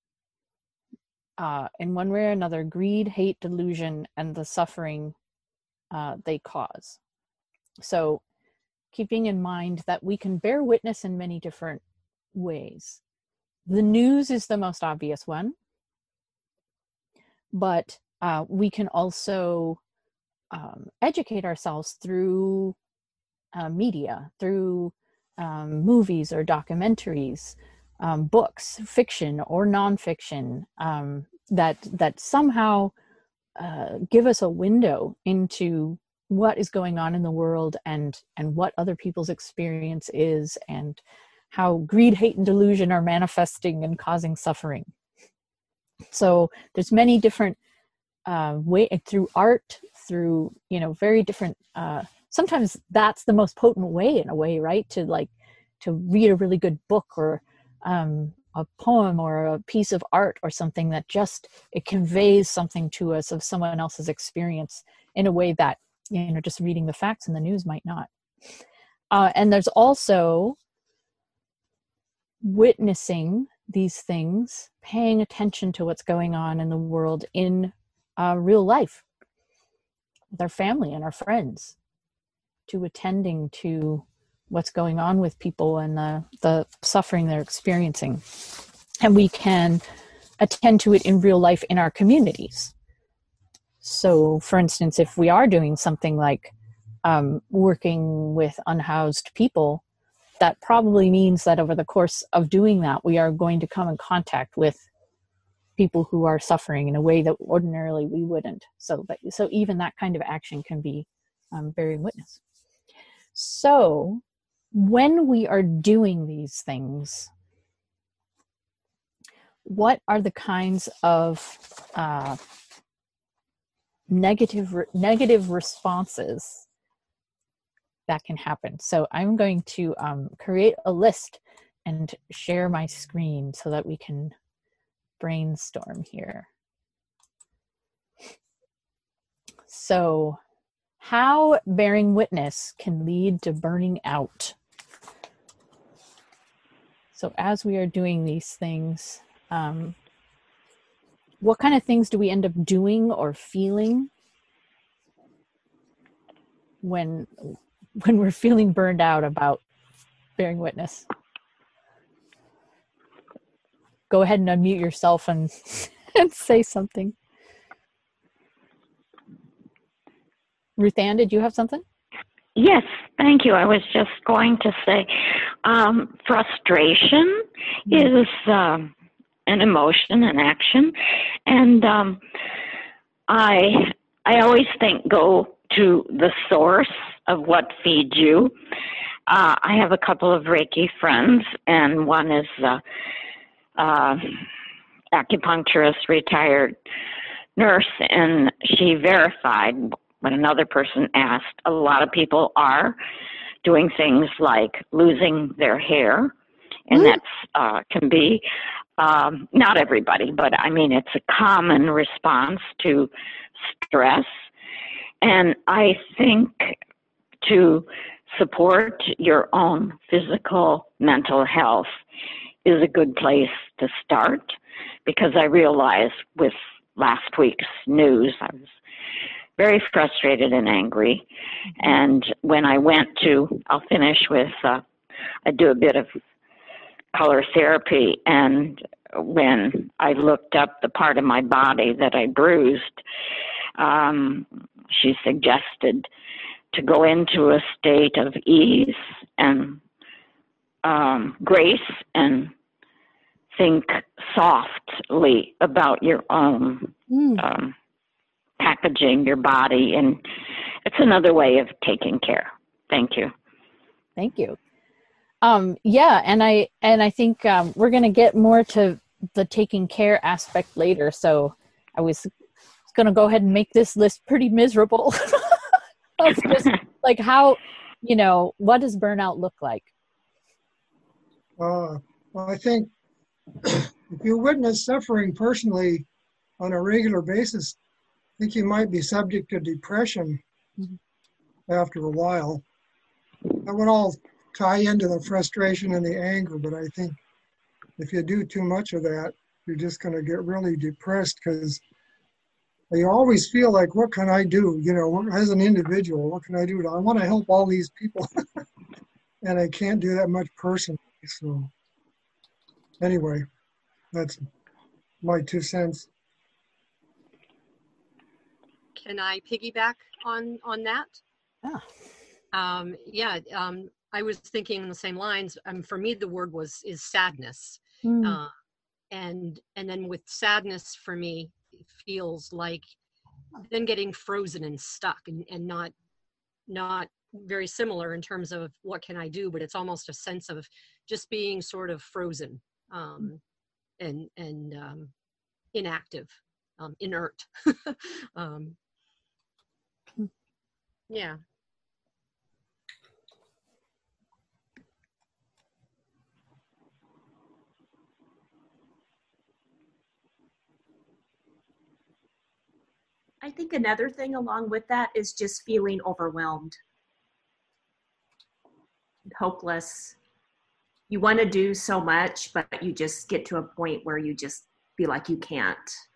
in one way or another, greed, hate, delusion, and the suffering they cause. So keeping in mind that we can bear witness in many different ways. The news is the most obvious one, but we can also educate ourselves through media, through movies or documentaries, books, fiction or nonfiction, that somehow give us a window into what is going on in the world and what other people's experience is, and how greed, hate, and delusion are manifesting and causing suffering. So there's many different ways, through art, through very different. Sometimes that's the most potent way, in a way, right? To read a really good book or a poem or a piece of art or something that just, it conveys something to us of someone else's experience in a way that, just reading the facts in the news might not. And there's also witnessing these things, paying attention to what's going on in the world in real life, with our family and our friends, to attending to what's going on with people and the suffering they're experiencing. And we can attend to it in real life in our communities. So, for instance, if we are doing something like working with unhoused people, that probably means that over the course of doing that, we are going to come in contact with people who are suffering in a way that ordinarily we wouldn't. So even that kind of action can be bearing witness. So when we are doing these things, what are the kinds of negative responses that can happen? So I'm going to create a list and share my screen so that we can brainstorm here. So how bearing witness can lead to burning out. So as we are doing these things, what kind of things do we end up doing or feeling when we're feeling burned out about bearing witness? Go ahead and unmute yourself and say something. Ruth Ann, did you have something? Yes, thank you. I was just going to say frustration is an emotion, an action. And I I always think go to the source of what feeds you. I have a couple of Reiki friends, and one is acupuncturist, retired nurse, and she verified when another person asked. A lot of people are doing things like losing their hair, and that's can be not everybody, but I mean it's a common response to stress. And I think to support your own physical, mental health is a good place to start, because I realized with last week's news, I was very frustrated and angry. And when I went to, I'll finish with, I do a bit of color therapy, and when I looked up the part of my body that I bruised, she suggested to go into a state of ease and grace and think softly about your own packaging your body, and it's another way of taking care. Thank you. Thank you. Yeah, and I think we're going to get more to the taking care aspect later. So I was going to go ahead and make this list pretty miserable. Of just like how, what does burnout look like? Well, I think if you witness suffering personally on a regular basis, I think you might be subject to depression after a while. That would all tie into the frustration and the anger, but I think if you do too much of that, you're just going to get really depressed, because you always feel like, what can I do? As an individual, what can I do? I want to help all these people, and I can't do that much personally. So anyway, that's my 2 cents. Can I piggyback on that? Yeah. I was thinking in the same lines. For me, the word is sadness, and then with sadness for me, it feels like then getting frozen and stuck, and not very similar in terms of what can I do, but it's almost a sense of just being sort of frozen and inactive, inert. Yeah. I think another thing along with that is just feeling overwhelmed, hopeless. You want to do so much, but you just get to a point where you just feel like you can't.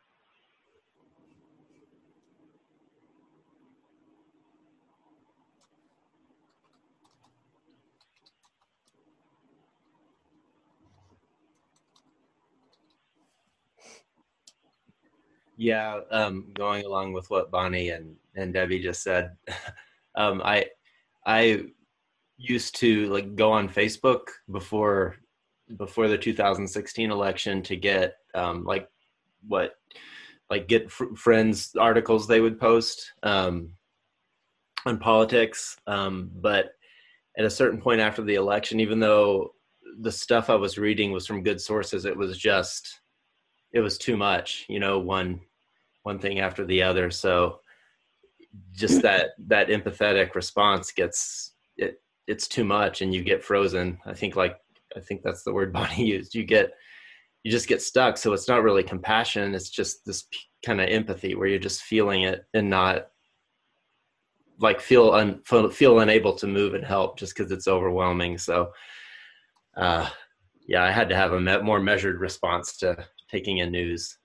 Yeah, going along with what Bonnie and Debbie just said, I used to go on Facebook before the 2016 election to get get friends articles they would post on politics, but at a certain point after the election, even though the stuff I was reading was from good sources, it was too much, one thing after the other. So just that empathetic response it's too much, and you get frozen. I think that's the word Bonnie used. You just get stuck. So it's not really compassion. It's just this kind of empathy where you're just feeling it and not feel unable to move and help just because it's overwhelming. So, I had to have a more measured response to taking in news.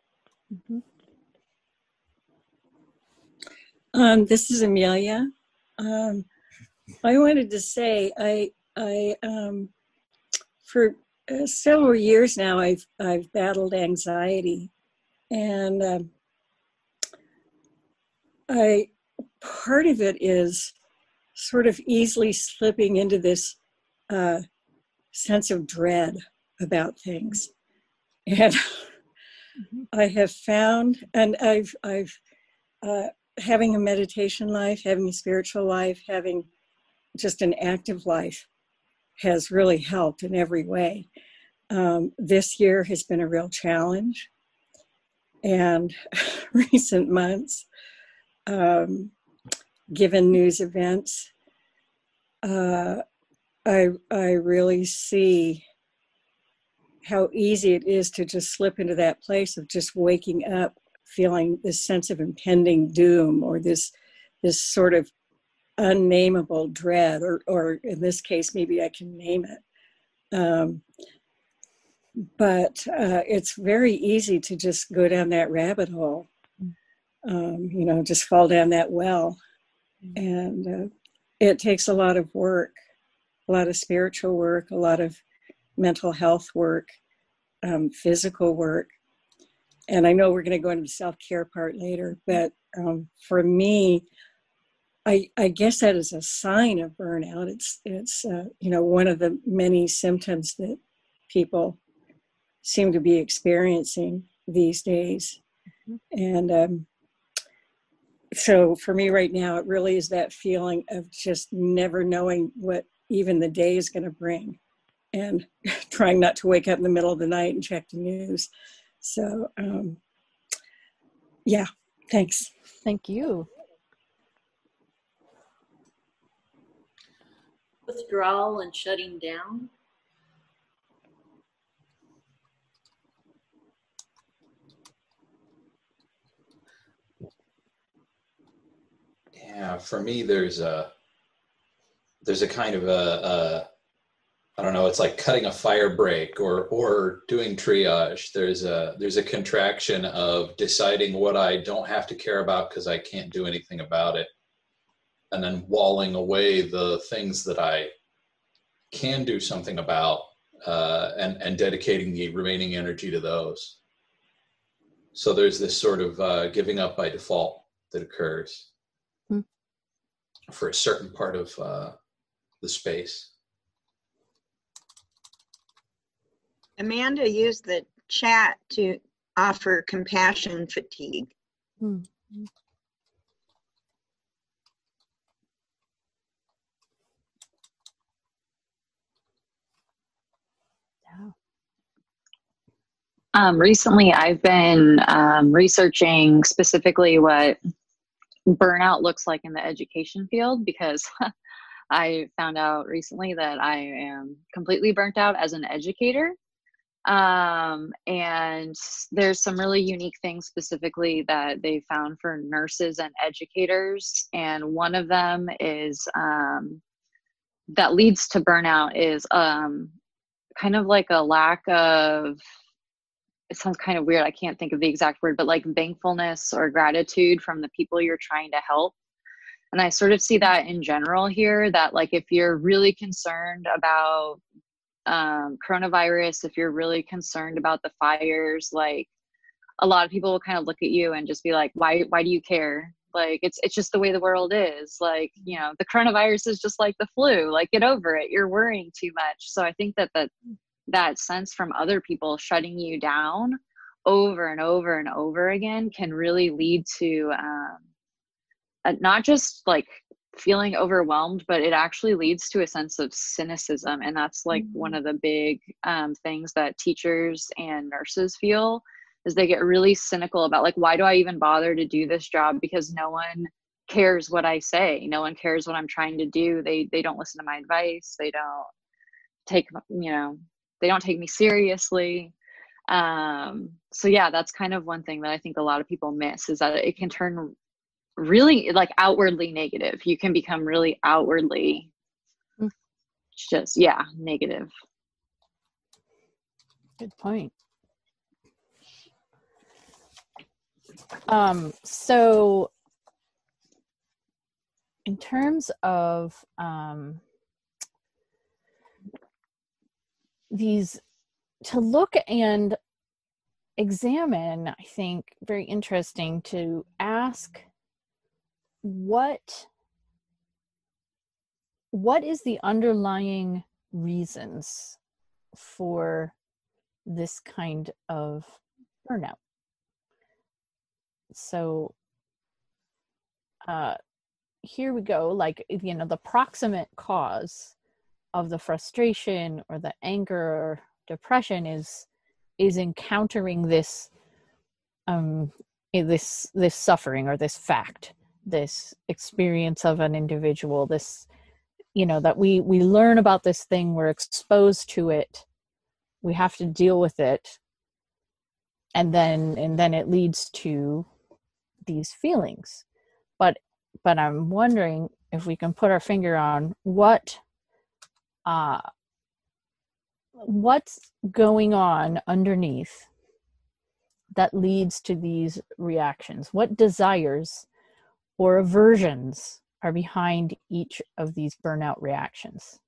This is Amelia. I wanted to say I for several years now I've battled anxiety, and part of it is sort of easily slipping into this sense of dread about things. And I have found, and I've having a meditation life, having a spiritual life, having just an active life has really helped in every way. This year has been a real challenge, and recent months, given news events, I really see how easy it is to just slip into that place of just waking up feeling this sense of impending doom, or this sort of unnameable dread, or in this case, maybe I can name it. But it's very easy to just go down that rabbit hole, just fall down that well. And it takes a lot of work, a lot of spiritual work, a lot of mental health work, physical work. And I know we're going to go into the self-care part later, but for me, I guess that is a sign of burnout. It's one of the many symptoms that people seem to be experiencing these days. And so for me right now, it really is that feeling of just never knowing what even the day is going to bring, and trying not to wake up in the middle of the night and check the news. So, yeah, thanks. Thank you. Withdrawal and shutting down. Yeah, for me, there's a kind of a I don't know, it's like cutting a fire break or doing triage. There's a contraction of deciding what I don't have to care about because I can't do anything about it, and then walling away the things that I can do something about, and dedicating the remaining energy to those. So there's this sort of giving up by default that occurs for a certain part of the space. Amanda used the chat to offer compassion fatigue. Recently, I've been researching specifically what burnout looks like in the education field, because I found out recently that I am completely burnt out as an educator. And there's some really unique things specifically that they found for nurses and educators. And one of them is that leads to burnout is kind of like a lack of, it sounds kind of weird, I can't think of the exact word, but like thankfulness or gratitude from the people you're trying to help. And I sort of see that in general here, that like if you're really concerned about coronavirus, if you're really concerned about the fires, like a lot of people will kind of look at you and just be like, why do you care? Like, it's just the way the world is. Like, the coronavirus is just like the flu, like get over it. You're worrying too much. So I think that sense from other people shutting you down over and over and over again can really lead to not just like feeling overwhelmed, but it actually leads to a sense of cynicism. And that's like one of the big things that teachers and nurses feel, is they get really cynical about like, why do I even bother to do this job? Because no one cares what I say. No one cares what I'm trying to do. They don't listen to my advice. They don't take, they don't take me seriously. So yeah, that's kind of one thing that I think a lot of people miss, is that it can turn really like outwardly negative. You can become really outwardly just, negative. Good point. So in terms of these, to look and examine, I think very interesting to ask what is the underlying reasons for this kind of burnout. So here we go, like, you know, the proximate cause of the frustration or the anger or depression is encountering this this suffering or this fact, this experience of an individual, this, you know, that we learn about this thing, we're exposed to it, we have to deal with it, and then it leads to these feelings. But I'm wondering if we can put our finger on what's going on underneath that leads to these reactions. What desires or aversions are behind each of these burnout reactions?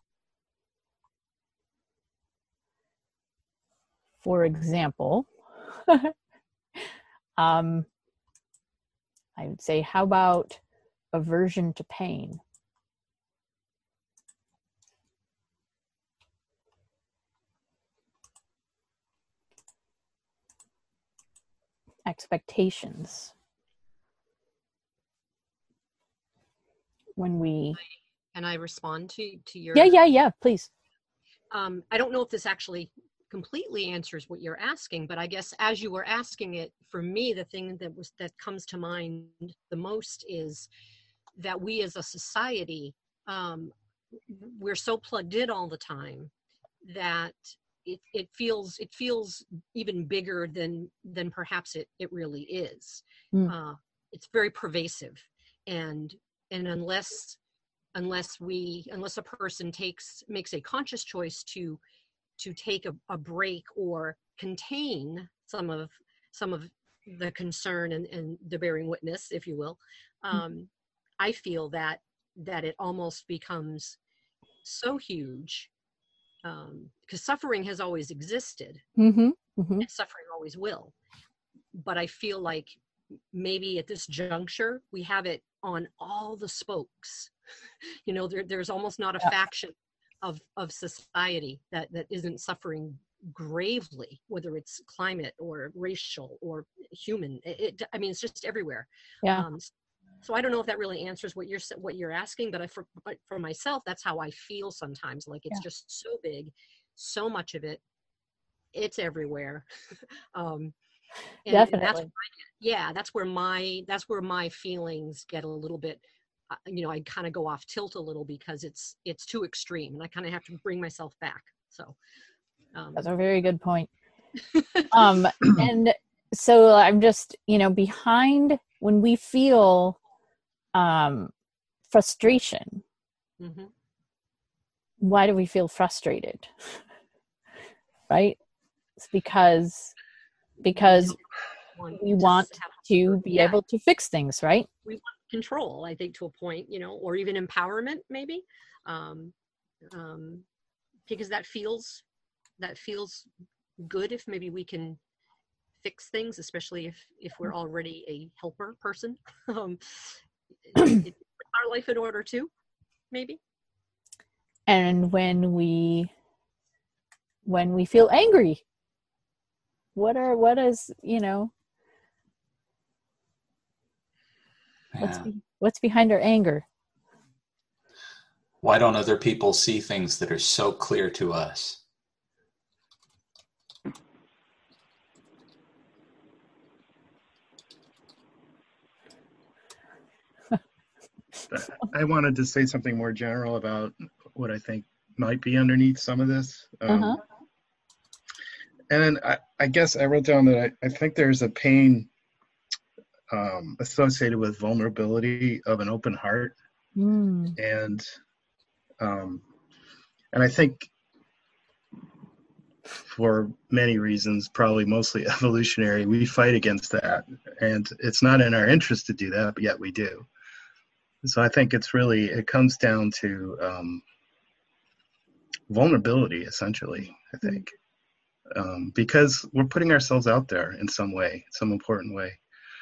For example, I would say, how about aversion to pain? Expectations. When we... Can I respond to your... Yeah, please. I don't know if this actually completely answers what you're asking, but I guess as you were asking it, for me, the thing that comes to mind the most is that we as a society, we're so plugged in all the time that it feels even bigger than perhaps it really is. It's very pervasive, and unless a person makes a conscious choice to take a break or contain some of the concern and the bearing witness, if you will, I feel that it almost becomes so huge, because suffering has always existed, and suffering always will. But I feel like maybe at this juncture we have it on all the spokes. You know, there's almost not a faction of society that isn't suffering gravely, whether it's climate or racial or human. I mean, it's just everywhere. So I don't know if that really answers what you're asking, but for myself, that's how I feel sometimes. Like it's just so big, so much of it, it's everywhere. Definitely. That's where my feelings get a little bit, you know, I kind of go off tilt a little because it's too extreme, and I kind of have to bring myself back. So that's a very good point. And so I'm just, you know, behind when we feel frustration, why do we feel frustrated? Right? It's because we want to be able to fix things, right? We want control, I think, to a point, you know, or even empowerment, maybe, because that feels good if maybe we can fix things, especially if we're already a helper person. It puts our life in order too, maybe. And when we feel angry, what is, you know, what's behind our anger? Why don't other people see things that are so clear to us? I wanted to say something more general about what I think might be underneath some of this. And then I guess I wrote down that I think there's a pain associated with vulnerability of an open heart. And I think for many reasons, probably mostly evolutionary, we fight against that. And it's not in our interest to do that, but yet we do. So I think it comes down to vulnerability, essentially, I think. Because we're putting ourselves out there in some way, some important way,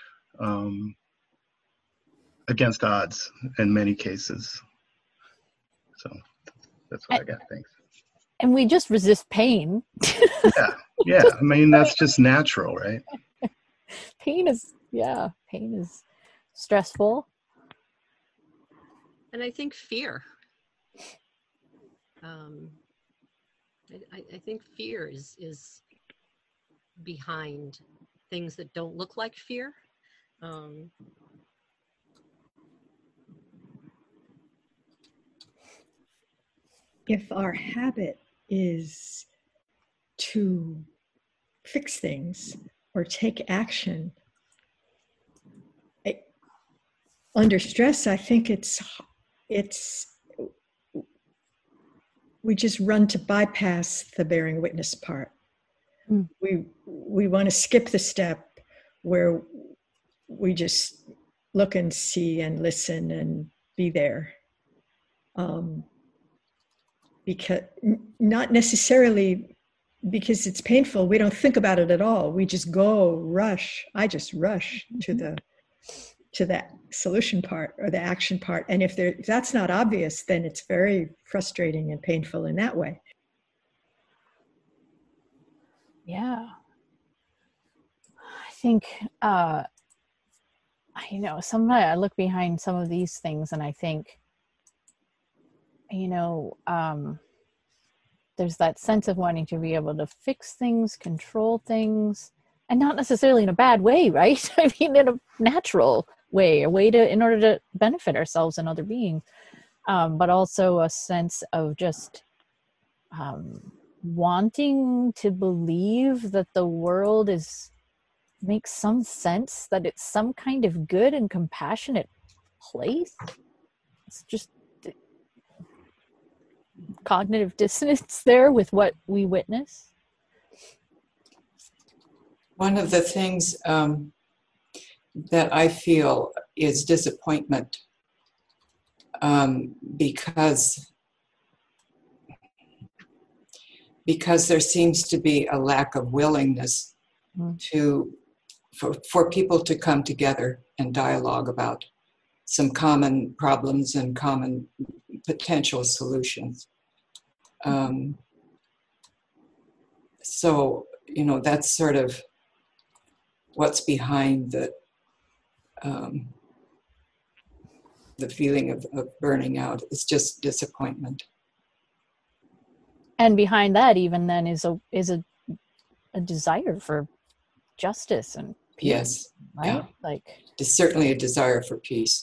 against odds in many cases. So that's what I got. Thanks. And we just resist pain. Yeah. I mean, that's just natural, right? Pain is stressful. And I think fear. I think fear is behind things that don't look like fear. If our habit is to fix things or take action under stress, I think we just run to bypass the bearing witness part. We want to skip the step where we just look and see and listen and be there. Because not necessarily because it's painful, we don't think about it at all. We just I just rush to that solution part or the action part. And if that's not obvious, then it's very frustrating and painful in that way. Yeah. I think, sometimes I look behind some of these things and I think, there's that sense of wanting to be able to fix things, control things, and not necessarily in a bad way, right? I mean, in a natural way, in order to benefit ourselves and other beings, but also a sense of just wanting to believe that the world makes some sense, that it's some kind of good and compassionate place. It's just cognitive dissonance there with what we witness. One of the things that I feel is disappointment because there seems to be a lack of willingness for people to come together and dialogue about some common problems and common potential solutions. So, that's sort of what's behind the feeling of burning out. It's just disappointment. And behind that, even then, is a desire for justice and peace. Yes, right? Yeah. There's certainly a desire for peace.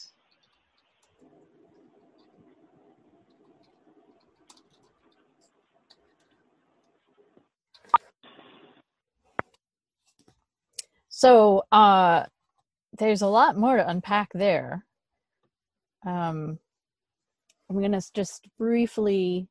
So there's a lot more to unpack there. I'm going to just briefly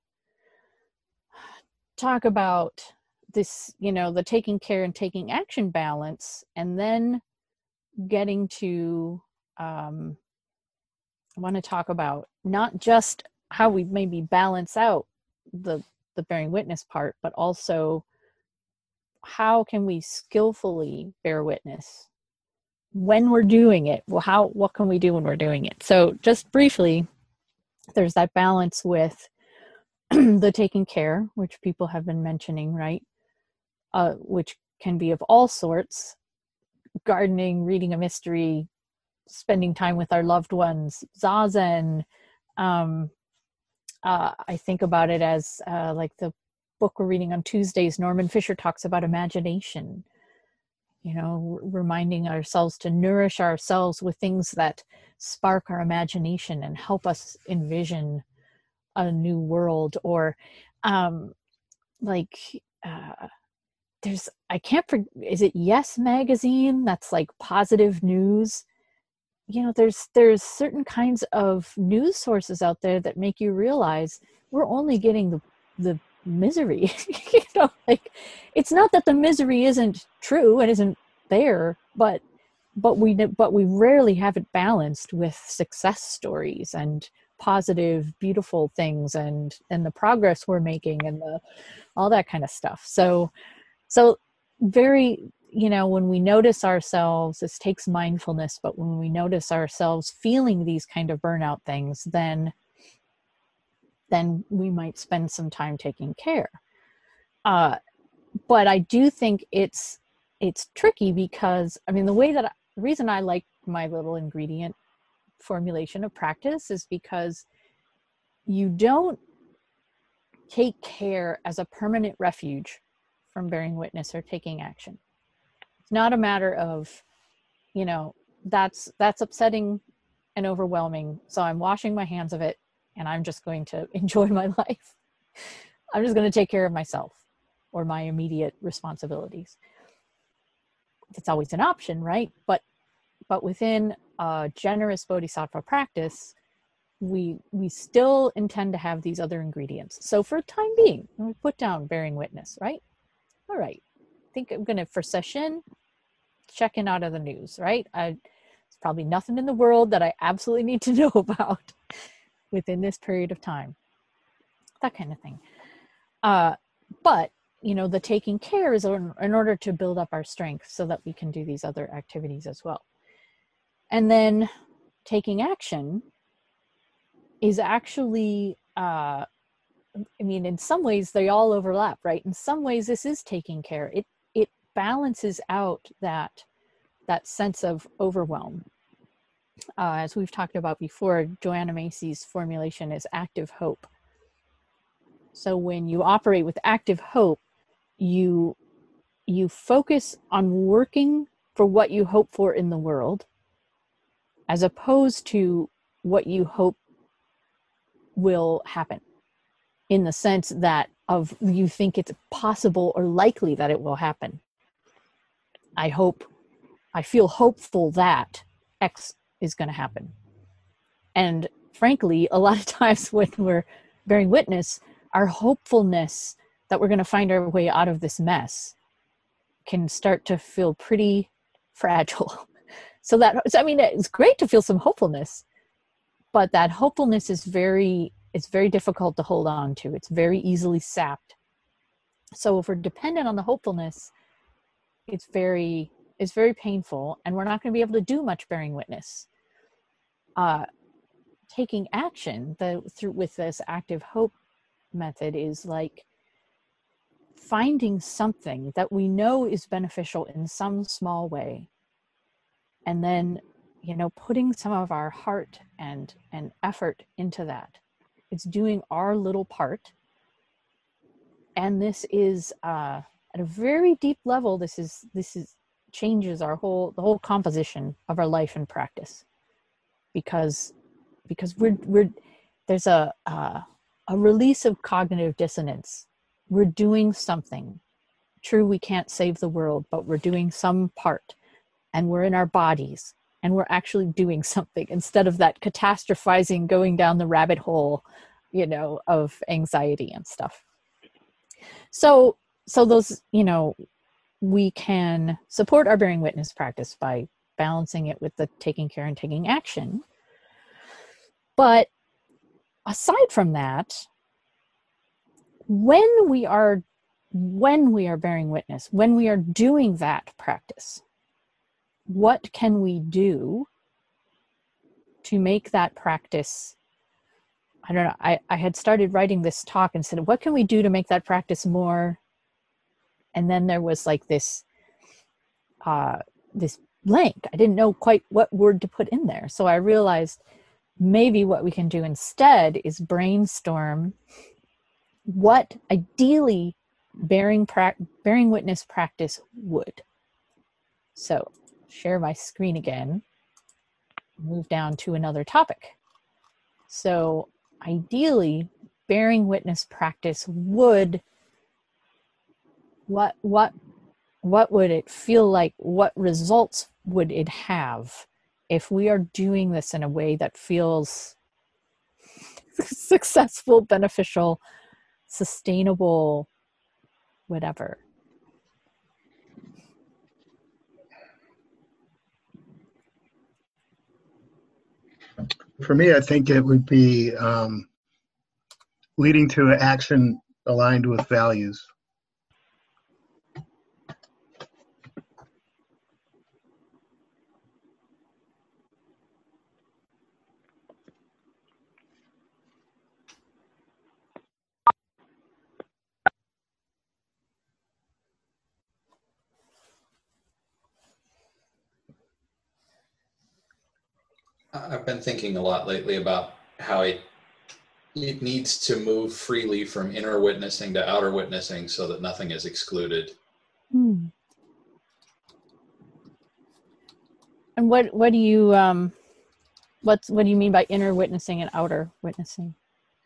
talk about this, the taking care and taking action balance, and then getting to, I want to talk about not just how we maybe balance out the bearing witness part, but also how can we skillfully bear witness when we're doing it? Well, what can we do when we're doing it? So just briefly, there's that balance with the taking care, which people have been mentioning, right? Which can be of all sorts: gardening, reading a mystery, spending time with our loved ones, zazen. I think about it as like the book we're reading on Tuesdays, Norman Fisher talks about imagination, reminding ourselves to nourish ourselves with things that spark our imagination and help us envision a new world. Or is it Yes Magazine? That's like positive news. There's certain kinds of news sources out there that make you realize we're only getting the misery. It's not that the misery isn't true and isn't there, but we rarely have it balanced with success stories and positive, beautiful things and the progress we're making and all that kind of stuff. So very, when we notice ourselves, this takes mindfulness, but when we notice ourselves feeling these kind of burnout things, then we might spend some time taking care. But I do think it's tricky because, the reason I like my little ingredient formulation of practice is because you don't take care as a permanent refuge from bearing witness or taking action. It's not a matter of, you know, that's upsetting and overwhelming, so I'm washing my hands of it and I'm just going to enjoy my life. I'm just going to take care of myself or my immediate responsibilities. It's always an option, right? But within a generous bodhisattva practice, we still intend to have these other ingredients. So for the time being, we put down bearing witness, right? All right. I think I'm going to, for session, checking out of the news, right? There's probably nothing in the world that I absolutely need to know about within this period of time. That kind of thing. But, you know, the taking care is in order to build up our strength so that we can do these other activities as well. And then taking action is actually, I mean, in some ways they all overlap, right? In some ways this is taking care. It balances out that sense of overwhelm. As we've talked about before, Joanna Macy's formulation is active hope. So when you operate with active hope, you focus on working for what you hope for in the world, as opposed to what you hope will happen, in the sense that of you think it's possible or likely that it will happen. I feel hopeful that X is going to happen. And frankly, a lot of times when we're bearing witness, our hopefulness that we're going to find our way out of this mess can start to feel pretty fragile. So I mean, it's great to feel some hopefulness, but that hopefulness is very difficult to hold on to. It's very easily sapped. So if we're dependent on the hopefulness, it's very painful, and we're not going to be able to do much bearing witness. Taking action with this active hope method is like finding something that we know is beneficial in some small way, and then, you know, putting some of our heart and effort into that. It's doing our little part. And this is at a very deep level, this is changes the whole composition of our life and practice, because we're there's a release of cognitive dissonance. We're doing something. True, we can't save the world, but we're doing some part, and we're in our bodies, and we're actually doing something, instead of that catastrophizing, going down the rabbit hole, you know, of anxiety and stuff. So those, you know, we can support our bearing witness practice by balancing it with the taking care and taking action. But aside from that, when we are bearing witness, when we are doing that practice, what can we do to make that practice, I don't know, I had started writing this talk and said, what can we do to make that practice more? And then there was like this blank. I didn't know quite what word to put in there. So I realized maybe what we can do instead is brainstorm what ideally bearing witness practice would. So share my screen again, move down to another topic. So ideally, bearing witness practice would, what would it feel like? What results would it have if we are doing this in a way that feels successful, beneficial, sustainable, whatever? For me, I think it would be leading to an action aligned with values. I've been thinking a lot lately about how it needs to move freely from inner witnessing to outer witnessing so that nothing is excluded. Hmm. And what do you what do you mean by inner witnessing and outer witnessing?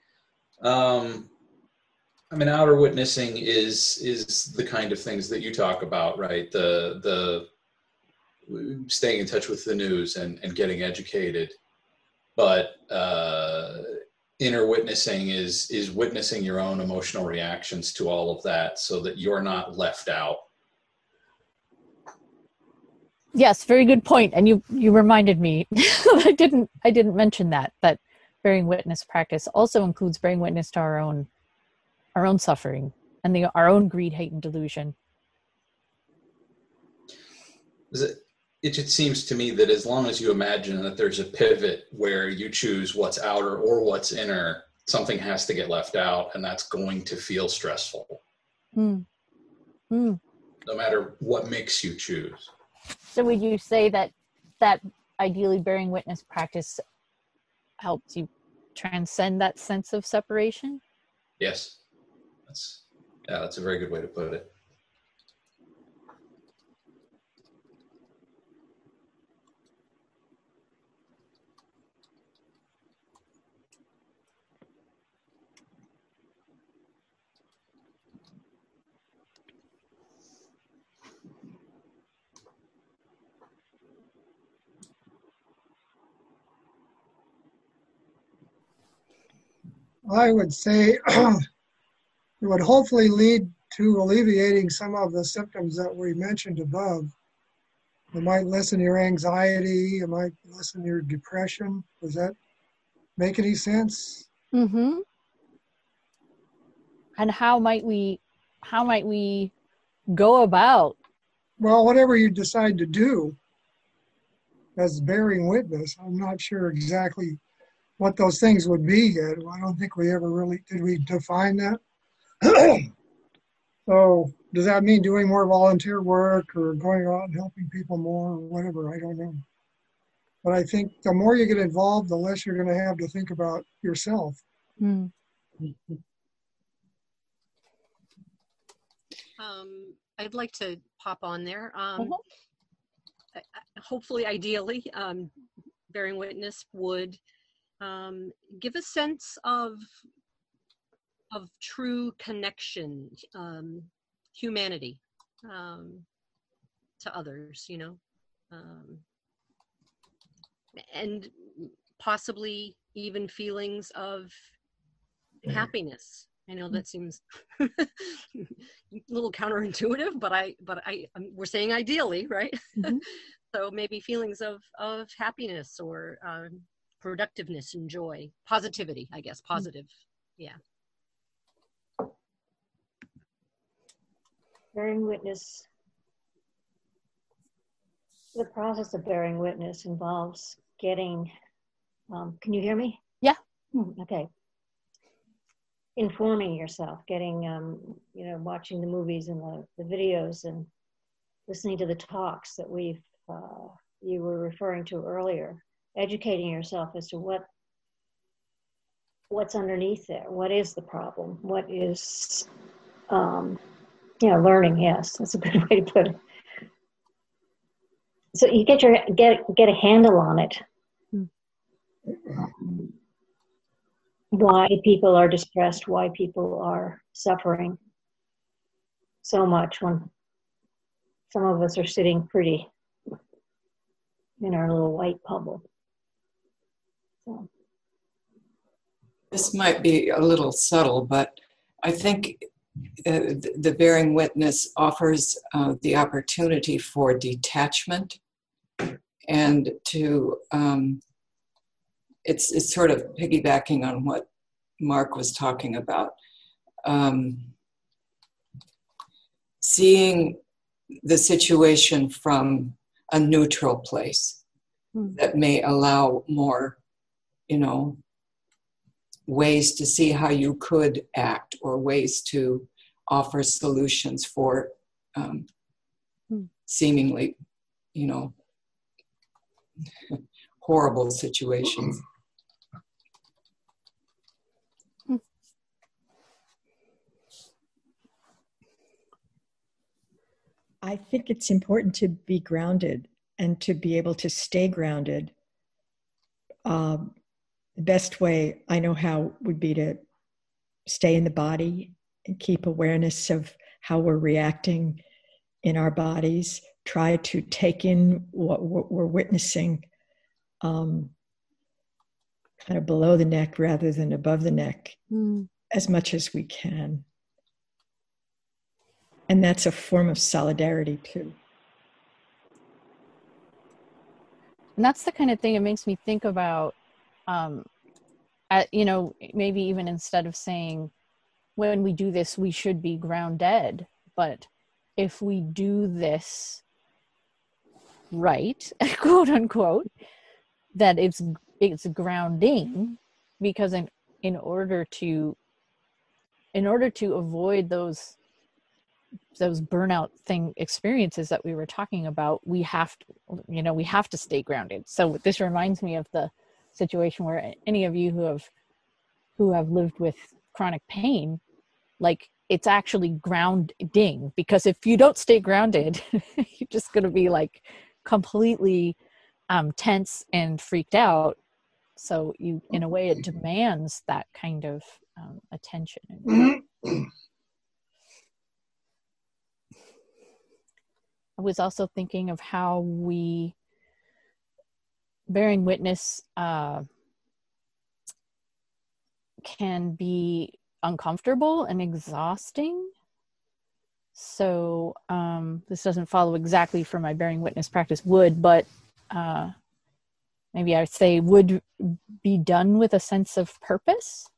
I mean, outer witnessing is the kind of things that you talk about, right? The staying in touch with the news and getting educated. But inner witnessing is witnessing your own emotional reactions to all of that so that you're not left out. Yes, very good point. And you reminded me. I didn't mention that bearing witness practice also includes bearing witness to our own suffering and our own greed, hate, and delusion. It just seems to me that as long as you imagine that there's a pivot where you choose what's outer or what's inner, something has to get left out, and that's going to feel stressful. No matter what mix you choose. So would you say that ideally bearing witness practice helps you transcend that sense of separation? Yes. That's a very good way to put it. I would say it would hopefully lead to alleviating some of the symptoms that we mentioned above. It might lessen your anxiety, it might lessen your depression. Does that make any sense? Mm-hmm. And how might we go about? Well, whatever you decide to do as bearing witness, I'm not sure exactly what those things would be yet. I don't think we ever really, did we define that? So does that mean doing more volunteer work or going out and helping people more or whatever? I don't know. But I think the more you get involved, the less you're going to have to think about yourself. Mm. I'd like to pop on there. Hopefully, ideally, bearing witness would give a sense of true connection, humanity to others, and possibly even feelings of happiness. I know that seems a little counterintuitive, but we're saying ideally, right? Mm-hmm. So maybe feelings of happiness or productiveness and joy, positivity, I guess, positive, yeah. Bearing witness, the process of bearing witness involves getting, can you hear me? Yeah. Okay. Informing yourself, getting, watching the movies and the videos and listening to the talks that you were referring to earlier, educating yourself as to what's underneath there. What is the problem? What is, learning, yes, that's a good way to put it. So you get a handle on it. Why people are distressed, why people are suffering so much when some of us are sitting pretty in our little white bubble. So. This might be a little subtle, but I think the bearing witness offers the opportunity for detachment and to it's sort of piggybacking on what Mark was talking about. Seeing the situation from a neutral place that may allow more, ways to see how you could act or ways to offer solutions for seemingly, horrible situations. I think it's important to be grounded and to be able to stay grounded. The best way I know how would be to stay in the body and keep awareness of how we're reacting in our bodies. Try to take in what we're witnessing kind of below the neck rather than above the neck as much as we can. And that's a form of solidarity too. And that's the kind of thing it makes me think about, you know, maybe even instead of saying, when we do this, we should be grounded. But if we do this right, quote unquote, that it's grounding, because in order to avoid those burnout experiences that we were talking about, we have to stay grounded. So this reminds me of the situation where any of you who have lived with chronic pain, like, it's actually grounding, because if you don't stay grounded, you're just going to be like completely tense and freaked out. So in a way, it demands that kind of attention. I was also thinking of how bearing witness can be uncomfortable and exhausting. So this doesn't follow exactly from my bearing witness practice but maybe I would say would be done with a sense of purpose.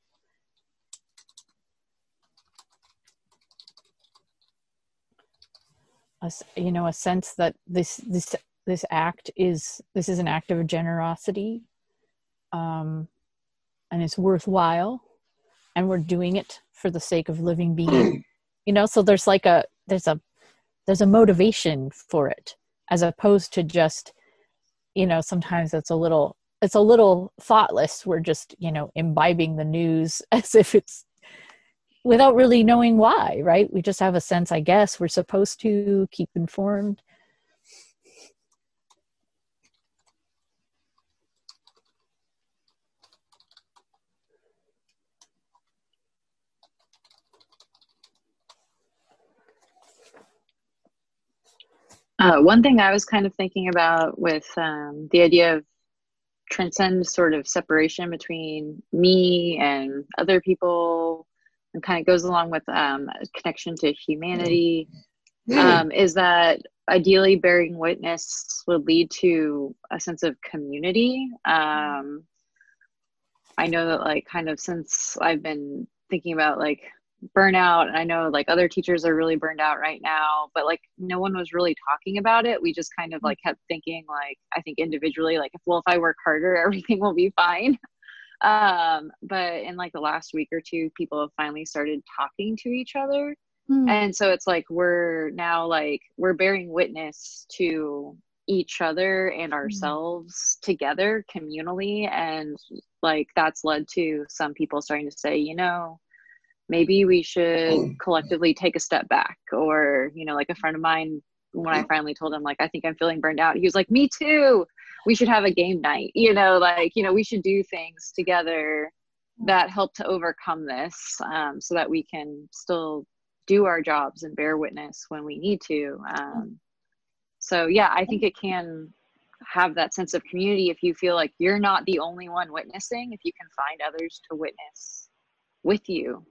A sense that this act is an act of generosity, and it's worthwhile, and we're doing it for the sake of living being. So there's a motivation for it, as opposed to just, sometimes it's a little thoughtless. We're just, imbibing the news as if it's, without really knowing why, right? We just have a sense, I guess, we're supposed to keep informed. One thing I was kind of thinking about with the idea of transcend sort of separation between me and other people, and kind of goes along with connection to humanity, is that ideally bearing witness would lead to a sense of community. I know that, like, kind of since I've been thinking about like burnout, and I know like other teachers are really burned out right now, but like no one was really talking about it. We just kind of like kept thinking, like, I think individually, like, if I work harder, everything will be fine. But in like the last week or two, people have finally started talking to each other. And so it's like we're bearing witness to each other and ourselves together communally, and like that's led to some people starting to say, maybe we should collectively take a step back. Or, like a friend of mine, when I finally told him, like, I think I'm feeling burned out, he was like, me too. We should have a game night, we should do things together that help to overcome this, so that we can still do our jobs and bear witness when we need to. So yeah, I think it can have that sense of community if you feel like you're not the only one witnessing, if you can find others to witness with you.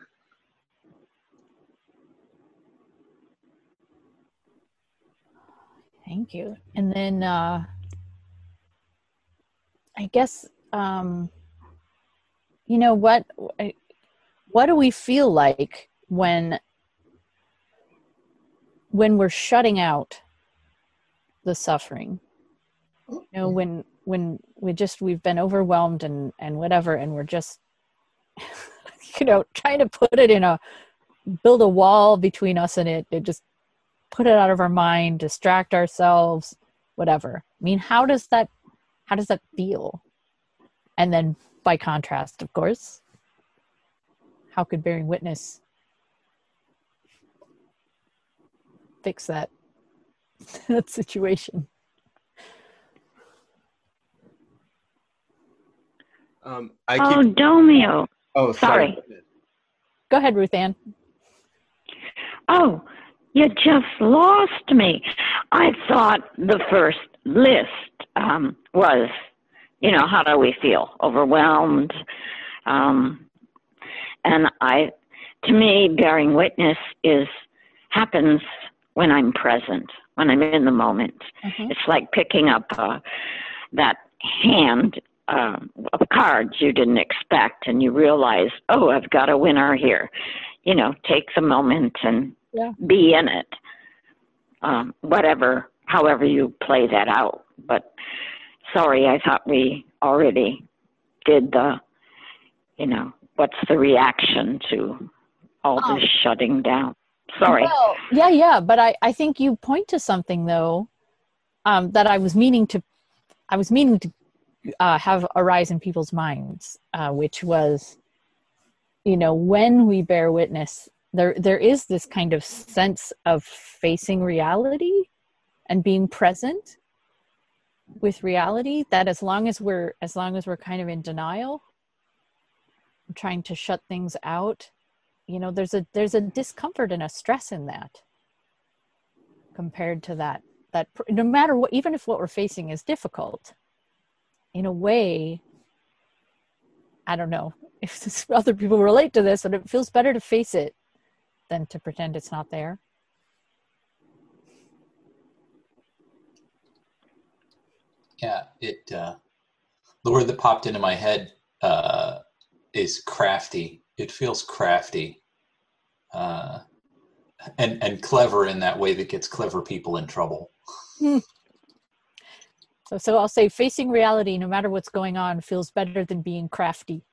Thank you. And then I guess, what do we feel like when we're shutting out the suffering? When we've been overwhelmed and whatever, and we're just, trying to build a wall between us and it just put it out of our mind, distract ourselves, whatever. I mean, how does that How does that feel? And then by contrast, of course, how could bearing witness fix that, that situation? Domio. Oh, sorry. Go ahead, Ruth Ann. Oh, you just lost me. I thought the first list was, how do we feel? Overwhelmed. And to me, bearing witness happens when I'm present, when I'm in the moment. Mm-hmm. It's like picking up that hand of cards you didn't expect, and you realize, oh, I've got a winner here. Take the moment and be in it. However you play that out. But sorry, I thought we already did the, what's the reaction to all this shutting down? Sorry. Well, yeah. But I think you point to something though, that I was meaning to have arise in people's minds, which was, when we bear witness, there is this kind of sense of facing reality and being present with reality, that as long as we're kind of in denial, trying to shut things out, there's a discomfort and a stress in that compared to that no matter what, even if what we're facing is difficult, in a way, I don't know if other people relate to this, but it feels better to face it than to pretend it's not there. Yeah, the word that popped into my head is crafty. It feels crafty, and clever in that way that gets clever people in trouble. So I'll say facing reality, no matter what's going on, feels better than being crafty.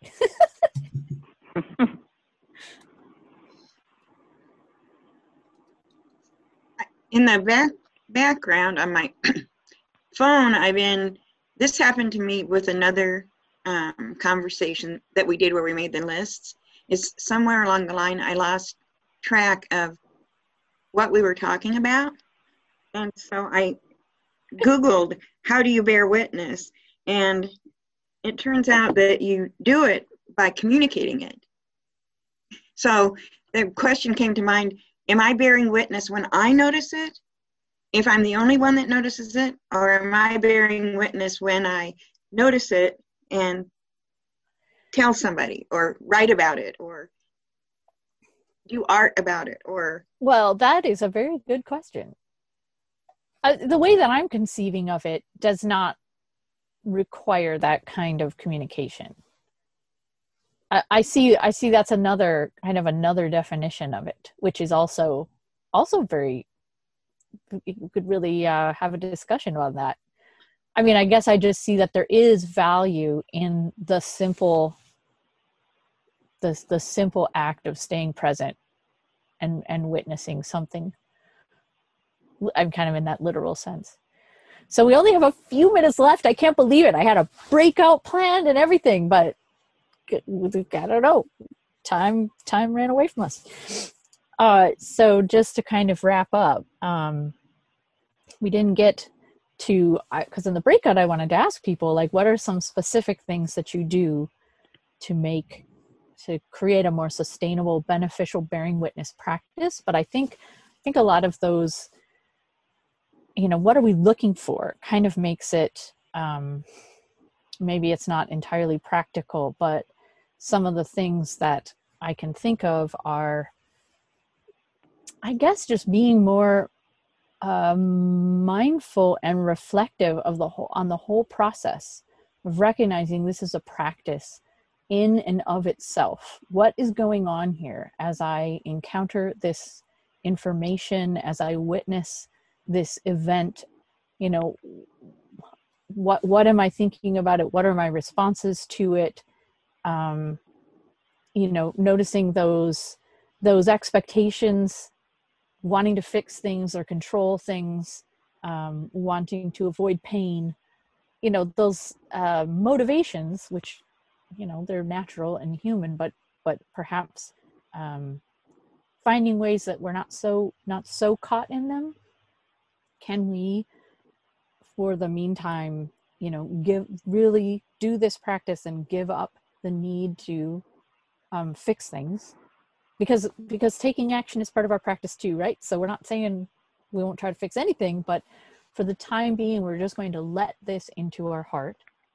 In the background on my phone, this happened to me with another conversation that we did where we made the lists. Is somewhere along the line, I lost track of what we were talking about. And so I Googled, how do you bear witness? And it turns out that you do it by communicating it. So the question came to mind, am I bearing witness when I notice it? If I'm the only one that notices it? Or am I bearing witness when I notice it and tell somebody or write about it or do art about it? Or well, that is a very good question. The way that I'm conceiving of it does not require that kind of communication. I see that's another definition of it, which is also very, we could really have a discussion on that. I mean, I guess I just see that there is value in the simple act of staying present and witnessing something. I'm kind of in that literal sense. So we only have a few minutes left. I can't believe it. I had a breakout planned and everything, but I don't know. Time ran away from us. So just to kind of wrap up, we didn't get to, because in the breakout I wanted to ask people, like, what are some specific things that you do to create a more sustainable, beneficial bearing witness practice? But I think a lot of those, what are we looking for, kind of makes it, maybe it's not entirely practical, but some of the things that I can think of are, I guess, just being more mindful and reflective of the whole process of recognizing this is a practice in and of itself. What is going on here as I encounter this information, as I witness this event? What am I thinking about it? What are my responses to it? Noticing those expectations, wanting to fix things or control things, wanting to avoid pain, those motivations, which, they're natural and human, but perhaps finding ways that we're not so caught in them. Can we, for the meantime, really do this practice and give up the need to fix things, because taking action is part of our practice too, right? So we're not saying we won't try to fix anything, but for the time being, we're just going to let this into our heart.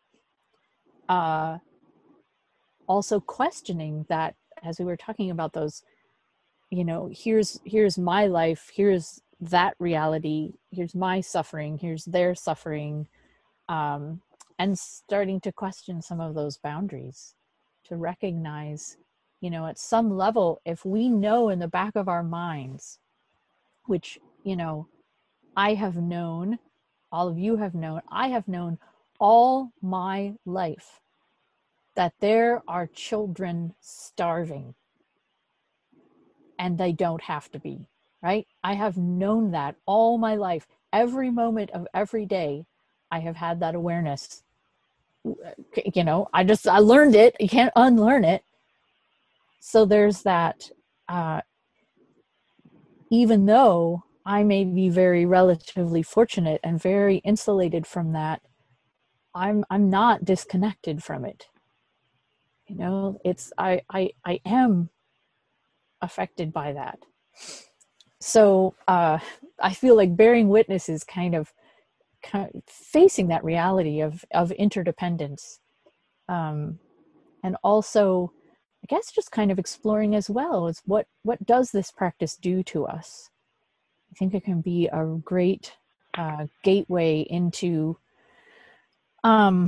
Also questioning that, as we were talking about those, here's my life, here's that reality, here's my suffering, here's their suffering, and starting to question some of those boundaries, to recognize, at some level, if we know in the back of our minds, which, I have known, all of you have known, I have known all my life, that there are children starving, and they don't have to be, right? I have known that all my life. Every moment of every day, I have had that awareness. I learned it. You can't unlearn it. So there's that, even though I may be very relatively fortunate and very insulated from that, I'm not disconnected from it. I am affected by that. So I feel like bearing witness is kind of facing that reality of interdependence, and also, I guess, just kind of exploring as well is what does this practice do to us? I think it can be a great gateway into, in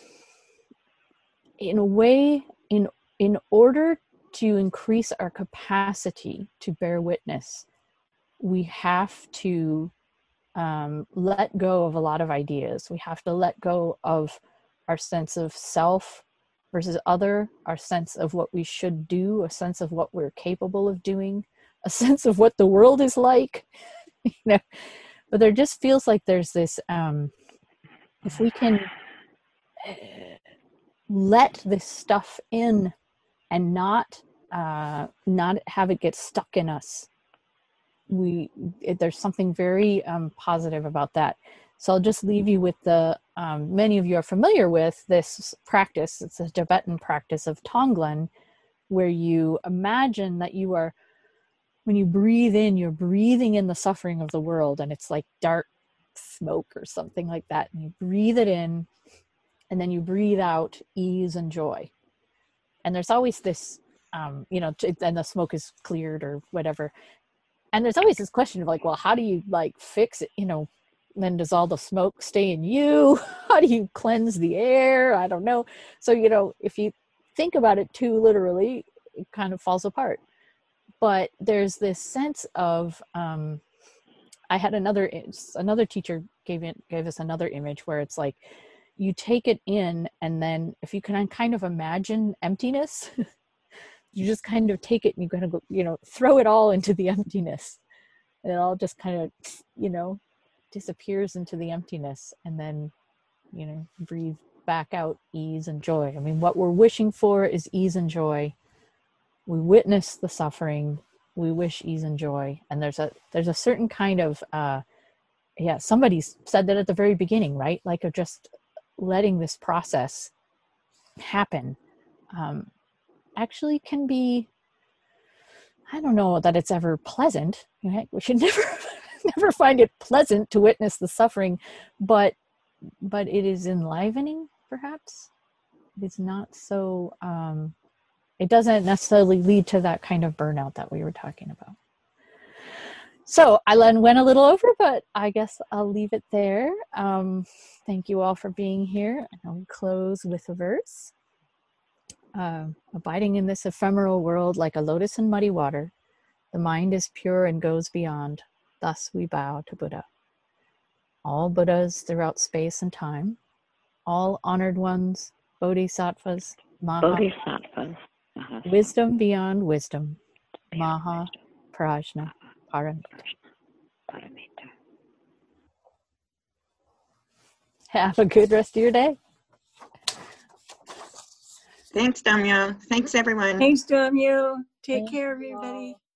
a way, in order to increase our capacity to bear witness, we have to let go of a lot of ideas. We have to let go of our sense of self versus other, our sense of what we should do, a sense of what we're capable of doing, a sense of what the world is like. But there just feels like there's this, if we can let this stuff in and not have it get stuck in us, there's something very positive about that. So I'll just leave you with the, many of you are familiar with this practice. It's a Tibetan practice of Tonglen, where you imagine that you are, when you breathe in, you're breathing in the suffering of the world, and it's like dark smoke or something like that. And you breathe it in, and then you breathe out ease and joy. And there's always this, and the smoke is cleared or whatever. And there's always this question of like, well, how do you fix it? Then does all the smoke stay in you? How do you cleanse the air? I don't know. So, if you think about it too literally, it kind of falls apart. But there's this sense of, I had another teacher gave us another image where it's like, you take it in, and then if you can kind of imagine emptiness, you just kind of take it and you kind of go, throw it all into the emptiness. And it all just kind of, disappears into the emptiness, and then, breathe back out ease and joy. I mean, what we're wishing for is ease and joy. We witness the suffering, we wish ease and joy. And there's a certain kind of, somebody said that at the very beginning, right? Like, of just letting this process happen, actually can be, I don't know that it's ever pleasant. We should never find it pleasant to witness the suffering, but it is enlivening, perhaps. It's not so, it doesn't necessarily lead to that kind of burnout that we were talking about. So I went a little over, but I guess I'll leave it there. Thank you all for being here. And I'll close with a verse. Abiding in this ephemeral world like a lotus in muddy water, the mind is pure and goes beyond. Thus we bow to Buddha. All Buddhas throughout space and time, all honored ones, bodhisattvas, wisdom beyond wisdom, Maha Prajna Paramita. Have a good rest of your day. Thanks, Damya. Thanks, everyone. Thanks, Damya. Take care, everybody.